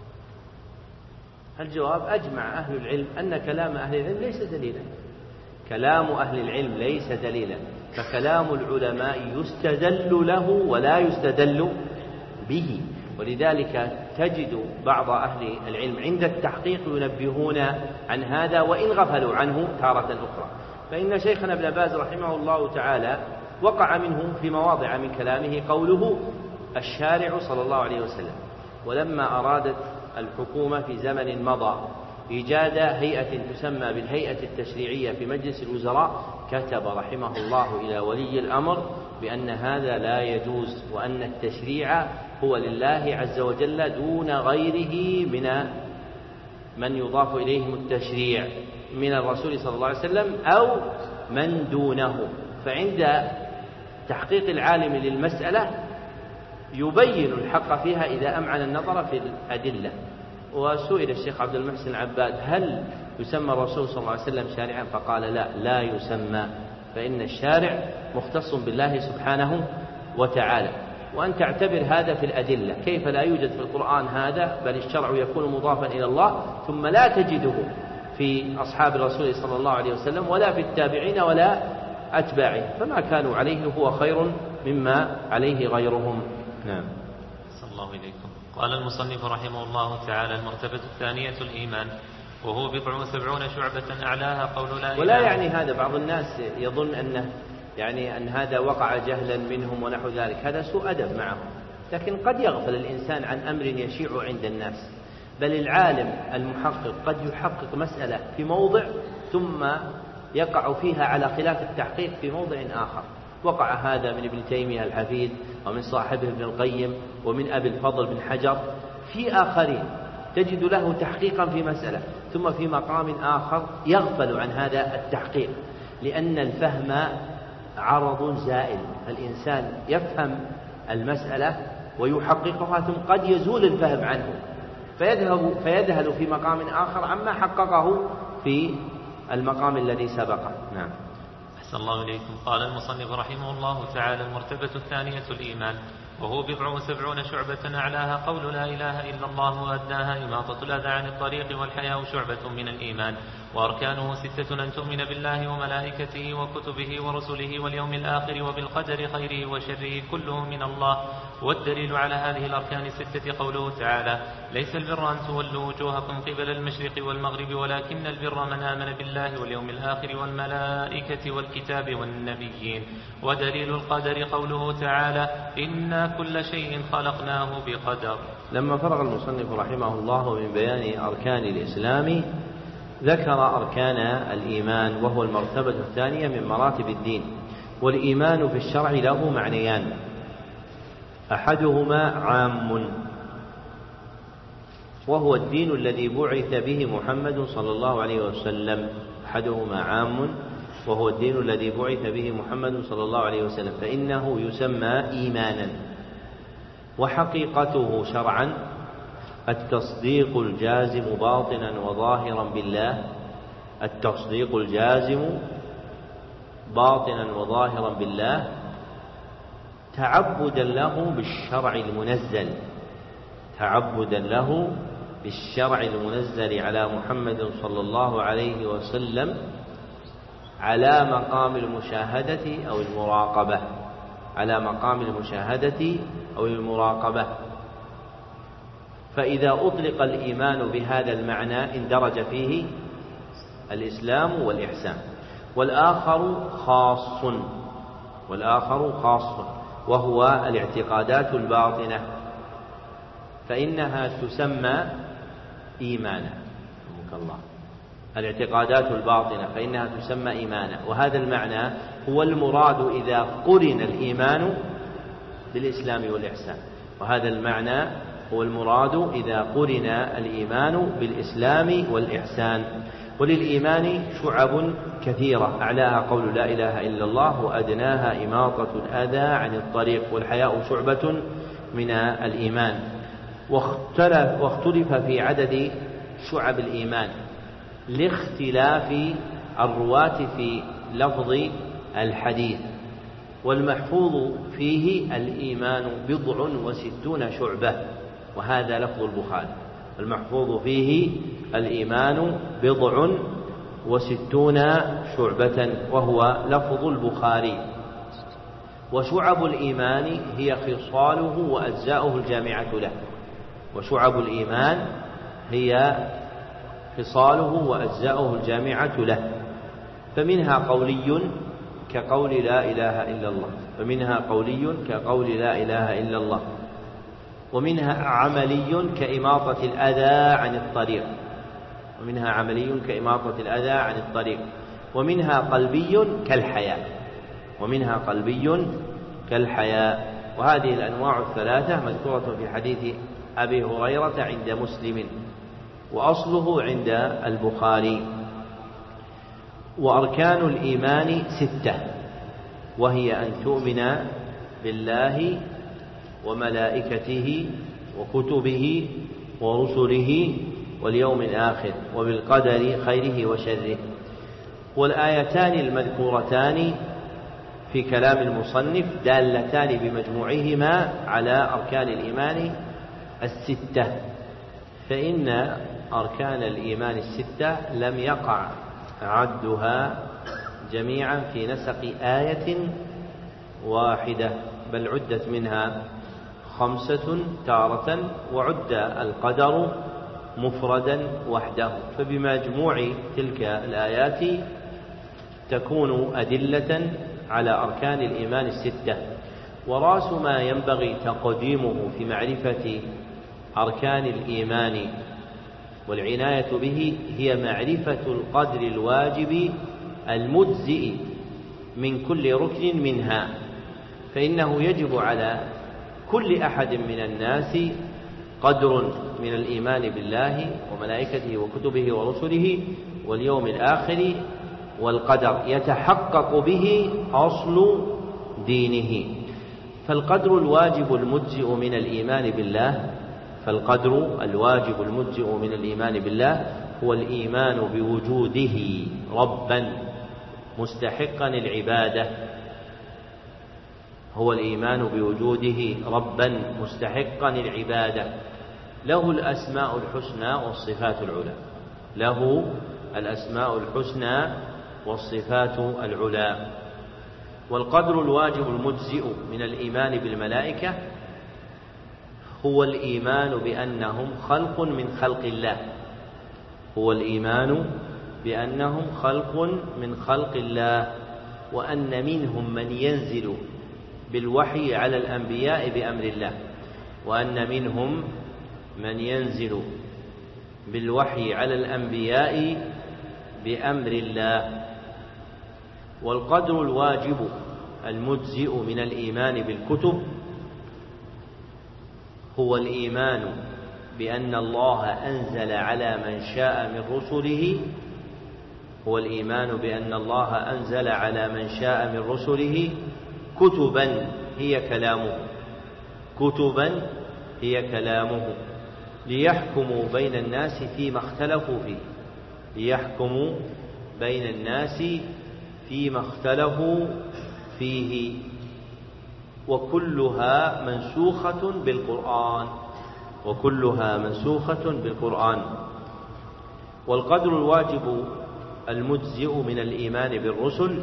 الجواب: أجمع أهل العلم أن كلام أهل العلم ليس دليلا، كلام أهل العلم ليس دليلا، فكلام العلماء يستدل له ولا يستدل به. ولذلك تجد بعض أهل العلم عند التحقيق ينبهون عن هذا وإن غفلوا عنه تارة أخرى. فإن شيخنا ابن باز رحمه الله تعالى وقع منه في مواضع من كلامه قوله الشارع صلى الله عليه وسلم. ولما أرادت الحكومة في زمن مضى إيجاد هيئة تسمى بالهيئة التشريعية في مجلس الوزراء، كتب رحمه الله إلى ولي الأمر بأن هذا لا يجوز، وأن التشريع هو لله عز وجل دون غيره من من يضاف إليهم التشريع من الرسول صلى الله عليه وسلم أو من دونه. فعند تحقيق العالم للمسألة يبين الحق فيها إذا أمعن النظر في الأدلة. وسئل الشيخ عبد المحسن العباد هل يسمى الرسول صلى الله عليه وسلم شارعا؟ فقال لا، لا يسمى، فإن الشارع مختص بالله سبحانه وتعالى. وأن تعتبر هذا في الأدلة، كيف لا يوجد في القرآن هذا، بل الشرع يكون مضافا إلى الله، ثم لا تجده في أصحاب الرسول صلى الله عليه وسلم ولا في التابعين ولا أتباعه، فما كانوا عليه هو خير مما عليه غيرهم. نعم. صلى الله إليكم. قال المصنف رحمه الله تعالى: المرتبة الثانية الإيمان، وهو بضع وسبعون شعبة أعلاها قول لا إله. ولا يعني هذا، بعض الناس يظن أنه يعني أن هذا وقع جهلا منهم ونحو ذلك، هذا سوء أدب معهم. لكن قد يغفل الإنسان عن أمر يشيع عند الناس، بل العالم المحقق قد يحقق مسألة في موضع ثم يقع فيها على خلاف التحقيق في موضع آخر. وقع هذا من ابن تيمية الحفيد ومن صاحبه ابن القيم ومن أبي الفضل بن حجر في آخرين، تجد له تحقيقا في مسألة ثم في مقام آخر يغفل عن هذا التحقيق. لأن الفهم عرض زائل، فالإنسان يفهم المسألة ويحققها ثم قد يزول الفهم عنه فيذهب فيذهل في مقام آخر عما حققه في المقام الذي سبقه. نعم. أحسن الله إليكم. قال المصنف رحمه الله تعالى: المرتبة الثانية الإيمان، وهو بضع وسبعون شعبة، أعلاها قول لا إله إلا الله، وأدناها إماطة الأذى عن الطريق، والحياء شعبة من الإيمان، وأركانه ستة: أن تؤمن بالله وملائكته وكتبه ورسله واليوم الآخر وبالقدر خيره وشره كله من الله. والدليل على هذه الأركان الستة قوله تعالى: ليس البر أن تولوا وجوهكم قبل المشرق والمغرب، ولكن البر من آمن بالله واليوم الآخر والملائكة والكتاب والنبيين. ودليل القدر قوله تعالى: إنا كل شيء خلقناه بقدر. لما فرغ المصنف رحمه الله من بيان أركان الإسلام ذكر أركان الإيمان، وهو المرتبة الثانية من مراتب الدين. والإيمان في الشرع له معنيان: أحدهما عام وهو الدين الذي بعث به محمد صلى الله عليه وسلم، أحدهما عام وهو الدين الذي بعث به محمد صلى الله عليه وسلم، فإنه يسمى إيمانا. وحقيقته شرعا التصديق الجازم باطنا وظاهرا بالله، التصديق الجازم باطنا وظاهرا بالله تعبدا له بالشرع المنزل، تعبدا له بالشرع المنزل على محمد صلى الله عليه وسلم على مقام المشاهدة أو المراقبة، على مقام المشاهدة أو المراقبة. فإذا أطلق الإيمان بهذا المعنى اندرج فيه الإسلام والإحسان. والآخر خاص والآخر خاص وهو الاعتقادات الباطنة، فإنها تسمى إيمانا. الله. الاعتقادات الباطنة فإنها تسمى إيمانا، وهذا المعنى هو المراد إذا قرن الإيمان بالإسلام والإحسان، وهذا المعنى هو المراد إذا قرن الإيمان بالإسلام والإحسان. وللإيمان شعب كثيرة، أعلاها قول لا إله إلا الله، وأدناها إماطة الأذى عن الطريق، والحياء شعبة من الإيمان. واختلف, واختلف في عدد شعب الإيمان لاختلاف الرواة في لفظ الحديث. والمحفوظ فيه الإيمان بضع وستون شعبة، وهذا لفظ البخاري. المحفوظ فيه الإيمان بضع وستون شعبة، وهو لفظ البخاري. وشعب الإيمان هي خصاله وأجزاؤه الجامعة له، وشعب الإيمان هي خصاله وأجزاؤه الجامعة له. فمنها قولي كقول لا إله إلا الله، فمنها قولي كقول لا إله إلا الله، ومنها عملي كإماطة الأذى عن الطريق، ومنها عملي كإماطة الأذى عن الطريق، ومنها قلبي كالحياء، ومنها قلبي كالحياء. وهذه الأنواع الثلاثة مذكورة في حديث أبي هريرة عند مسلم، وأصله عند البخاري. وأركان الإيمان ستة، وهي أن تؤمن بالله وملائكته وكتبه ورسله واليوم الآخر وبالقدر خيره وشره. والآيتان المذكورتان في كلام المصنف دالتان بمجموعهما على أركان الإيمان الستة، فإن أركان الإيمان الستة لم يقع عدها جميعا في نسق آية واحدة، بل عدت منها خمسة تارة، وعد القدر مفردا وحده. فبمجموع تلك الآيات تكون أدلة على أركان الإيمان الستة. ورأس ما ينبغي تقديمه في معرفة أركان الإيمان والعناية به هي معرفة القدر الواجب المجزئ من كل ركن منها، فإنه يجب على كل أحد من الناس قدر من الإيمان بالله وملائكته وكتبه ورسله واليوم الآخر والقدر يتحقق به أصل دينه. فالقدر الواجب المجزئ من الإيمان بالله فالقدر الواجب المجزئ من الإيمان بالله هو الإيمان بوجوده ربا مستحقا العبادة هو الإيمان بوجوده ربا مستحقا العبادة له الأسماء الحسنى والصفات العلى له الأسماء الحسنى والصفات العلى. والقدر الواجب المجزئ من الإيمان بالملائكة هو الإيمان بأنهم خلق من خلق الله هو الإيمان بأنهم خلق من خلق الله وأن منهم من ينزل بالوحي على الأنبياء بأمر الله وأن منهم من ينزل بالوحي على الأنبياء بأمر الله. والقدر الواجب المجزئ من الإيمان بالكتب هو الإيمان بأن الله أنزل على من شاء من رسله هو الإيمان بأن الله أنزل على من شاء من رسله كتبا هي كلامه كتبا هي كلامه ليحكموا بين الناس فيما اختلفوا فيه ليحكموا بين الناس فيما اختلفوا فيه وكلها منسوخة بالقرآن وكلها منسوخة بالقرآن. والقدر الواجب المجزئ من الإيمان بالرسل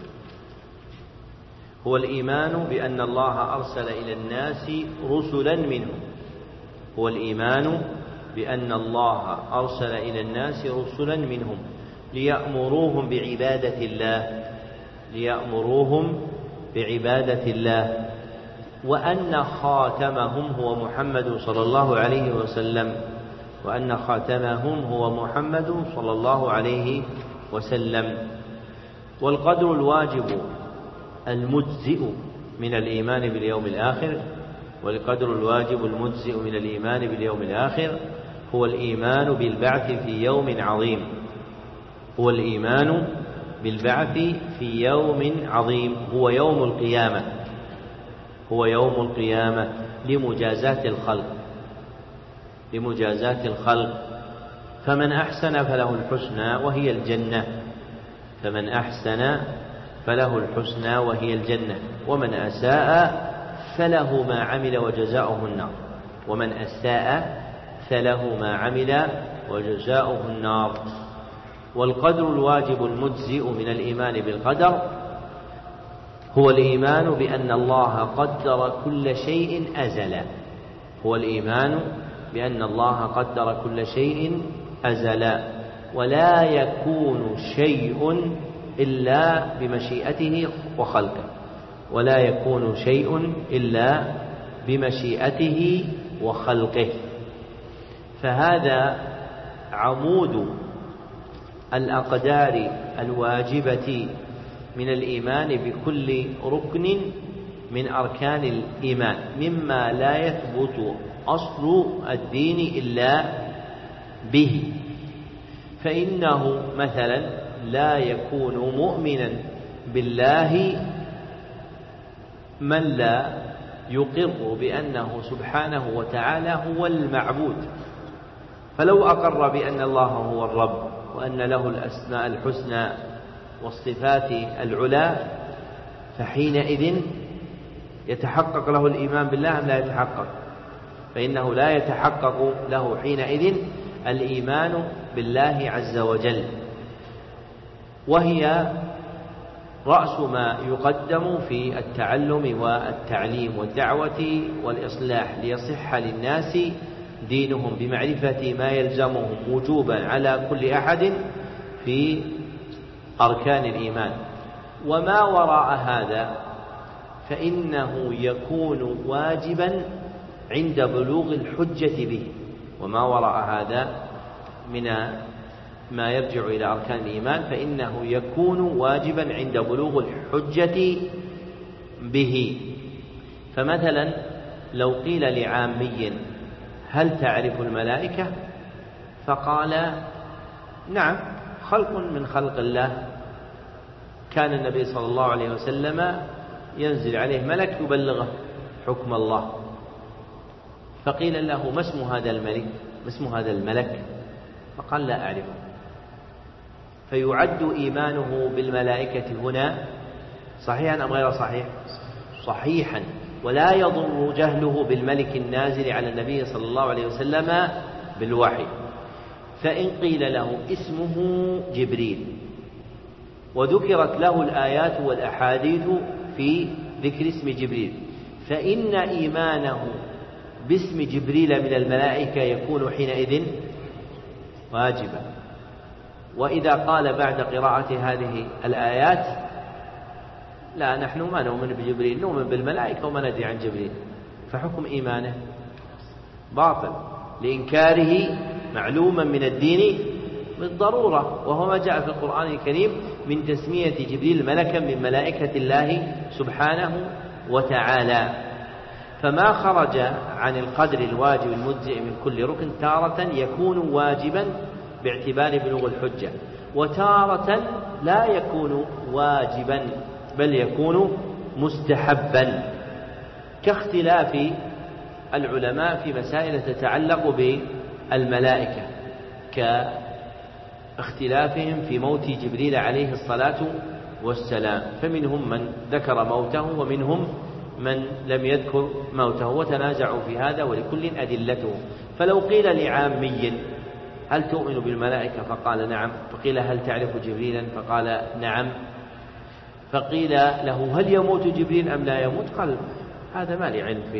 هو الإيمان بأن الله أرسل إلى الناس رسلا منهم هو الإيمان بأن الله أرسل إلى الناس رسلا منهم ليأمروهم بعبادة الله ليأمروهم بعبادة الله وأن خاتمهم هو محمد صلى الله عليه وسلم وأن خاتمهم هو محمد صلى الله عليه وسلم. والقدر الواجب المجزئ من الإيمان باليوم الآخر والقدر الواجب المجزئ من الإيمان باليوم الآخر هو الإيمان بالبعث في يوم عظيم هو الإيمان بالبعث في يوم عظيم هو يوم القيامة هو يوم القيامة لمجازاة الخلق لمجازاة الخلق فمن أحسن فله الحسنى وهي الجنة فمن أحسن فله الحسنى وهي الجنة ومن أساء فله ما عمل وجزاؤه النار ومن أساء فله ما عمل وجزاؤه النار. والقدر الواجب المجزئ من الإيمان بالقدر هو الإيمان بأن الله قدر كل شيء أزلا هو الإيمان بأن الله قدر كل شيء أزلا ولا يكون شيء إلا بمشيئته وخلقه ولا يكون شيء إلا بمشيئته وخلقه. فهذا عمود الأقدار الواجبة من الإيمان بكل ركن من أركان الإيمان مما لا يثبت أصل الدين إلا به. فإنه مثلا لا يكون مؤمنا بالله من لا يقر بأنه سبحانه وتعالى هو المعبود. فلو أقر بأن الله هو الرب وأن له الأسماء الحسنى والصفات العلى فحينئذ يتحقق له الإيمان بالله أم لا يتحقق؟ فإنه لا يتحقق له حينئذ الإيمان بالله عز وجل وهي رأس ما يقدم في التعلم والتعليم والدعوة والإصلاح ليصح للناس دينهم بمعرفة ما يلزمهم وجوبا على كل أحد في أركان الإيمان. وما وراء هذا فإنه يكون واجبا عند بلوغ الحجة به وما وراء هذا من ما يرجع إلى أركان الإيمان فإنه يكون واجبا عند بلوغ الحجة به. فمثلا لو قيل لعامي هل تعرف الملائكة؟ فقال نعم خلق من خلق الله كان النبي صلى الله عليه وسلم ينزل عليه ملك يبلغه حكم الله، فقيل له: ما اسم هذا الملك؟ ما اسم هذا الملك؟ فقال: لا أعرفه. فيعد إيمانه بالملائكة هنا صحيحا أم غير صحيح؟ صحيحا، ولا يضر جهله بالملك النازل على النبي صلى الله عليه وسلم بالوحي. فإن قيل له اسمه جبريل وذكرت له الآيات والأحاديث في ذكر اسم جبريل، فإن إيمانه باسم جبريل من الملائكة يكون حينئذ واجبا. وإذا قال بعد قراءة هذه الآيات: لا، نحن ما نؤمن بجبريل، نؤمن بالملائكة وما ندري عن جبريل، فحكم إيمانه باطل لإنكاره معلوما من الدين بالضرورة، وهو ما جاء في القرآن الكريم من تسمية جبريل ملكا من ملائكة الله سبحانه وتعالى. فما خرج عن القدر الواجب المجزئ من كل ركن تارة يكون واجبا باعتبار بلوغ الحجة، وتارة لا يكون واجبا بل يكون مستحبا، كاختلاف العلماء في مسائل تتعلق بالملائكة، كاختلافهم في موت جبريل عليه الصلاة والسلام، فمنهم من ذكر موته ومنهم من لم يذكر موته، وتنازعوا في هذا ولكل أدلته. فلو قيل لعامي: هل تؤمن بالملائكة؟ فقال: نعم. فقيل: هل تعرف جبريلا؟ فقال: نعم. فقيل له: هل يموت جبريل أم لا يموت؟ قال: هذا ما لي علم فيه.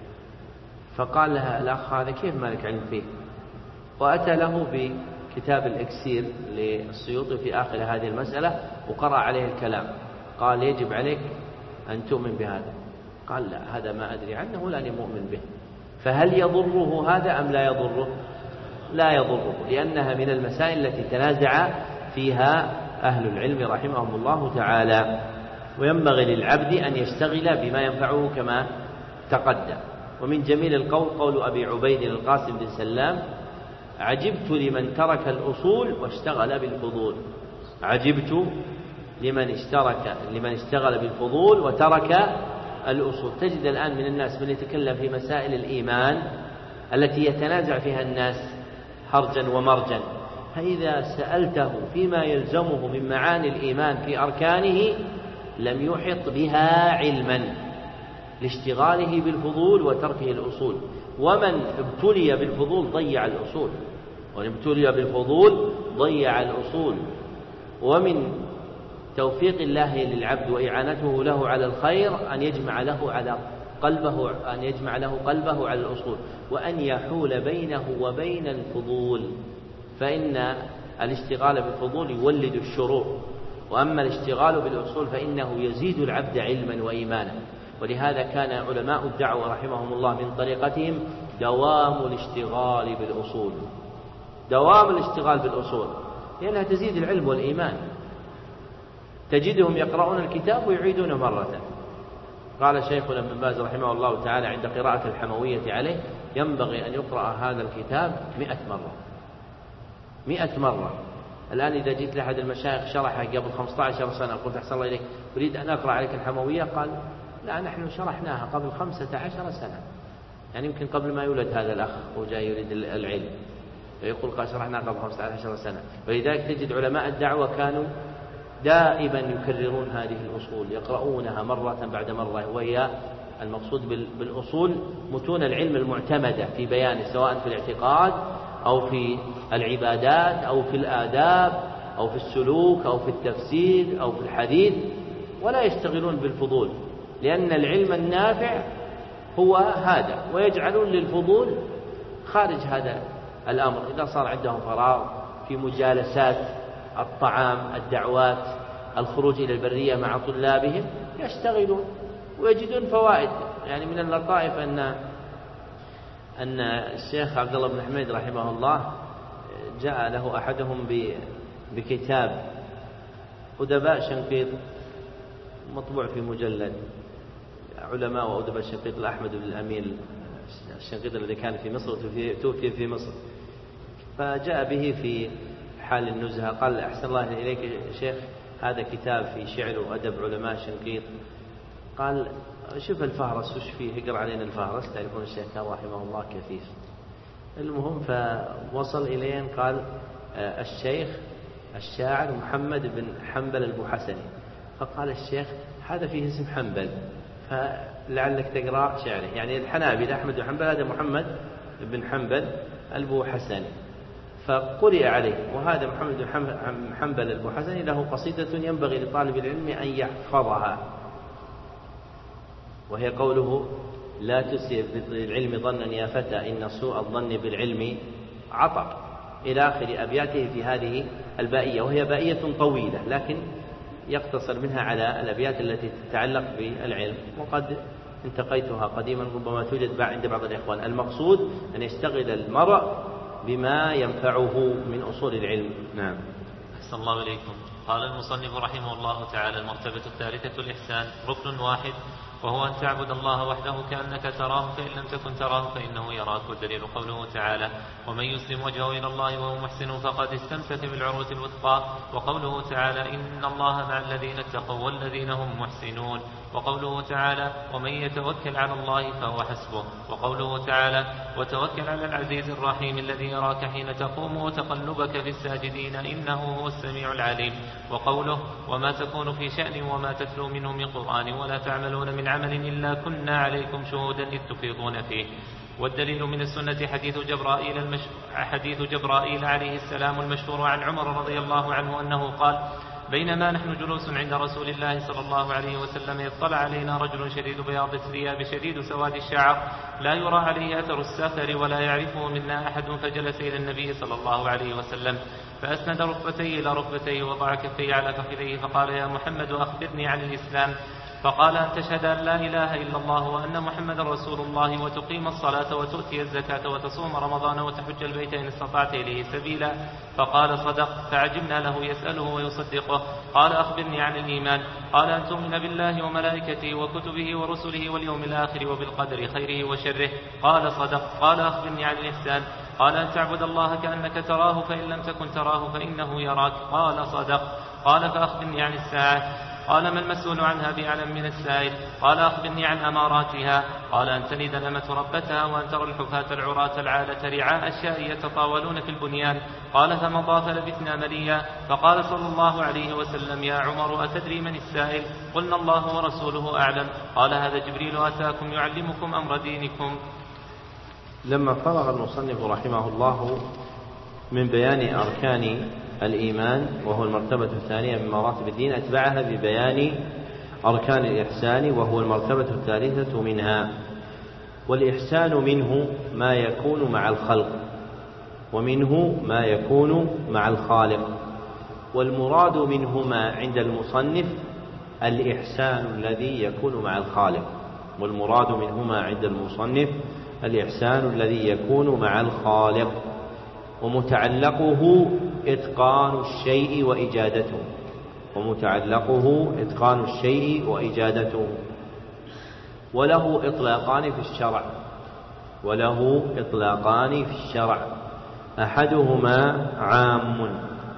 فقال لها الأخ: هذا كيف ما لك علم فيه؟ وأتى له بكتاب الإكسير للسيوطي في آخر هذه المسألة وقرأ عليه الكلام، قال: يجب عليك أن تؤمن بهذا. قال: لا، هذا ما أدري عنه لاني مؤمن به. فهل يضره هذا أم لا يضره؟ لا يضره، لأنها من المسائل التي تنازع فيها أهل العلم رحمهم الله تعالى. وينبغي للعبد أن يشتغل بما ينفعه كما تقدم. ومن جميل القول قول أبي عبيد القاسم بن سلام: عجبت لمن ترك الأصول واشتغل بالفضول. عجبت لمن اشترك لمن اشتغل بالفضول وترك الأصول. تجد الآن من الناس من يتكلم في مسائل الإيمان التي يتنازع فيها الناس هرجا ومرجا، فإذا سألته فيما يلزمه من معاني الإيمان في أركانه لم يحط بها علما لاشتغاله بالفضول وتركه الأصول. ومن ابتلي بالفضول ضيع الأصول، ومن ابتلي بالفضول ضيع الأصول. ومن توفيق الله للعبد وإعانته له على الخير أن يجمع له على قلبه أن يجمع له قلبه على الأصول، وأن يحول بينه وبين الفضول، فإن الاشتغال بالفضول يولد الشرور، وأما الاشتغال بالأصول فإنه يزيد العبد علما وإيمانا. ولهذا كان علماء الدعوة رحمهم الله من طريقتهم دوام الاشتغال بالأصول، دوام الاشتغال بالأصول، لأنها تزيد العلم والإيمان. تجدهم يقرؤون الكتاب ويعيدونه مرة. قال شيخنا ابن باز رحمه الله تعالى عند قراءة الحموية عليه: ينبغي أن يقرأ هذا الكتاب مئة مرة مئة مرة. الآن إذا جئت لأحد المشايخ شرحه قبل خمسة عشر سنة قلت: أحسن الله إليك، أريد أن أقرأ عليك الحموية، قال: لا، نحن شرحناها قبل خمسة عشر سنة، يعني يمكن قبل ما يولد هذا الأخ وجاء يريد العلم، فيقول: قال شرحناها قبل خمسة عشر سنة. ولذلك تجد علماء الدعوة كانوا دائما يكررون هذه الأصول، يقرؤونها مرة بعد مرة، وهي المقصود بالأصول متون العلم المعتمدة في بيانه، سواء في الاعتقاد أو في العبادات أو في الآداب أو في السلوك أو في التفسير أو في الحديث، ولا يشتغلون بالفضول، لأن العلم النافع هو هذا، ويجعلون للفضول خارج هذا الأمر. إذا صار عندهم فراغ في مجالسات الطعام، الدعوات، الخروج إلى البرية مع طلابهم، يشتغلون ويجدون فوائد. يعني من اللطائف أن أن الشيخ عبد الله بن حميد رحمه الله جاء له أحدهم بكتاب أدباء شنقيط مطبوع في مجلد، علماء وأدباء شنقيط الأحمد بن الأمين الشنقيط الذي كان في مصر توفي في مصر، فجاء به في حال النزهة. قال: أحسن الله إليك يا شيخ، هذا كتاب في شعر وأدب علماء شنقيط. قال شوف الفهرس وش فيه، اقرأ علينا الفهرس. تعرفون الشيخ كان رحمه الله كثيف. المهم فوصل إلين قال الشيخ الشاعر محمد بن حنبل البوحسني. فقال الشيخ هذا فيه اسم حنبل فلعلك تقرأ شعره. يعني الحنابلة أحمد بن حنبل هذا محمد بن حنبل البوحسني. فقرئ عليه. وهذا محمد بن حنبل البوحسني له قصيدة ينبغي لطالب العلم أن يحفظها، وهي قوله لا تسئ بالعلم ظنا يا فتى إن سوء الظن بالعلم عطر، إلى آخر أبياته في هذه البائية، وهي بائية طويلة لكن يقتصر منها على الأبيات التي تتعلق بالعلم، وقد انتقيتها قديما ربما توجد عند بعض الإخوان. المقصود أن يشتغل المرء بما ينفعه من أصول العلم. نعم. أحسن الله إليكم. قال المصنف رحمه الله تعالى: المرتبة الثالثة الإحسان، ركن واحد، وهو أن تعبد الله وحده كأنك تراه فإن لم تكن تراه فإنه يراك. والدليل قوله تعالى: ومن يسلم وجهه إلى الله وهو محسن فقد استمسك بالعروة الوثقى. وقوله تعالى: إن الله مع الذين اتقوا والذين هم محسنون. وقوله تعالى: ومن يتوكل على الله فهو حسبه. وقوله تعالى: وتوكل على العزيز الرحيم الذي يراك حين تقوم وتقلبك في الساجدين إنه هو السميع العليم. وقوله: وما تكون في شأن وما تتلو منه من قرآن ولا تعملون من عمل إلا كنا عليكم شهودا إذ تفيضون فيه. والدليل من السنة حديث جبرائيل, المش... حديث جبرائيل عليه السلام المشهور عن عمر رضي الله عنه أنه قال: بينما نحن جلوس عند رسول الله صلى الله عليه وسلم اطلع علينا رجل شديد بياض الثياب شديد سواد الشعر لا يرى عليه أثر السفر ولا يعرفه منا أحد، فجلس إلى النبي صلى الله عليه وسلم فأسند ركبتيه إلى ركبتيه ووضع كفيه على فخذيه فقال: يا محمد أخبرني عن الإسلام. فقال: أن تشهد أن لا إله إلا الله وأن محمد رسول الله وتقيم الصلاة وتؤتي الزكاة وتصوم رمضان وتحج البيت إن استطعت إليه سبيلا. فقال: صدق. فعجبنا له يسأله ويصدقه. قال: أخبرني عن الإيمان. قال: أن تؤمن بالله وملائكته وكتبه ورسله واليوم الآخر وبالقدر خيره وشره. قال: صدق. قال: أخبرني عن الإحسان. قال: أن تعبد الله كأنك تراه فإن لم تكن تراه فإنه يراك. قال: صدق. قال: فأخبرني عن الساعة. قال: ما المسؤول عنها بأعلم من السائل. قال: أخبرني عن أماراتها. قال: أن تلد الأمة ربتها وأن ترى الحفاة العراة العالة رعاء الشاء يتطاولون في البنيان. قال: فمضى فلبثنا مليا. فقال صلى الله عليه وسلم: يا عمر أتدري من السائل؟ قلنا: الله ورسوله أعلم. قال: هذا جبريل أتاكم يعلمكم أمر دينكم. لما فرغ المصنف رحمه الله من بيان أركان الإيمان وهو المرتبة الثانية من مراتب الدين أتبعها ببيان أركان الإحسان وهو المرتبة الثالثة منها. والإحسان منه ما يكون مع الخلق ومنه ما يكون مع الخالق. والمراد منهما عند المصنف الإحسان الذي يكون مع الخالق والمراد منهما عند المصنف الإحسان الذي يكون مع الخالق. ومتعلقه إتقان الشيء وإجادته ومتعلقه إتقان الشيء وإجادته وله إطلاقان في الشرع وله إطلاقان في الشرع أحدهما عام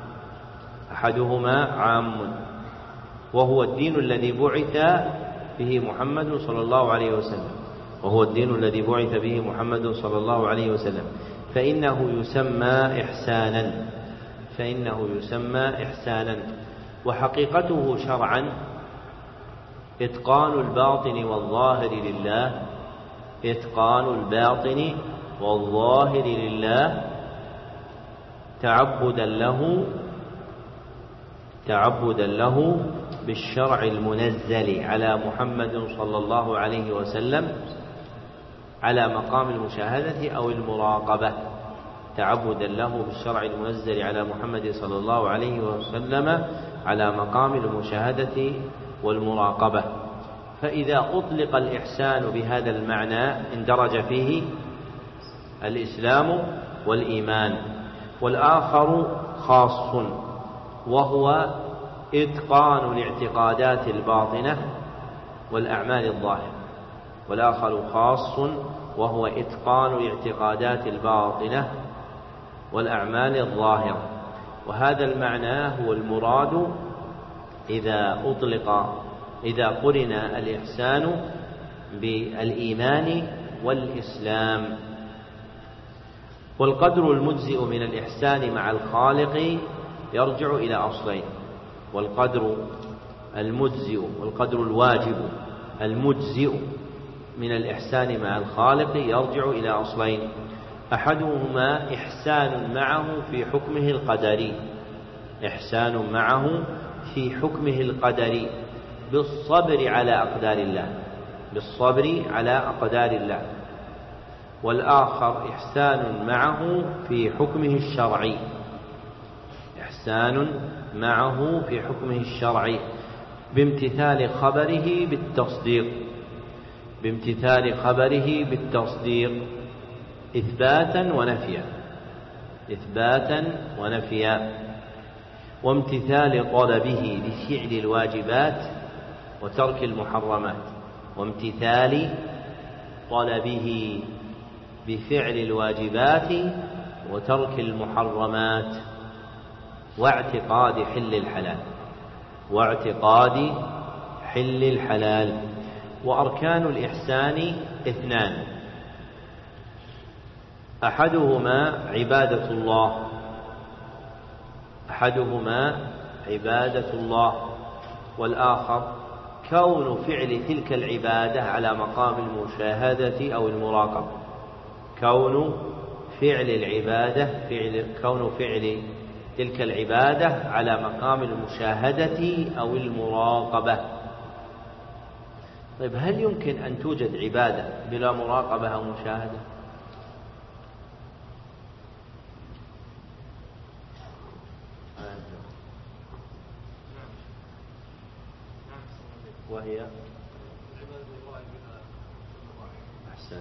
أحدهما عام وهو الدين الذي بعث به محمد صلى الله عليه وسلم وهو الدين الذي بعث به محمد صلى الله عليه وسلم فإنه يسمى إحسانا فإنه يسمى إحسانا وحقيقته شرعا إتقان الباطن والظاهر لله إتقان الباطن والظاهر لله تعبدا له تعبدا له بالشرع المنزل على محمد صلى الله عليه وسلم على مقام المشاهدة أو المراقبة تعبدا له بالشرع المنزل على محمد صلى الله عليه وسلم على مقام المشاهدة والمراقبة. فإذا أطلق الإحسان بهذا المعنى اندرج فيه الإسلام والإيمان. والآخر خاص وهو إتقان الاعتقادات الباطنة والأعمال الظاهرة والآخر خاص وهو إتقان الاعتقادات الباطنة والأعمال الظاهرة. وهذا المعنى هو المراد إذا أطلق إذا قرن الإحسان بالإيمان والإسلام. والقدر المجزئ من الإحسان مع الخالق يرجع إلى أصلين. والقدر المجزئ والقدر الواجب المجزئ من الإحسان مع الخالق يرجع إلى أصلين: أحدهما إحسان معه في حكمه القدري إحسان معه في حكمه القدري بالصبر على أقدار الله بالصبر على أقدار الله والآخر إحسان معه في حكمه الشرعي إحسان معه في حكمه الشرعي بامتثال خبره بالتصديق بامتثال خبره بالتصديق إثباتا ونفيا إثباتا ونفيا وامتثال طلبه بفعل الواجبات وترك المحرمات وامتثال طلبه بفعل الواجبات وترك المحرمات واعتقاد حل الحلال واعتقاد حل الحلال. وأركان الإحسان اثنان: أحدهما عبادة الله أحدهما عبادة الله والآخر كون فعل تلك العبادة على مقام المشاهدة أو المراقبة كون فعل العبادة فعل كون فعل تلك العبادة على مقام المشاهدة أو المراقبة. طيب، هل يمكن أن توجد عبادة بلا مراقبة أو مشاهدة؟ وهي أحسن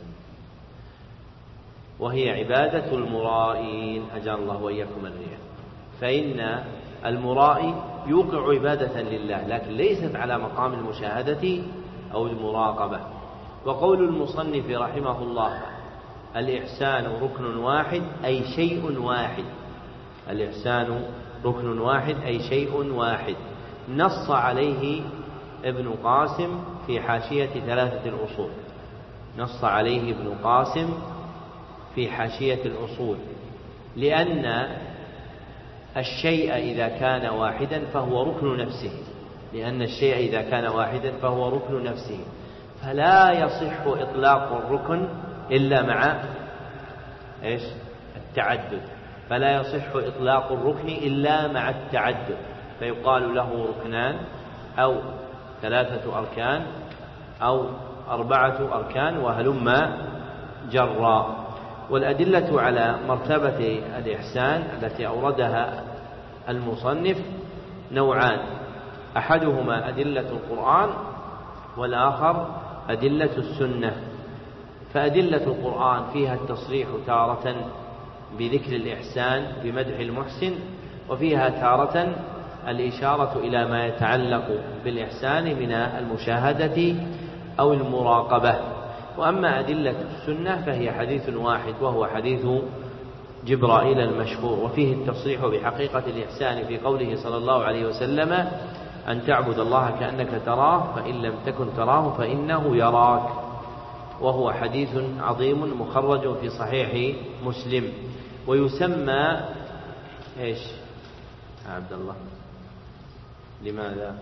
وهي عبادة المرائين أجعل الله وإياكم الرياء. فإن المرائي يوقع عبادة لله لكن ليست على مقام المشاهدة أو المراقبة. وقول المصنف رحمه الله الإحسان ركن واحد أي شيء واحد الإحسان ركن واحد أي شيء واحد نص عليه ابن قاسم في حاشية ثلاثة الأصول نص عليه ابن قاسم في حاشية الأصول لأن الشيء إذا كان واحدا فهو ركن نفسه لأن الشيء إذا كان واحدا فهو ركن نفسه فلا يصح إطلاق الركن إلا مع إيش؟ التعدد فلا يصح إطلاق الركن إلا مع التعدد فيقال له ركنان أو ثلاثة أركان أو أربعة أركان وهلم جرا. والأدلة على مرتبة الإحسان التي أوردها المصنف نوعان: أحدهما أدلة القرآن والآخر أدلة السنة. فأدلة القرآن فيها التصريح تارة بذكر الإحسان بمدح المحسن وفيها تارة الإشارة إلى ما يتعلق بالإحسان من المشاهدة أو المراقبة. وأما أدلة السنة فهي حديث واحد وهو حديث جبرائيل المشهور وفيه التصريح بحقيقة الإحسان في قوله صلى الله عليه وسلم أن تعبد الله كأنك تراه فإن لم تكن تراه فإنه يراك وهو حديث عظيم مخرج في صحيح مسلم. ويسمى إيش عبد الله لماذا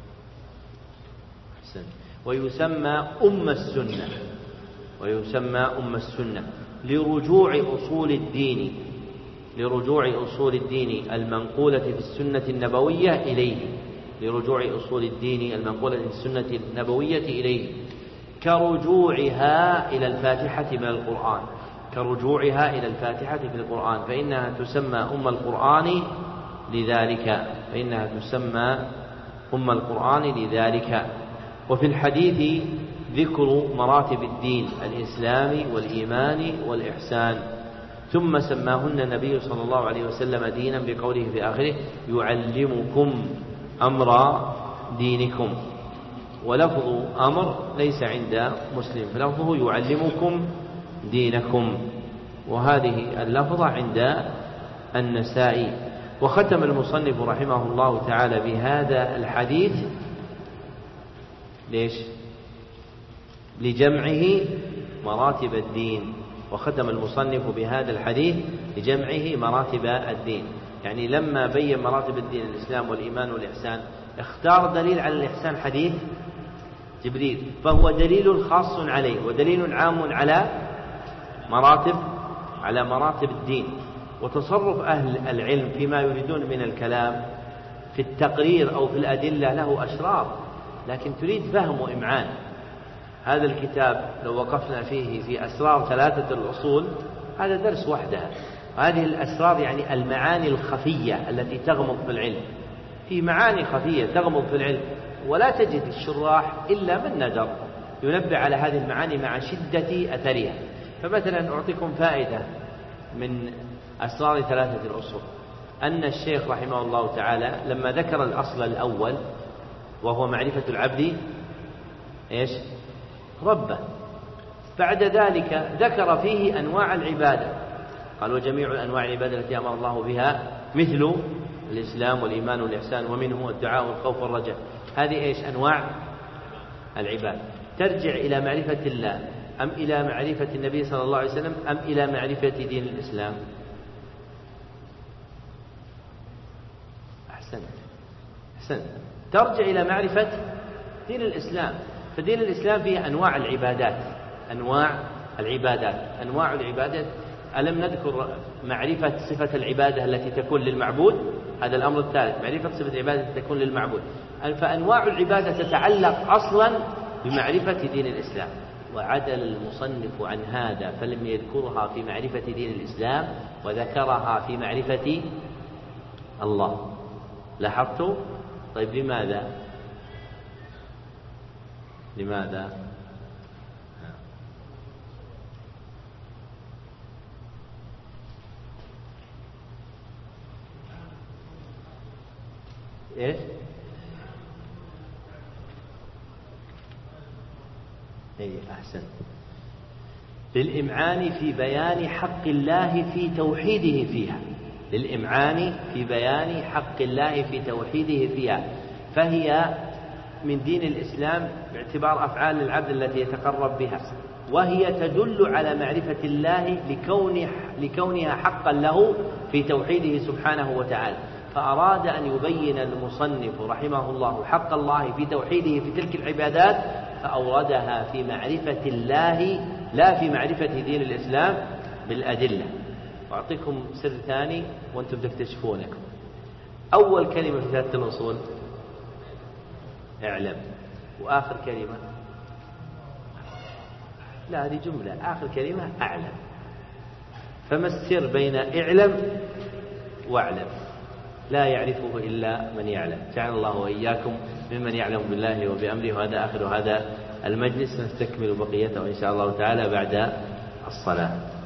أحسن ويسمى أم السنة ويسمى أم السنة لرجوع أصول الدين لرجوع أصول الدين المنقولة في السنة النبوية إليه لرجوع أصول الدين المنقولة في السنة النبوية إليه كرجوعها إلى الفاتحة من القرآن كرجوعها إلى الفاتحة في القرآن فإنها تسمى أم القرآن لذلك فإنها تسمى أم القرآن لذلك. وفي الحديث ذكر مراتب الدين الإسلام والإيمان والإحسان ثم سماهن النبي صلى الله عليه وسلم دينا بقوله في آخره يعلمكم أمر دينكم. ولفظ أمر ليس عند مسلم فلفظه يعلمكم دينكم وهذه اللفظة عند النسائي. وختم المصنف رحمه الله تعالى بهذا الحديث ليش؟ لجمعه مراتب الدين. وختم المصنف بهذا الحديث لجمعه مراتب الدين، يعني لما بين مراتب الدين الإسلام والإيمان والإحسان اختار دليل على الإحسان حديث جبريل، فهو دليل خاص عليه ودليل عام على مراتب على مراتب الدين. وتصرف أهل العلم فيما يريدون من الكلام في التقرير أو في الأدلة له أشرار، لكن تريد فهم وإمعان. هذا الكتاب لو وقفنا فيه في أسرار ثلاثة الأصول هذا درس وحدها. هذه الأسرار يعني المعاني الخفية التي تغمض في العلم، في معاني خفية تغمض في العلم ولا تجد الشراح إلا من ندر ينبه على هذه المعاني مع شدة أثرها. فمثلا أعطيكم فائدة من أسرار ثلاثة الأصول، أن الشيخ رحمه الله تعالى لما ذكر الأصل الأول وهو معرفة العبد إيش؟ ربه، بعد ذلك ذكر فيه أنواع العبادة، قال وجميع أنواع العبادة التي أمر الله بها مثل الإسلام والإيمان والإحسان ومنه الدعاء والخوف والرجاء. هذه إيش؟ أنواع العبادة. ترجع إلى معرفة الله أم إلى معرفة النبي صلى الله عليه وسلم أم إلى معرفة دين الإسلام؟ أحسنت أحسنت ترجع إلى معرفة دين الإسلام. فدين الإسلام فيه أنواع العبادات أنواع العبادات أنواع العبادات ألم نذكر معرفة صفة العبادة التي تكون للمعبود؟ هذا الأمر الثالث، معرفة صفة العبادة التي تكون للمعبود. فأنواع العبادة تتعلق أصلا بمعرفة دين الإسلام، وعدل المصنف عن هذا فلم يذكرها في معرفة دين الإسلام وذكرها في معرفة الله. لاحظتوا؟ طيب لماذا؟ لماذا؟ إيش؟ إيه أحسن، للإمعان في بيان حق الله في توحيده فيها، للإمعان في بيان حق الله في توحيده فيها، فهي من دين الإسلام باعتبار أفعال العبد التي يتقرب بها، وهي تدل على معرفة الله لكون لكونها حقا له في توحيده سبحانه وتعالى. فأراد أن يبين المصنف رحمه الله حق الله في توحيده في تلك العبادات فأوردها في معرفة الله لا في معرفة دين الإسلام بالأدلة. وأعطيكم سر ثاني وأنتم تكتشفونه. أول كلمة في ثلاثة الأصول اعلم، وآخر كلمة لا هذه جملة، آخر كلمة أعلم. فما السر بين اعلم واعلم؟ لا يعرفه إلا من يعلم. جعل الله وإياكم ممن يعلم بالله وبأمره. وهذا آخر هذا المجلس، نستكمل بقيته إن شاء الله تعالى بعد الصلاة.